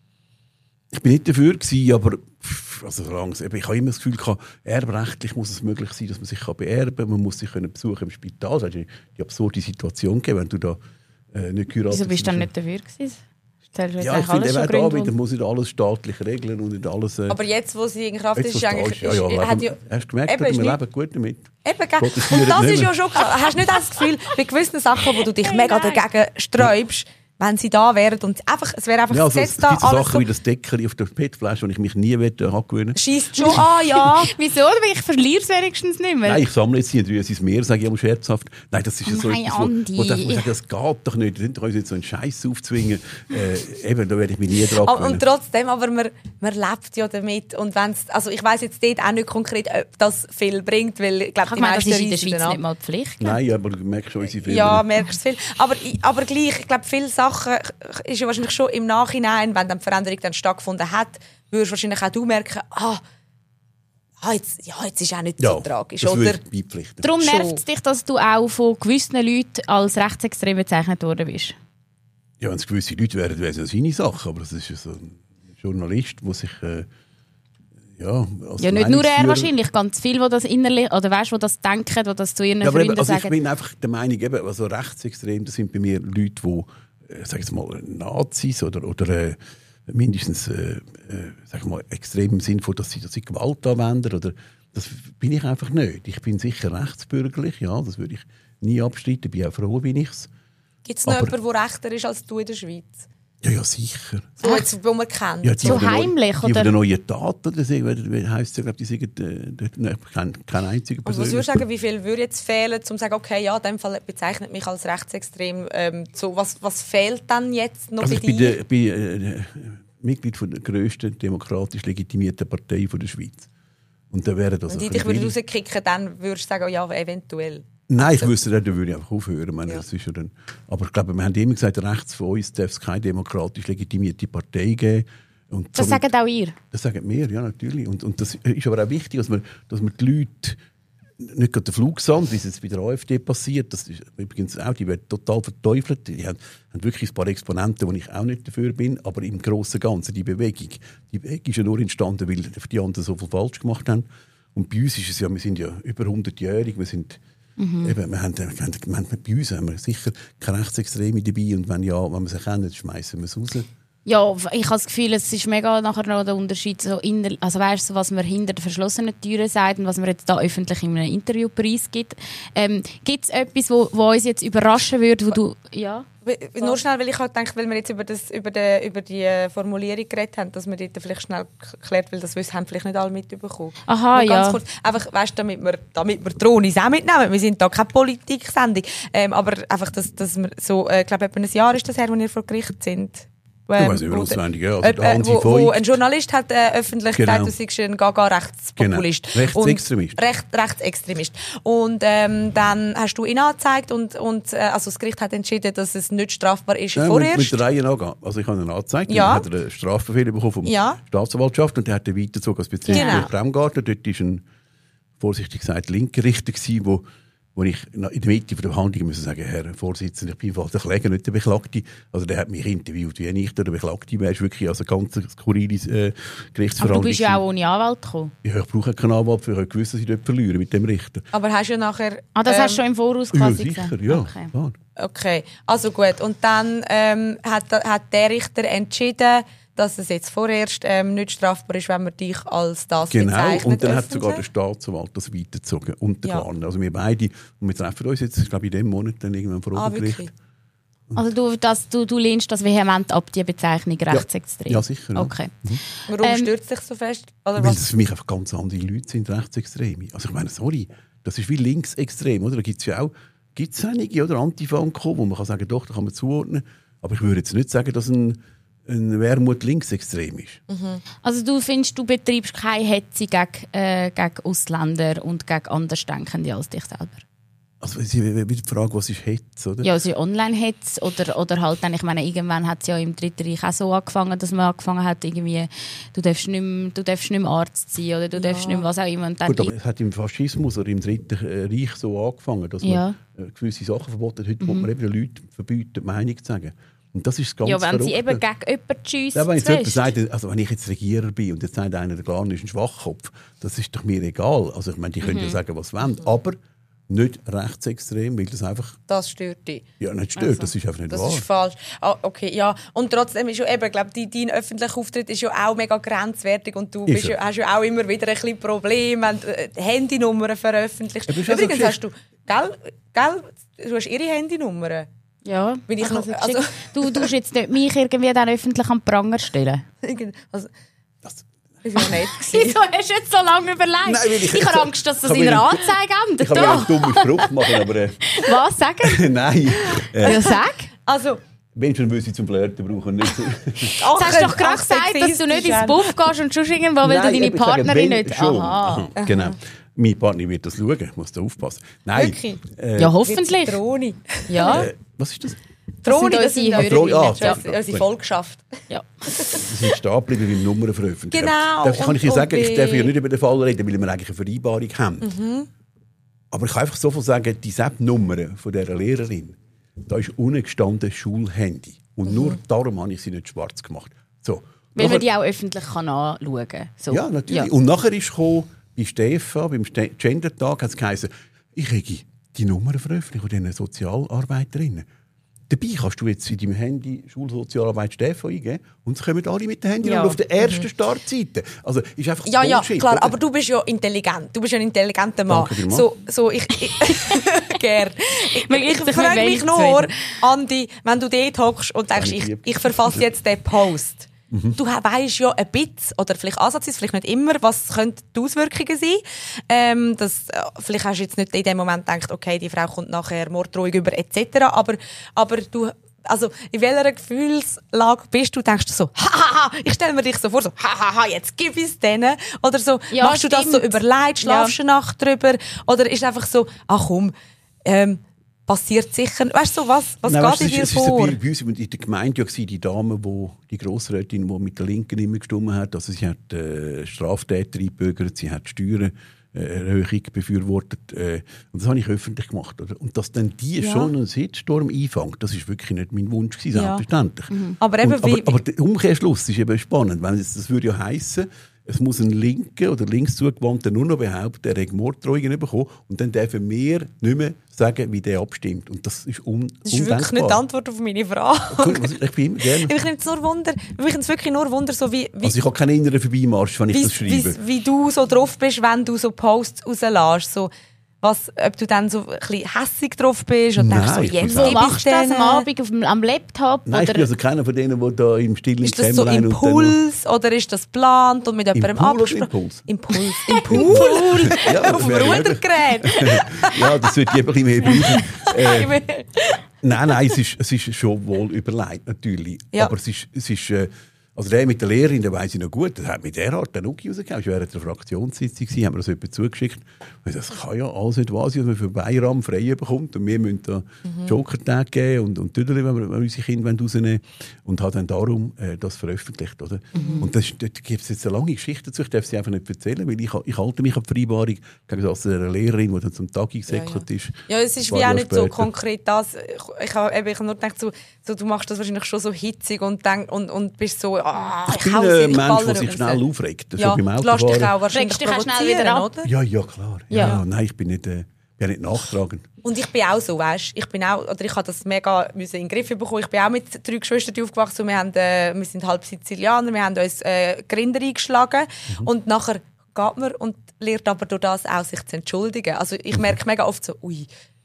Ich bin nicht dafür gewesen, aber pff, also langsam, ich habe immer das Gefühl gehabt, erbrechtlich muss es möglich sein, dass man sich beerben kann. Man muss sich können besuchen im Spital. Das hat die, die absurde Situation gegeben, wenn du da äh, nicht geheiratet Wieso bist du dann hast. nicht dafür gewesen? Stellst du jetzt Ja, ich eigentlich finde, alles eben schon da Gründe, wieder muss nicht alles staatlich regeln und nicht alles... Äh, aber jetzt, wo sie in Kraft jetzt, ist, was ist da eigentlich... ist, ja, ja, ist, hat ja, leben- hast du gemerkt, Eben, oder? ist wir nicht- leben gut damit. Eben, gell? Protestieren Und das nicht ist mehr. ja schon krass. Hast du nicht das Gefühl, bei gewissen Sachen, wo du dich Hey, mega nein. dagegen sträubst, wenn sie da wären und einfach, es wäre einfach Ja, also, das es Gesetz gibt da, so alles Sachen wie das Deckel auf der P E T-Flasche, die ich mich nie will, äh, angewöhnen schießt schon an, ja. Wieso? Weil ich verliere es wenigstens nicht mehr. Nein, ich sammle jetzt nicht ins Meer, sage ich einmal scherzhaft. Nein, das ist ja so Nein, etwas, wo, Andi. wo, wo sagt, das geht doch nicht. Ihr könnt uns jetzt so einen Scheiß aufzwingen. Äh, eben, da werde ich mich nie dran Aber- gewöhnen. Und trotzdem, aber man, man lebt ja damit. Und wenn's, also ich weiss jetzt dort auch nicht konkret, ob das viel bringt, weil ich glaube, Ich die meine, das meisten ist in der reisen Schweiz dann nicht ab. mal Pflicht. Nein, aber du merkst schon unsere Filme. Ja, merkst du viel. Aber, i- aber gleich, ich glaube, viele Sachen ist ja wahrscheinlich schon im Nachhinein, wenn dann die Veränderung dann stattgefunden hat, würdest wahrscheinlich auch du merken, ah, ah jetzt, ja, jetzt ist auch nicht ja, so tragisch. das Oder? würde ich beipflichten. Darum Schon. nervt es dich, dass du auch von gewissen Leuten als rechtsextrem bezeichnet worden bist. Ja, wenn es gewisse Leute wären, wäre es ja seine Sache. Aber das ist ja so ein Journalist, der sich... Äh, ja, als Ja, nicht nur er Meinungsführer- wahrscheinlich, ganz viele, die das innerlich, oder weißt, die das denken, die das zu ihren Ja, aber eben, Freunden also ich sagen. bin einfach der Meinung, eben, also rechtsextrem, das sind bei mir Leute, die, äh, sag ich mal, Nazis oder, oder äh, mindestens, äh, äh, sag ich mal, extrem im Sinne von, dass sie, dass sie Gewalt anwenden. Oder, das bin ich einfach nicht. Ich bin sicher rechtsbürgerlich, ja, das würde ich nie abstreiten. Bin auch froh, bin ich's. Gibt es noch Aber- jemanden, der rechter ist als du in der Schweiz? Ja, ja, sicher. So jetzt, wo man kennt. Ja, die So von der neu- heimlich, Die oder? von der neuen Tat, oder so, wie heisst es, glaube ich, die sagen, äh, kein, kein einziger Und was persönlich. würdest du sagen, wie viel würde jetzt fehlen, um zu sagen, okay, ja, in dem Fall bezeichnet mich als rechtsextrem. Ähm, so, was, was fehlt dann jetzt noch Also bei ich bin, dir? der, bin äh, Mitglied von der grössten demokratisch legitimierten Partei von der Schweiz. Und da wäre das Wenn ein die dich bisschen würde wenig- rauskicken, dann würdest du sagen, ja, eventuell. Nein, ich wüsste, dann würde ich einfach aufhören. Ich meine, Ja. das ist ja dann, aber ich glaube, wir haben immer gesagt, rechts von uns darf es keine demokratisch legitimierte Partei geben. Und Das somit- sagen auch ihr. Das sagen wir, ja, natürlich. Und, und das ist aber auch wichtig, dass man, dass man die Leute nicht gerade der Flugsand, wie es jetzt bei der AfD passiert. Das ist übrigens auch, die werden total verteufelt. Die haben, haben wirklich ein paar Exponenten, wo ich auch nicht dafür bin. Aber im Großen und Ganzen, die Bewegung, die Bewegung ist ja nur entstanden, weil die anderen so viel falsch gemacht haben. Und bei uns ist es ja, wir sind ja über hundertjährig, wir sind mhm. eben, wir haben, wir haben, wir haben, bei uns haben wir sicher keine Rechtsextreme dabei. Und wenn ja, wenn wir sie kennen, schmeißen wir es raus. Ja, ich habe das Gefühl, es ist mega nachher noch der Unterschied, so inner, also weißt du, was man hinter den verschlossenen Türen sagt und was man jetzt da öffentlich in einem Interview preisgibt. Ähm, Gibt es etwas, wo, wo uns jetzt überraschen würde, wo du... Ja? Nur schnell, weil ich halt denke, weil wir jetzt über, das, über, die, über die Formulierung geredet haben, dass wir dort vielleicht schnell geklärt, weil das wissen, haben vielleicht nicht alle mitbekommen. Aha, Nur ganz ja. kurz, einfach, weißt, damit wir, damit wir Drohnis auch mitnehmen. Wir sind da keine Politik-Sendung. Ähm, aber einfach, dass, dass wir so, ich äh, glaube, etwa ein Jahr ist das her, als wir vor Gericht sind. Ähm, ich weiß nicht, auswendig, ja. Also äh, äh, wo, wo ein Journalist hat äh, öffentlich genau. gesagt, du seist ein Gaga-Rechtspopulist. Genau. Rechtsextremist. Recht, Rechtsextremist. Und ähm, dann hast du ihn angezeigt und, und äh, also das Gericht hat entschieden, dass es nicht strafbar ist ja, vorerst. Mit, mit der Reihe angehen. Also ich habe ihn angezeigt, ja. dann hat er einen Strafbefehl bekommen von der ja. Staatsanwaltschaft und der hat den weitergezogen als Bezirksgericht genau. Bremgarten. Dort war ein, vorsichtig gesagt, linker Richter gewesen, wo wo ich in der Mitte der Verhandlung muss sagen, Herr Vorsitzender, ich bin einfach der Kläger, nicht der Beklagte. Also der hat mich interviewt, wie ich der Beklagte wäre. Es ist wirklich also ganz skurrile äh, Gerichtsverhandlung. Aber du bist ja auch ohne Anwalt gekommen. Ja, ich brauche keinen Anwalt, für ich gewusst, dass ich dort verliere mit dem Richter. Aber hast du ja nachher... Ah, das ähm, hast du schon im Voraus quasi ja, sicher, gesagt? ja. Okay. Klar. Okay, also gut. Und dann ähm, hat, hat der Richter entschieden, dass es jetzt vorerst ähm, nicht strafbar ist, wenn man dich als das genau. bezeichnet. Und dann öffentlich. hat sogar der Staatsanwalt das weitergezogen und der ja. Garner. Also wir beide, und wir treffen uns jetzt, ich glaube in diesem Monat dann irgendwann vor Obergericht. Ah, also du, das, du, du lehnst das vehement ab, die Bezeichnung rechtsextrem? Ja, ja sicher. Ja. Okay. Mhm. Warum ähm, stört es dich so fest? Oder Weil was? das für mich einfach ganz andere Leute sind, Rechtsextreme. Also ich meine, sorry, das ist wie linksextrem, oder? Da gibt es ja auch gibt's einige, oder? Antifanko, wo man kann sagen, doch, da kann man zuordnen. Aber ich würde jetzt nicht sagen, dass ein ein Wermut linksextrem ist. Mhm. Also du findest, du betreibst keine Hetze gegen, äh, gegen Ausländer und gegen Andersdenkende als dich selber? Also wieder die Frage, was ist Hetze, oder? Ja, also Online-Hetze oder, oder halt dann, ich meine, irgendwann hat es ja im Dritten Reich auch so angefangen, dass man angefangen hat, irgendwie, du darfst nicht mehr, du darfst nicht mehr Arzt sein oder du ja. darfst nicht mehr was auch immer. Und dann gut, aber es hat im Faschismus oder im Dritten Reich so angefangen, dass ja. man gewisse Sachen verboten hat. Heute mhm. muss man eben den Leuten verbieten, die Meinung zu sagen. Und das ist das ganz ja, wenn Verrückte. sie eben gegen jemanden schiessen. Ja, wenn, jetzt jemand sagt, also wenn ich jetzt Regierer bin und jetzt sagt einer, der Garner ist ein Schwachkopf, das ist doch mir egal. Also ich meine, die können mhm. ja sagen, was sie wollen, aber nicht rechtsextrem, weil das einfach... Das stört dich? Ja, nicht stört, also, das ist einfach nicht das wahr. Das ist falsch. Ah, okay, ja. Und trotzdem ist ja eben, glaube ich, dein öffentlicher Auftritt ist ja auch mega grenzwertig und du bist ja, hast ja auch immer wieder ein bisschen Probleme, wenn du äh, Handynummern veröffentlichst. Ja, übrigens also hast du, gell, gell, du hast ihre Handynummern. Ja, bin ich also, noch, also du tust jetzt nicht mich irgendwie dann öffentlich an den Pranger stellen. also, das das war ja nicht. Wieso hast du jetzt so lange überlegt? Nein, ich ich habe Angst, dass das in einer Anzeige endet. Ich kann mir einen dummen Spruch machen, aber... Äh, was, sagen? Nein. Äh, ja, sag. Also... Menschen müssen sie zum Flirten brauchen. Nicht so. Ach, hast du doch gerade gesagt, dass du nicht ins Buff gehst und schon irgendwo, weil Nein, du deine Partnerin nicht... Schon. Aha. Aha. Genau. Meine Partnerin wird das schauen, ich muss da aufpassen. Nein. Wirklich? Äh, ja, hoffentlich. Drohne. Ja. Äh, was ist das? Drohne, das das sind sind unsere unsere Hörerinnen. ah, ja, unsere Volkschaft. Ja. Sie sind stehen geblieben, weil Nummern veröffentlicht. Genau. Darf, kann ich Ihnen und, sagen, und ich darf ja nicht über den Fall reden, weil wir eigentlich eine Vereinbarung haben. Mhm. Aber ich kann einfach so viel sagen, die S A P-Nummer von dieser Lehrerin, da ist unten gestanden Schulhandy. Und mhm. nur darum habe ich sie nicht schwarz gemacht. So. Weil nachher, man die auch öffentlich kann anschauen kann. So. Ja, natürlich. Ja. Und nachher ist gekommen, bei Stefan, beim Gender-Tag, hat es geheißen, ich habe die Nummer veröffentlicht von diesen Sozialarbeiterinnen. Dabei kannst du jetzt in deinem Handy Schulsozialarbeit Stefan eingeben und es kommen alle mit dem Handy ja. und auf der ersten mhm. Startseite. Also ist einfach ja, ja, Bullshit, klar, oder? aber du bist ja intelligent. Du bist ja ein intelligenter Mann. Danke dir, Mann. So, so ich, ich gern. Ich, ich, ich frage mich nur, Andi, wenn du dort hockst und denkst, ich, ich verfasse jetzt den Post. Mhm. Du weisst ja ein bisschen, oder vielleicht ansatzweise, vielleicht nicht immer, was könnten die Auswirkungen sein. Ähm, das, vielleicht hast du jetzt nicht in dem Moment gedacht, okay, die Frau kommt nachher morddrohung über et cetera. Aber, aber du, also in welcher Gefühlslage bist du? Denkst du so, hahaha, ich stelle mir dich so vor, so, hahaha, jetzt gib es denen. Oder so, ja, machst stimmt. du das so überlegt, schlafst du ja. eine Nacht drüber? Oder ist es einfach so, ach komm, ähm, passiert sicher. Weißt du, so, was, was Nein, geht weißt, in dir es vor? Ist bei uns in der Gemeinde ja die Dame, wo, die Grossrätin, die mit der Linken immer gestimmt hat. Also sie hat äh, Straftäter eingebürgert, sie hat Steuern Erhöhung befürwortet. Äh, und das habe ich öffentlich gemacht. Oder? Und dass dann die Ja. schon einen Shitstorm einfängt, das ist wirklich nicht mein Wunsch gewesen, Ja. selbstverständlich. Mhm. Aber eben und, wie- aber, aber der Umkehrschluss ist eben spannend. Wenn es, das würde ja heissen, es muss ein Linker oder links zugewandter nur noch behaupten, er hat Morddrohungen bekommen und dann dürfen wir nicht mehr sagen, wie der abstimmt. Und das ist un Das ist wirklich nicht die Antwort auf meine Frage. Cool, was- ich bin immer gerne. Ich finde es nur Wunder, mich nimmt es wirklich nur Wunder, so wie, wie, Also ich habe keinen inneren Vorbeimarsch, wenn ich wie, das schreibe. wie, wie du so drauf bist, wenn du so Posts rauslässt. So, was, ob du dann so ein bisschen hässig drauf bist und Nein, denkst so, ich bin jetzt gar Wo gib machst ich du das denen. am Abend auf dem, am Laptop? Nein, ich oder? bin also keiner von denen, die da im stillen Ist das so Kämmerlein und dann Impuls oder ist das geplant und mit jemandem Pool oder abgesprochen? Impuls? Impuls. Im Pool? Ja, Auf dem wäre Rudergerät? noch- Ja, das würde ich ein bisschen mehr bleiben. Äh, nein, nein, es ist, es ist schon wohl überlegt, natürlich. Ja. Aber es ist, es ist äh, also der mit der Lehrerin, der weiss ich noch gut, das hat mit der Art den Uki rausgegeben. Es war während der Fraktionssitzung, gewesen, haben wir das jemand zugeschickt. Und das kann ja alles nicht wahr sein, dass man für Bayram frei bekommt und wir müssen da Mhm. Joker-Tag geben und, und Tüdeli, wenn wir, wenn wir unsere Kinder rausnehmen wollen. Und hat dann darum äh, das veröffentlicht. Oder? Mhm. Und das, dort gibt es jetzt eine lange Geschichte dazu, ich darf sie einfach nicht erzählen, weil ich, ich halte mich an die Vereinbarung gegen das einer Lehrerin, die dann zum Tag gesäckelt ist. Ja, es ist Ein paar wie auch Jahre nicht so später. konkret das. Ich, ich habe ich hab nur gedacht, so, so, du machst das wahrscheinlich schon so hitzig und, denk, und, und bist so, ah, Ich bin hau sie, ein ich Mensch, ballere der sich raus. schnell aufregt. Ja, so beim du lässt dich Autofahren. auch wahrscheinlich Regst dich auch schnell provozieren, wieder ab. oder? Ja, ja, klar. Ja. Ja. Nein, ich bin nicht, äh, bin nicht nachtragend. Und ich bin auch so, weißt, ich bin auch, oder ich habe das mega müssen in den Griff bekommen. Ich bin auch mit drei Geschwistern aufgewachsen und wir, haben, äh, wir sind halb Sizilianer, wir haben uns äh, Grinder eingeschlagen Mhm. und nachher geht man und lernt aber durch das auch sich zu entschuldigen. Also ich Mhm. merke mega oft so, ui,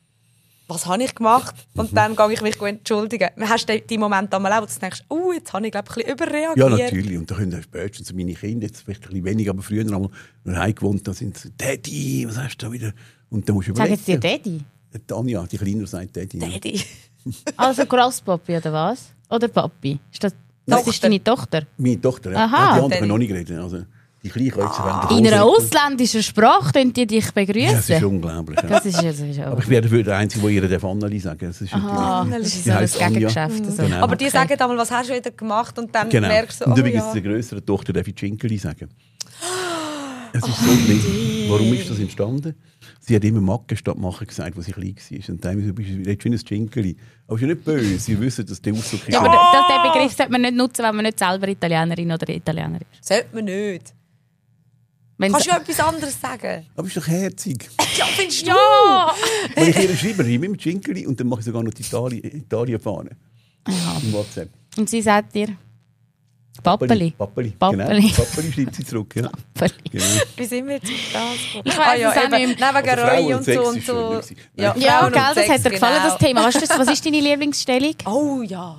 was habe ich gemacht? Und Mhm. dann gehe ich mich entschuldigen. Hast du die Momente einmal auch, wo du denkst, uh, jetzt habe ich glaube ich ein bisschen überreagiert? Ja, natürlich. Und da können spätestens meine Kinder, jetzt vielleicht ein bisschen weniger, aber früher einmal, wenn wir heimgewohnt, da sind sie, Daddy, was hast du da wieder? Und dann musst du Sag überlegen. jetzt dir Daddy? Tanja, die Kleine sagt Daddy. ja. Daddy. Also Grosspapi oder was? Oder Papi? Ist das, das Tochter. ist deine Tochter? Meine Tochter, ja. Aha. Ja, die anderen Daddy. können noch nicht reden. Also, die Kleine kann jetzt ah. In einer ausländischen Sprache können die dich begrüßen? Ja, das ist unglaublich. Ja. Das ist, das ist auch... Aber ich wäre dafür der Einzige, der ihr Anneli sagen darf. Das ist Ah, natürlich- das ist die so ein heisst Anja. Gegengeschäft. Also. Genau. Aber die Okay. sagen einmal, was hast du wieder gemacht? Und dann Genau. merkst du, Und oh, übrigens, ja. der grösseren Tochter darf ich Ginkeli sagen. Es ist so schlimm. Warum ist das entstanden? Sie hat immer Macke statt Machen gesagt, als sie klein war. Und dann bist du jetzt wie ein Ginkeli. Aber es ist ja nicht böse. Sie wissen, dass der Ausdruck ist. Ja, aber das, den Begriff sollte man nicht nutzen, wenn man nicht selber Italienerin oder Italiener ist. Sollte man nicht. Wenn's- Kannst du ja etwas anderes sagen? Aber ist doch herzig. Ja, findest du? Ja! Wenn ich ihr schreibe, schreibe ich mit Ginkeli und dann mache ich sogar noch die Italien- Italien-Fahne. Im WhatsApp. Und sie sagt dir Pappeli. Pappeli. Pappeli. Genau. Pappeli schreibt sie zurück. Ja. Pappeli. Genau. Wie sind wir jetzt auf das gekommen? Ich weiss es auch nicht mehr. Nein, wegen Also Frauen Reue und und Sex so ist und schön so. gewesen. Ja, Nein. Ja, Frauen gell, und das Sex, hat dir gefallen, genau. das Thema. Was ist, das, was ist deine Lieblingsstellung? Oh ja.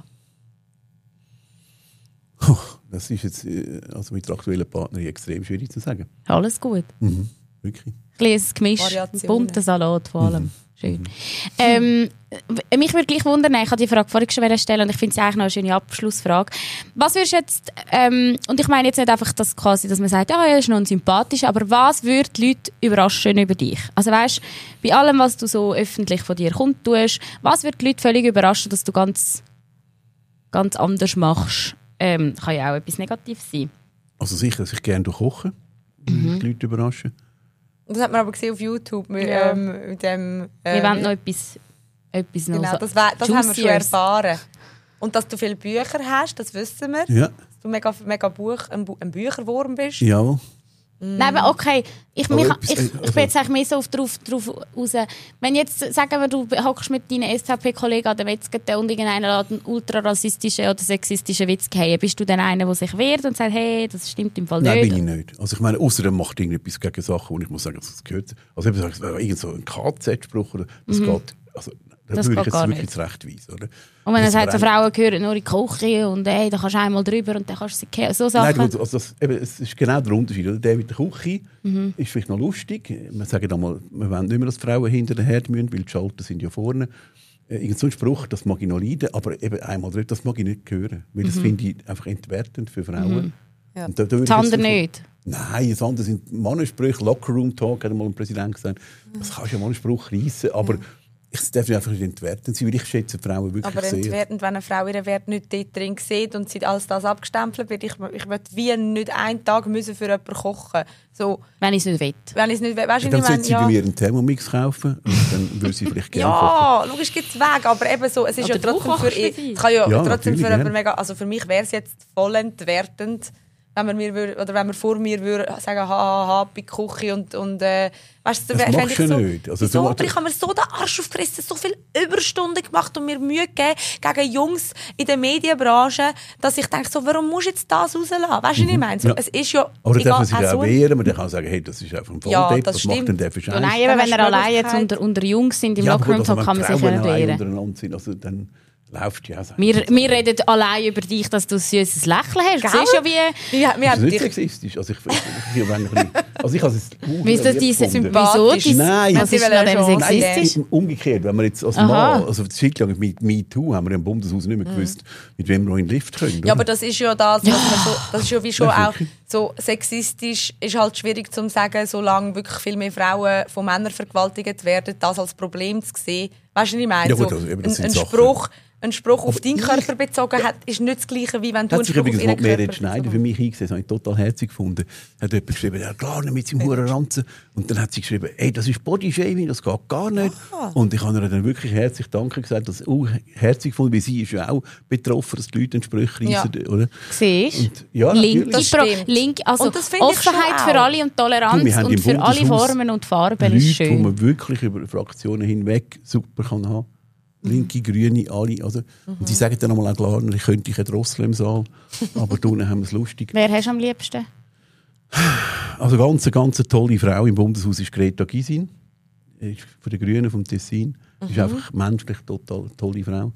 Puh, Das ist jetzt äh, also mit der aktuellen Partnerin extrem schwierig zu sagen. Alles gut. Mhm. Wirklich. Ein kleines Gemisch, Variationen. bunter Salat vor allem. Schön. Ähm, w- mich würde gleich wundern, ich habe die Frage vorhin schon stellen und ich finde es eigentlich noch eine schöne Abschlussfrage. Was würdest du jetzt, ähm, und ich meine jetzt nicht einfach, dass, quasi, dass man sagt, ja, er ist noch sympathisch, aber was würde die Leute überraschen über dich? Also weißt, bei allem, was du so öffentlich von dir kundtust, was würde die Leute völlig überraschen, dass du ganz, ganz anders machst? Ähm, kann ja auch etwas Negatives sein. Also sicher, dass ich gerne koche, mhm. die Leute überraschen. Das hat man aber gesehen auf YouTube mit, Ja. ähm, mit dem... Wir ähm, wollen noch etwas, etwas noch Genau, so das, we- das haben wir schon Juiciers. erfahren. Und dass du viele Bücher hast, das wissen wir. Ja, Dass du mega, mega Buch, ein, Bu- ein Bücherwurm bist. jawohl. Nein, aber okay. Ich, Aber mich, etwas- ich, ich also- bin jetzt eigentlich mehr so auf, drauf, drauf raus. Wenn jetzt, sagen wir, du hockst mit deinen S V P-Kollegen an der Metzgete und irgendeiner hat einen ultra-rassistischen oder sexistischen Witz gehauen, bist du dann einer, der sich wehrt und sagt, hey, das stimmt im Fall Nein, nicht? bin ich nicht. Also ich meine, außer er macht irgendetwas gegen Sachen, und ich muss sagen, das gehört. Also eben sagt, irgend so ein K Z-Spruch, oder das geht. Also, da Das würde geht ich gar jetzt wirklich nicht. zurechtweisen, oder? Und wenn er Das sagt, so brennt. Frauen gehören nur in die Küche und hey, da kannst du einmal drüber und dann kannst du sie kehren. So Sachen. Nein, du, also das, eben, es ist genau der Unterschied. Oder? Der mit der Küche Mhm. ist vielleicht noch lustig. Wir sagen einmal, wir wollen nicht mehr, dass die Frauen hinter den Herd müssen, weil die Schalter sind ja vorne. Äh, Irgend so ein Spruch, das mag ich noch leiden, aber eben einmal drüber, das mag ich nicht hören. Weil das finde ich einfach entwertend für Frauen. Ja. Und da, da würde Mhm. Das ich jetzt andere einfach- nicht. Nein, das andere sind Mannensprüche, Locker-Room-Talk, hat mal ein Präsident gesagt. Das kannst du ja mal einen Spruch reissen, aber Ich darf einfach nicht entwertend sein, weil ich schätze Frauen wirklich aber sehr. Aber entwertend, wenn eine Frau ihren Wert nicht dort drin sieht und sie alles das abgestempelt wird, ich, ich möchte wie nicht einen Tag müssen für jemanden kochen. So, wenn ich es nicht will. Wenn ich es nicht will. Weißt Ja, du, dann ich sollte meine, sie ja. bei mir einen Thermomix kaufen und dann würde sie vielleicht gerne kochen. Ja, logisch gibt es Wege, aber eben so, es ist Oder ja trotzdem du für kochst ich, für sie. kann ja, Ja, trotzdem für natürlich, jemanden ja. mega, also für mich wäre es jetzt voll entwertend, wenn man mir würd, oder wenn man vor mir würde sagen, ha, ha, ha, bei Küche und, und äh, weißt du, Das fände machst du ich so, nicht. Also, wieso? so- Aber ich habe mir so den Arsch aufgerissen, so viele Überstunden gemacht und mir Mühe gegeben gegen Jungs in der Medienbranche, dass ich denke, so, warum musst du jetzt das rauslassen? Weißt du, was ich meine? So, Ja. es ist ja Aber dann darf man sich auch auch so- wehren, man kann sagen, hey, das ist einfach ein Ja, Volldepp, das was macht stimmt. denn der für Ja, Scheiß? nein, eben, Dann wenn er hast du allein jetzt Möglichkeit. unter, unter Jungs sind im Ja, aber Lockroom, wenn kann man sich Frauen ja nicht allein wehren. untereinander sind, also dann läuft ja auch. Wir, wir reden allein über dich, dass du ein süßes Lächeln hast. Du Gell? siehst ja, wie... Wir, wir Das ist haben nicht dich, sexistisch. Also ich, ich, ich, ich, ein bisschen, also ich habe es Wie ist das lieb diese gefunden. Wieso? Sympathisch. Dies- Nein. Was ist Sie an dem wollen schon sexistisch? Nein, umgekehrt, wenn wir jetzt als Aha. Mann, also eine Zeit lang mit MeToo haben wir im Bundeshaus nicht mehr gewusst, mit wem wir in den Lift können. ja, oder? aber das ist ja das, was man so, das ist ja wie schon Ja, auch wirklich. so sexistisch, ist halt schwierig zu sagen, solange wirklich viel mehr Frauen von Männern vergewaltigt werden, das als Problem zu sehen. Weißt du, was ich meine? Ja, gut, so, also eben, das ein, sind ein Sachen. Spruch, ein Spruch auf Aber deinen ich- Körper bezogen hat, ist nicht das Gleiche, wie wenn du Hat einen sich Spruch auf übrigens ihren mal Merit Körper Schneider bezogen für mich eingesehen, das habe ich total herzig gefunden. Hat jemand geschrieben, ja gar nicht mit seinem Huren Ranzen. Und dann hat sie geschrieben, ey, das ist Bodyshaming, das geht gar nicht. Aha. Und ich habe ihr dann wirklich herzlich Danke gesagt, dass auch herzig gefunden, weil sie ist ja auch betroffen, dass die Leute Sprüche Ja. reissen, oder? Siehst Und, ja, Linke, natürlich. Das Pro, stimmt. Link, also Und das finde ich schon Offenheit auch. für alle und Du, Toleranz wir haben und im für alle Bundeshaus Formen und Farben Leute, ist wo schön. man wirklich über Fraktionen hinweg super kann haben. Linke, Grüne, alle. Also, Und die sagen dann einmal auch klar, ich könnte ich drosseln im Saal, aber da unten haben wir es lustig. Wer hast du am liebsten? Also ganz, eine ganz tolle Frau im Bundeshaus ist Greta Gysin, ist von den Grünen vom Tessin. Ist einfach menschlich total tolle Frau.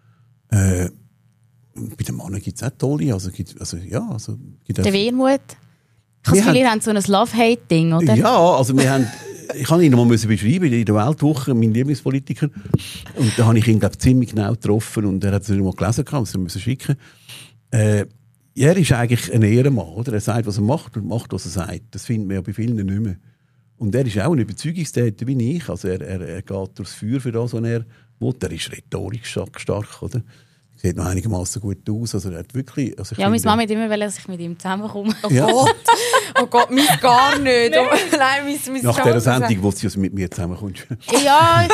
Äh, bei den Männern gibt es auch tolle. Also, gibt, also, ja, also, gibt Der auch- Wermut? Ich habe Wir das Gefühl, ihr haben- habt so ein Love-Hate-Ding, oder? Ja, also wir haben, ich kann ihn noch mal müssen beschreiben in der Weltwoche, mein Lieblingspolitiker. Und da habe ich ihn glaub, ziemlich genau getroffen und er hat es nicht mal gelesen, gehabt, also müssen schicken. Äh, er ist eigentlich ein Ehrenmann, oder? Er sagt, was er macht und macht, was er sagt. Das findet man ja bei vielen nicht mehr. Und er ist auch ein Überzeugungstäter wie ich. Also er, er, er geht durchs Feuer für das, was er will. Er ist rhetorisch stark, stark, oder? Sieht noch einigermaßen gut aus. Also er hat wirklich, also ich Ja, meine finde- Mama hat immer wollen, dass ich mit ihm zusammenkomme. Oh Ja. Gott, oh Gott, mein gar nicht. Oh, nein, mein, mein Nach dieser Chance- Sendung, wo sie also mit mir zusammenkommt. Ja,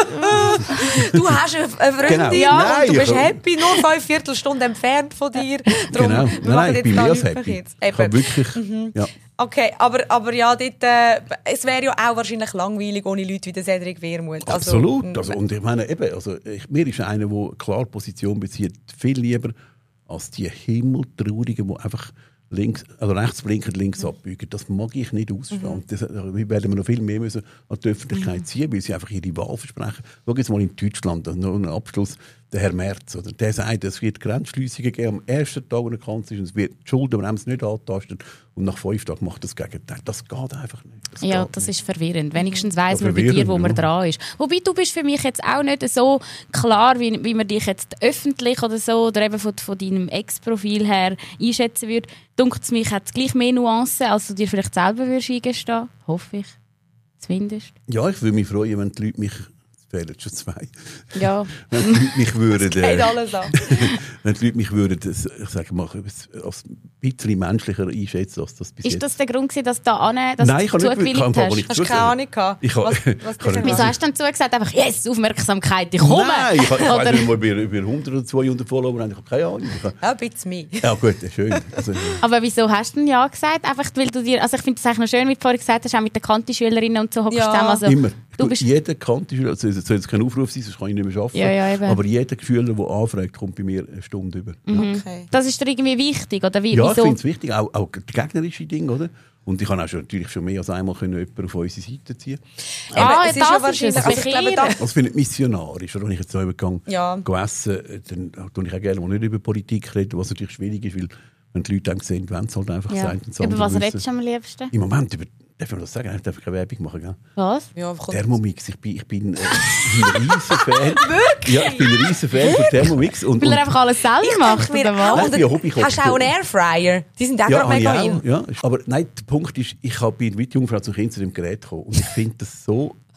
Du hast eine eine Freundin Genau. Ja. und du Nein, bist ich- happy, nur fünf Viertelstunden entfernt von dir. Darum, Genau. wir Nein, machen nein, ich jetzt bin da mehr als nichts happy. jetzt. Ich habe Eben. wirklich, ja. Okay, aber, aber ja, dort, äh, es wäre ja auch wahrscheinlich langweilig ohne Leute wie der Cedric Wermuth. Also, Absolut. Also, und ich meine, eben, also, ich, mir ist einer, der klar Position bezieht, viel lieber als die Himmeltraurigen, die einfach links, also rechts blinken, links abbiegen. Das mag ich nicht ausstehen. Mhm. Das, wir werden noch viel mehr müssen an die Öffentlichkeit ziehen, weil sie einfach ihre Wahl versprechen. Schau jetzt mal in Deutschland, also noch ein Abschluss, der Herr Merz, oder? Der sagt, es wird Grenzschliessungen geben am ersten Tag, wo er Kanzler ist, und es wird die Schuldenbremse nicht antasten und nach fünf Tagen macht das Gegenteil. Das geht einfach nicht. Das ja, geht das nicht. ist verwirrend. Wenigstens weiss Ja, man bei dir, verwirrend, wo man ja. dran ist. Wobei, du bist für mich jetzt auch nicht so klar, wie, wie man dich jetzt öffentlich oder so, oder eben von, von deinem Ex-Profil her einschätzen würde. Dunkt es mich, hat es gleich mehr Nuancen, als du dir vielleicht selber würdest eingestehen. Hoffe ich. Zumindest. Ja, ich würde mich freuen, wenn die Leute mich, es fehlen schon zwei, Ja. wenn die Leute mich würden, geht äh, alles an. wenn die Leute mich würden, das, ich sage mal, als ein bisschen menschlicher einschätzen, als das bis Ist jetzt. das der Grund gewesen, dass du da ane, dass Nein, ich du habe nicht- zugewilligt ich habe aber hast? nicht- Hast du keine Ahnung gehabt? Ich habe- was, was ich dich habe nicht- erwartet? Wieso hast du dann zugesagt, einfach, yes, Aufmerksamkeit, ich komme? Nein, ich, habe- ich Oder- weiß nicht mal, über, über hundert oder zweihundert Follower, ich habe keine Ahnung. Ich habe, Ja, ein bisschen mehr. ja gut, schön. Also, Aber wieso hast du denn ja gesagt? Einfach, weil du dir, also ich finde es eigentlich noch schön, wie du vorhin gesagt hast, auch mit den Kanti-Schülerinnen und so hockst Ja. zusammen. Also, immer. du bist, Jeder kannte Schüler, also es soll jetzt kein Aufruf sein, sonst kann ich nicht mehr arbeiten. Ja, ja, eben. aber jeder Schüler, der anfragt, kommt bei mir eine Stunde über. Okay. das ist dir irgendwie wichtig, oder wie, Ja, ich wieso? finde es wichtig, auch, auch die gegnerische Dinge, oder? Und ich kann auch schon, natürlich schon mehr als einmal können jemanden auf unsere Seite ziehen. Ah, Eben, es das ja ist wahrscheinlich- es, also ich glaube, da- Also finde ich missionarisch, oder? Wenn ich jetzt so gehe, Ja. gehe essen, äh, dann tue ich auch gerne mal nicht über Politik reden, was natürlich schwierig ist, weil wenn die Leute dann sehen, wenn es halt einfach Ja. sein und das Über andere was wissen. redest du am liebsten? Im Moment, über, darf man das sagen? Ich darf keine Werbung machen, gell? Was? Ja, kommt- Thermomix, ich bin, ich bin äh, ein riesen Fan. Wirklich? Ja, ich bin ein riesen Fan von Thermomix. Und, Weil er und- einfach alles selber Ich macht, denke mir oder was? auch, Nein, ich bin ein Hobbykoch. hast du auch einen Airfryer? Die sind auch ja, gerade habe ich mega auch, in. ja. Aber nein, der Punkt ist, ich habe bei der Jungfrau zu Kind zu dem Gerät gekommen und ich finde das so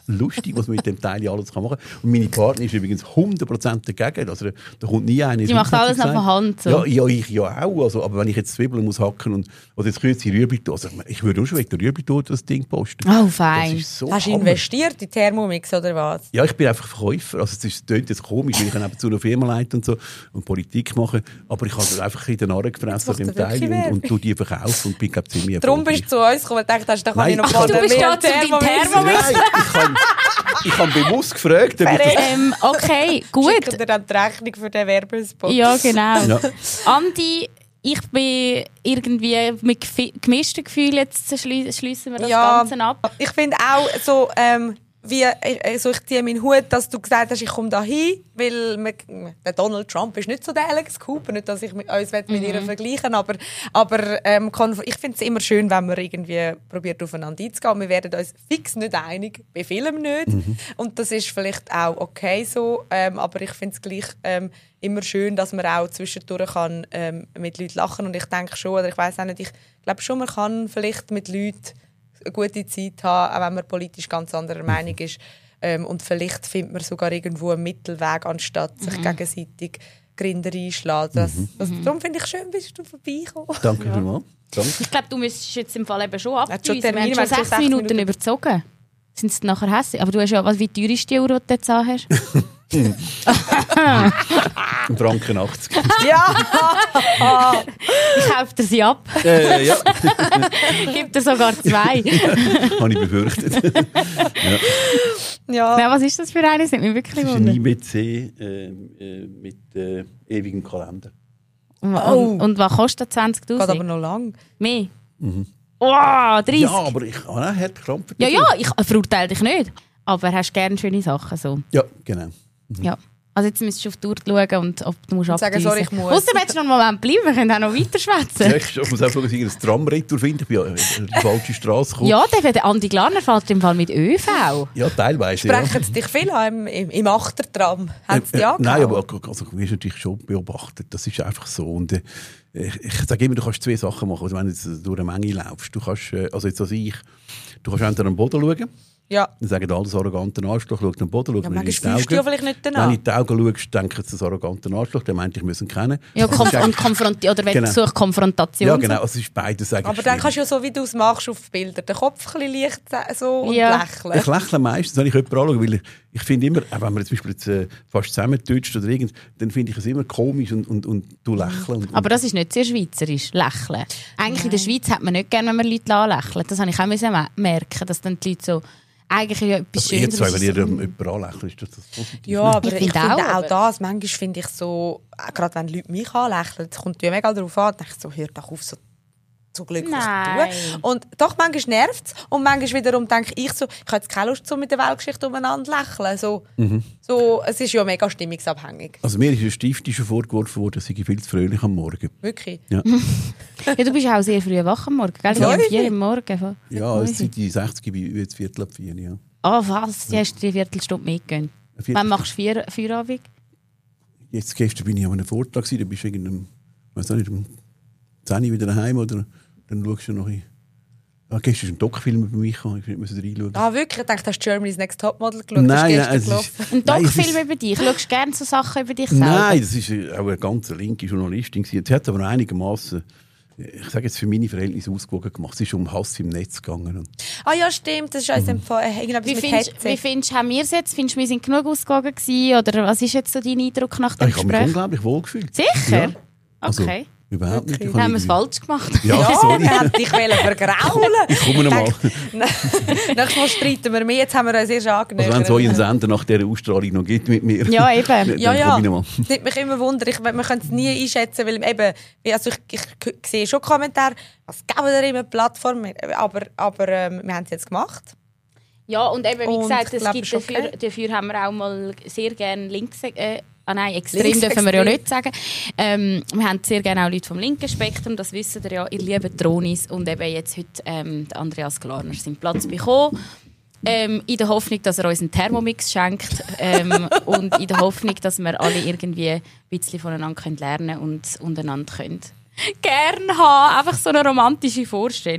lustig, was man mit dem Teil alles machen kann. Und meine Partnerin ist übrigens hundert Prozent dagegen. Also, da kommt nie einer. Die macht alles nach der Hand. So. Ja, ja, ich ja auch. Also, aber wenn ich jetzt Zwiebeln muss hacken und oder jetzt kürze ich Rüebli, also ich würde auch schon wegen der Rüebli das Ding posten. Oh, fein. So Hast du investiert in Thermomix oder was? Ja, ich bin einfach Verkäufer. Also, es ist, klingt jetzt komisch, weil ich eben zu einer Firma leite und so und Politik mache. Aber ich habe einfach in den Arren gefressen auf dem Teil und, und tue die verkaufen und bin, glaube ich, ziemlich Darum bist du zu uns gekommen und dachte, da kann ich noch Ach, du bist da zu deinem Thermomix. Nein, ich habe ich hab bewusst gefragt. Ob ich das ähm, okay, gut. Schicken dir dann die Rechnung für den Werbespot. Ja, genau. Ja. Andi, ich bin irgendwie mit gemischten Gefühlen, jetzt schließen wir das ja, Ganze ab. Ich finde auch so, ähm, wie, also ich ziehe meinen Hut, dass du gesagt hast, ich komme da hin, weil man, der Donald Trump ist nicht so der Alex Cooper, nicht, dass ich mit, uns mit mhm. ihr vergleichen aber, aber ähm, ich finde es immer schön, wenn man irgendwie probiert, aufeinander einzugehen. Wir werden uns fix nicht einig, bei vielem nicht. Mhm. Und das ist vielleicht auch okay so, ähm, aber ich finde es gleich ähm, immer schön, dass man auch zwischendurch kann, ähm, mit Leuten lachen und ich denke schon, oder ich weiss auch nicht, ich glaube schon, man kann vielleicht mit Leuten eine gute Zeit haben, auch wenn man politisch ganz anderer Meinung ist. Ähm, und vielleicht findet man sogar irgendwo einen Mittelweg, anstatt sich mhm. gegenseitig Grinder einschlagen. Das, mhm. das, darum finde ich schön, bist du vorbeigekommen. Danke ja. vielmals. Danke. Ich glaube, du müsstest jetzt im Fall eben schon abschließen. Wir haben schon sechs Minuten, Minuten überzogen. Sind sie nachher hässlich? Aber du hast ja, was, wie teuer ist die Euro, die du jetzt hast? Ein Franken achtzig. Ja! Ich kaufe dir sie ab. Äh, ja. Gib dir sogar zwei. Ja, habe ich befürchtet. ja. Ja. Ja, was ist das für eine? Das sind mir wirklich das ist ein I B C äh, äh, mit äh, ewigem Kalender. Und, oh. und was kostet zwanzigtausend? Geht aber noch lang. Mehr? Mhm. Oh, dreißig. Ja, aber ich habe auch hart Krampf. Ja, ja, ich verurteile dich nicht. Aber hast gerne schöne Sachen so. Ja, genau. Mhm. Ja. Also jetzt müsstest du auf die Uhr schauen und ob du musst sagen, sorry, ich muss. Ausser willst du noch einen Moment bleiben, wir können auch noch weiter schwätzen. Ja, ich muss einfach ein Tramretour finden, ich bin ja in die falsche Straße gekommen. Ja, der Andi Glarner fährt im Fall mit ÖV. Ja, teilweise. Sprechen ja. sie dich viel an im, im, im Achtertram? Haben sie dich äh, äh, Nein, aber angehauen? also, du wirst natürlich schon beobachtet. Das ist einfach so. Und, äh, ich, ich sage immer, du kannst zwei Sachen machen. Also, wenn du jetzt durch eine Menge laufst, du kannst, äh, also jetzt als ich, du kannst entweder am Boden schauen. Ja. Dann sagen alle, das arrogante Arschloch, schau den Boden, schau Ja, mir in die manchmal fühlst du ja vielleicht nicht danach. Wenn du in die Augen schaust, denken sie, das arrogante Arschloch, der meint, ich muss ihn kennen. Ja, konf und konfrontieren, oder wenn genau. du suchst, Konfrontation. Ja, genau, also es ist beides eigentlich Aber dann kannst du ja so, wie du es machst auf Bilder, den Kopf ein bisschen leicht so und Ja. lächeln. Ich lächle meistens, wenn ich jemanden anschaue, weil ich, ich finde immer, auch wenn man zum Beispiel jetzt, äh, fast zusammentutscht oder irgend, dann finde ich es immer komisch und, und, und du lächeln. Und, Aber das ist nicht sehr schweizerisch, lächeln. Eigentlich Nein. in der Schweiz hat man nicht gerne, wenn man Leute anlächelt. Das habe ich auch müssen merken, dass dann die Leute so eigentlich ja etwas also Schönes... Jetzt, wenn ihr jemanden anlächelt, ist das, das positiv. Ja, aber ich, ich finde auch, auch, aber- das, manchmal finde ich so, gerade wenn Leute mich anlächeln, es kommt ja mega darauf an, denke ich so, hör doch auf, so, so glücklich Nein. zu tun. Und doch, manchmal nervt es und manchmal wiederum denke ich so, ich habe jetzt keine Lust, so mit der Weltgeschichte umeinander lächeln. So, Mhm. so, es ist ja mega stimmungsabhängig. Also mir ist ein Stift schon vorgeworfen worden, dass ich viel zu fröhlich am Morgen. Wirklich. Ja, Ja, du bist auch sehr früh wach am Morgen, gell? Ja, Um ich vier bin- am Morgen. ja es sind die sechzig, ich bin jetzt Viertel ab vier. Ja. Ah, oh, was? Du hast drei Viertelstunde mitgegeben. Viertel- Wann machst du vier, Feierabend? Jetzt gestern bin ich an einem Vortrag, da bist du irgendeinem, weiß auch nicht, um zehn Uhr wieder daheim oder dann schaust du noch ein. Ah, gestern ist ein Doc-Film über mich gekommen, ich musste reinschauen. Ah, wirklich? Ich dachte, hast du Germany's Next Topmodel geschaut? Nein, das nein, ist es gestern ist, gelaufen. Ein nein, es Doc-Film ist- über dich. Schaust du gerne so Sachen über dich selber? Nein, das ist äh, auch eine ganz linke Journalistin gewesen. Sie hat aber einigermaßen, ich sage jetzt für meine Verhältnisse ausgewogen gemacht. Es ist um Hass im Netz gegangen. Und Ah ja, stimmt, das ist uns empfohlen. Äh, irgendetwas Wie mit findest, Hetze. wie findest haben wir es jetzt? Findest du, wir sind genug ausgewogen gewesen? Oder was ist jetzt so dein Eindruck nach dem ich habe mich Gespräch? unglaublich wohl gefühlt. Sicher? Ja. Also, Okay. Überhaupt nicht. Ich Dann haben wir es irgendwie- falsch gemacht. Ja, Ja, sorry. er hat dich vergraulen. Ich komme noch mal. Nächstes Mal streiten wir mehr, jetzt haben wir uns erst angenähert. Also wenn es so einen Sender nach dieser Ausstrahlung noch gibt mit mir, Ja, eben. dann Ja, ja. komme ich noch mal. Das nimmt mich immer Wunder. Ich, man kann es nie einschätzen, weil eben, also ich, ich, ich sehe schon Kommentare, was geben wir immer Plattform, aber, aber ähm, wir haben es jetzt gemacht. Ja, und eben, wie Und gesagt, ich es glaub, gibt ist okay. dafür, dafür haben wir auch mal sehr gerne links... Äh, ah nein, extrem Links, dürfen wir ja extrem. nicht sagen. Ähm, wir haben sehr gerne auch Leute vom linken Spektrum, das wisst ihr ja, ihr lieben Tronis. Und eben jetzt heute ähm, der Andreas Glarner seinen Platz bekommen. Ähm, in der Hoffnung, dass er uns einen Thermomix schenkt. Ähm, und in der Hoffnung, dass wir alle irgendwie ein bisschen voneinander können lernen und untereinander können. Gerne haben. Einfach so eine romantische Vorstellung.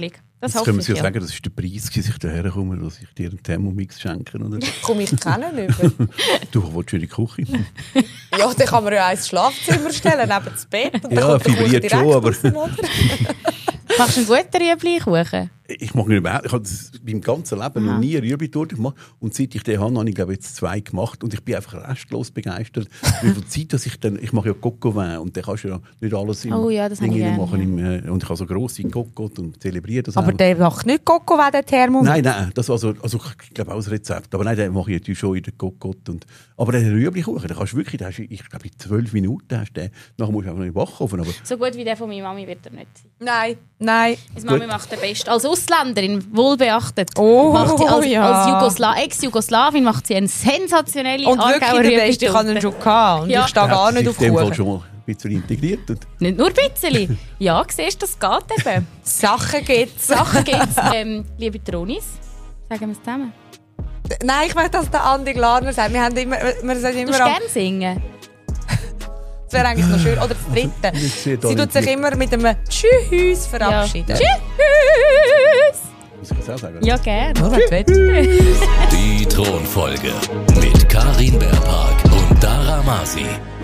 Das Jetzt hoffe können wir ich, sich ja ja. sagen, das ist der Preis, dass ich daher komme, dass ich dir einen Thermomix schenke. Oder? Komme ich kennen über? Du willst in die Küche. Ja, dann kann man ja ein Schlafzimmer stellen, neben das Bett. Und dann Ja, kommt der Kuchen vibriert direkt schon, aber- raus, oder? Machst du einen guten Rüebli-Kuchen? Ich mache nicht mehr. Ich habe das beim ganzen Leben noch nie Rüebli-Torte gemacht. Und seit ich den habe, habe ich glaube jetzt zwei gemacht. Und ich bin einfach restlos begeistert. Wie viel Zeit, dass ich dann... Ich mache ja Coco-Vin und dann kannst du ja nicht alles im Oh ja, das Ding habe ich rein gerne, machen. Im, äh, und ich habe so grosse Coco und zelebriere das Aber auch. der macht nicht Coco, wenn der Thermomix. Nein, nein, das war so, also ich glaube auch ein Rezept. Aber nein, den mache ich natürlich schon in der Cocotte. Und aber den Rüebli-Kuchen, den kannst du wirklich, den hast du, ich glaube in zwölf Minuten hast du den. Nachher musst du einfach noch in den Backofen. Aber So gut wie der von meiner Mami wird er nicht sein. Nein, nein. Meine Mami macht den besten. Als Ausländerin, wohlbeachtet, Oh, macht sie als, ja. als Jugosla Ex-Jugoslawin macht sie eine sensationelle Und Aargauer wirklich der Beste, ich habe ihn Rüebli-Torte. schon gehabt. Und Ja. ich stehe gar hat nicht sich auf in dem Fall Kuchen. schon mal ein bisschen integriert. Und Nicht nur ein bisschen. Ja, siehst du, das geht eben. Sachen gibt's. Sachen gibt es. Ähm, liebe Tronis, sagen wir es zusammen. Nein, ich möchte, dass der Andi Glarner sagt. Wir haben immer, wir sagen Du immer, musst am- gerne singen. das wäre eigentlich noch schön. Oder das Dritte. nicht sehr Sie tut sich talentiert. immer mit einem Tschüss verabschieden. Ja. Tschüss! muss ich jetzt auch sagen. Ja, gerne. Nur wenn du willst. Die Thronfolge mit Karin Beerpark und Dara Masi.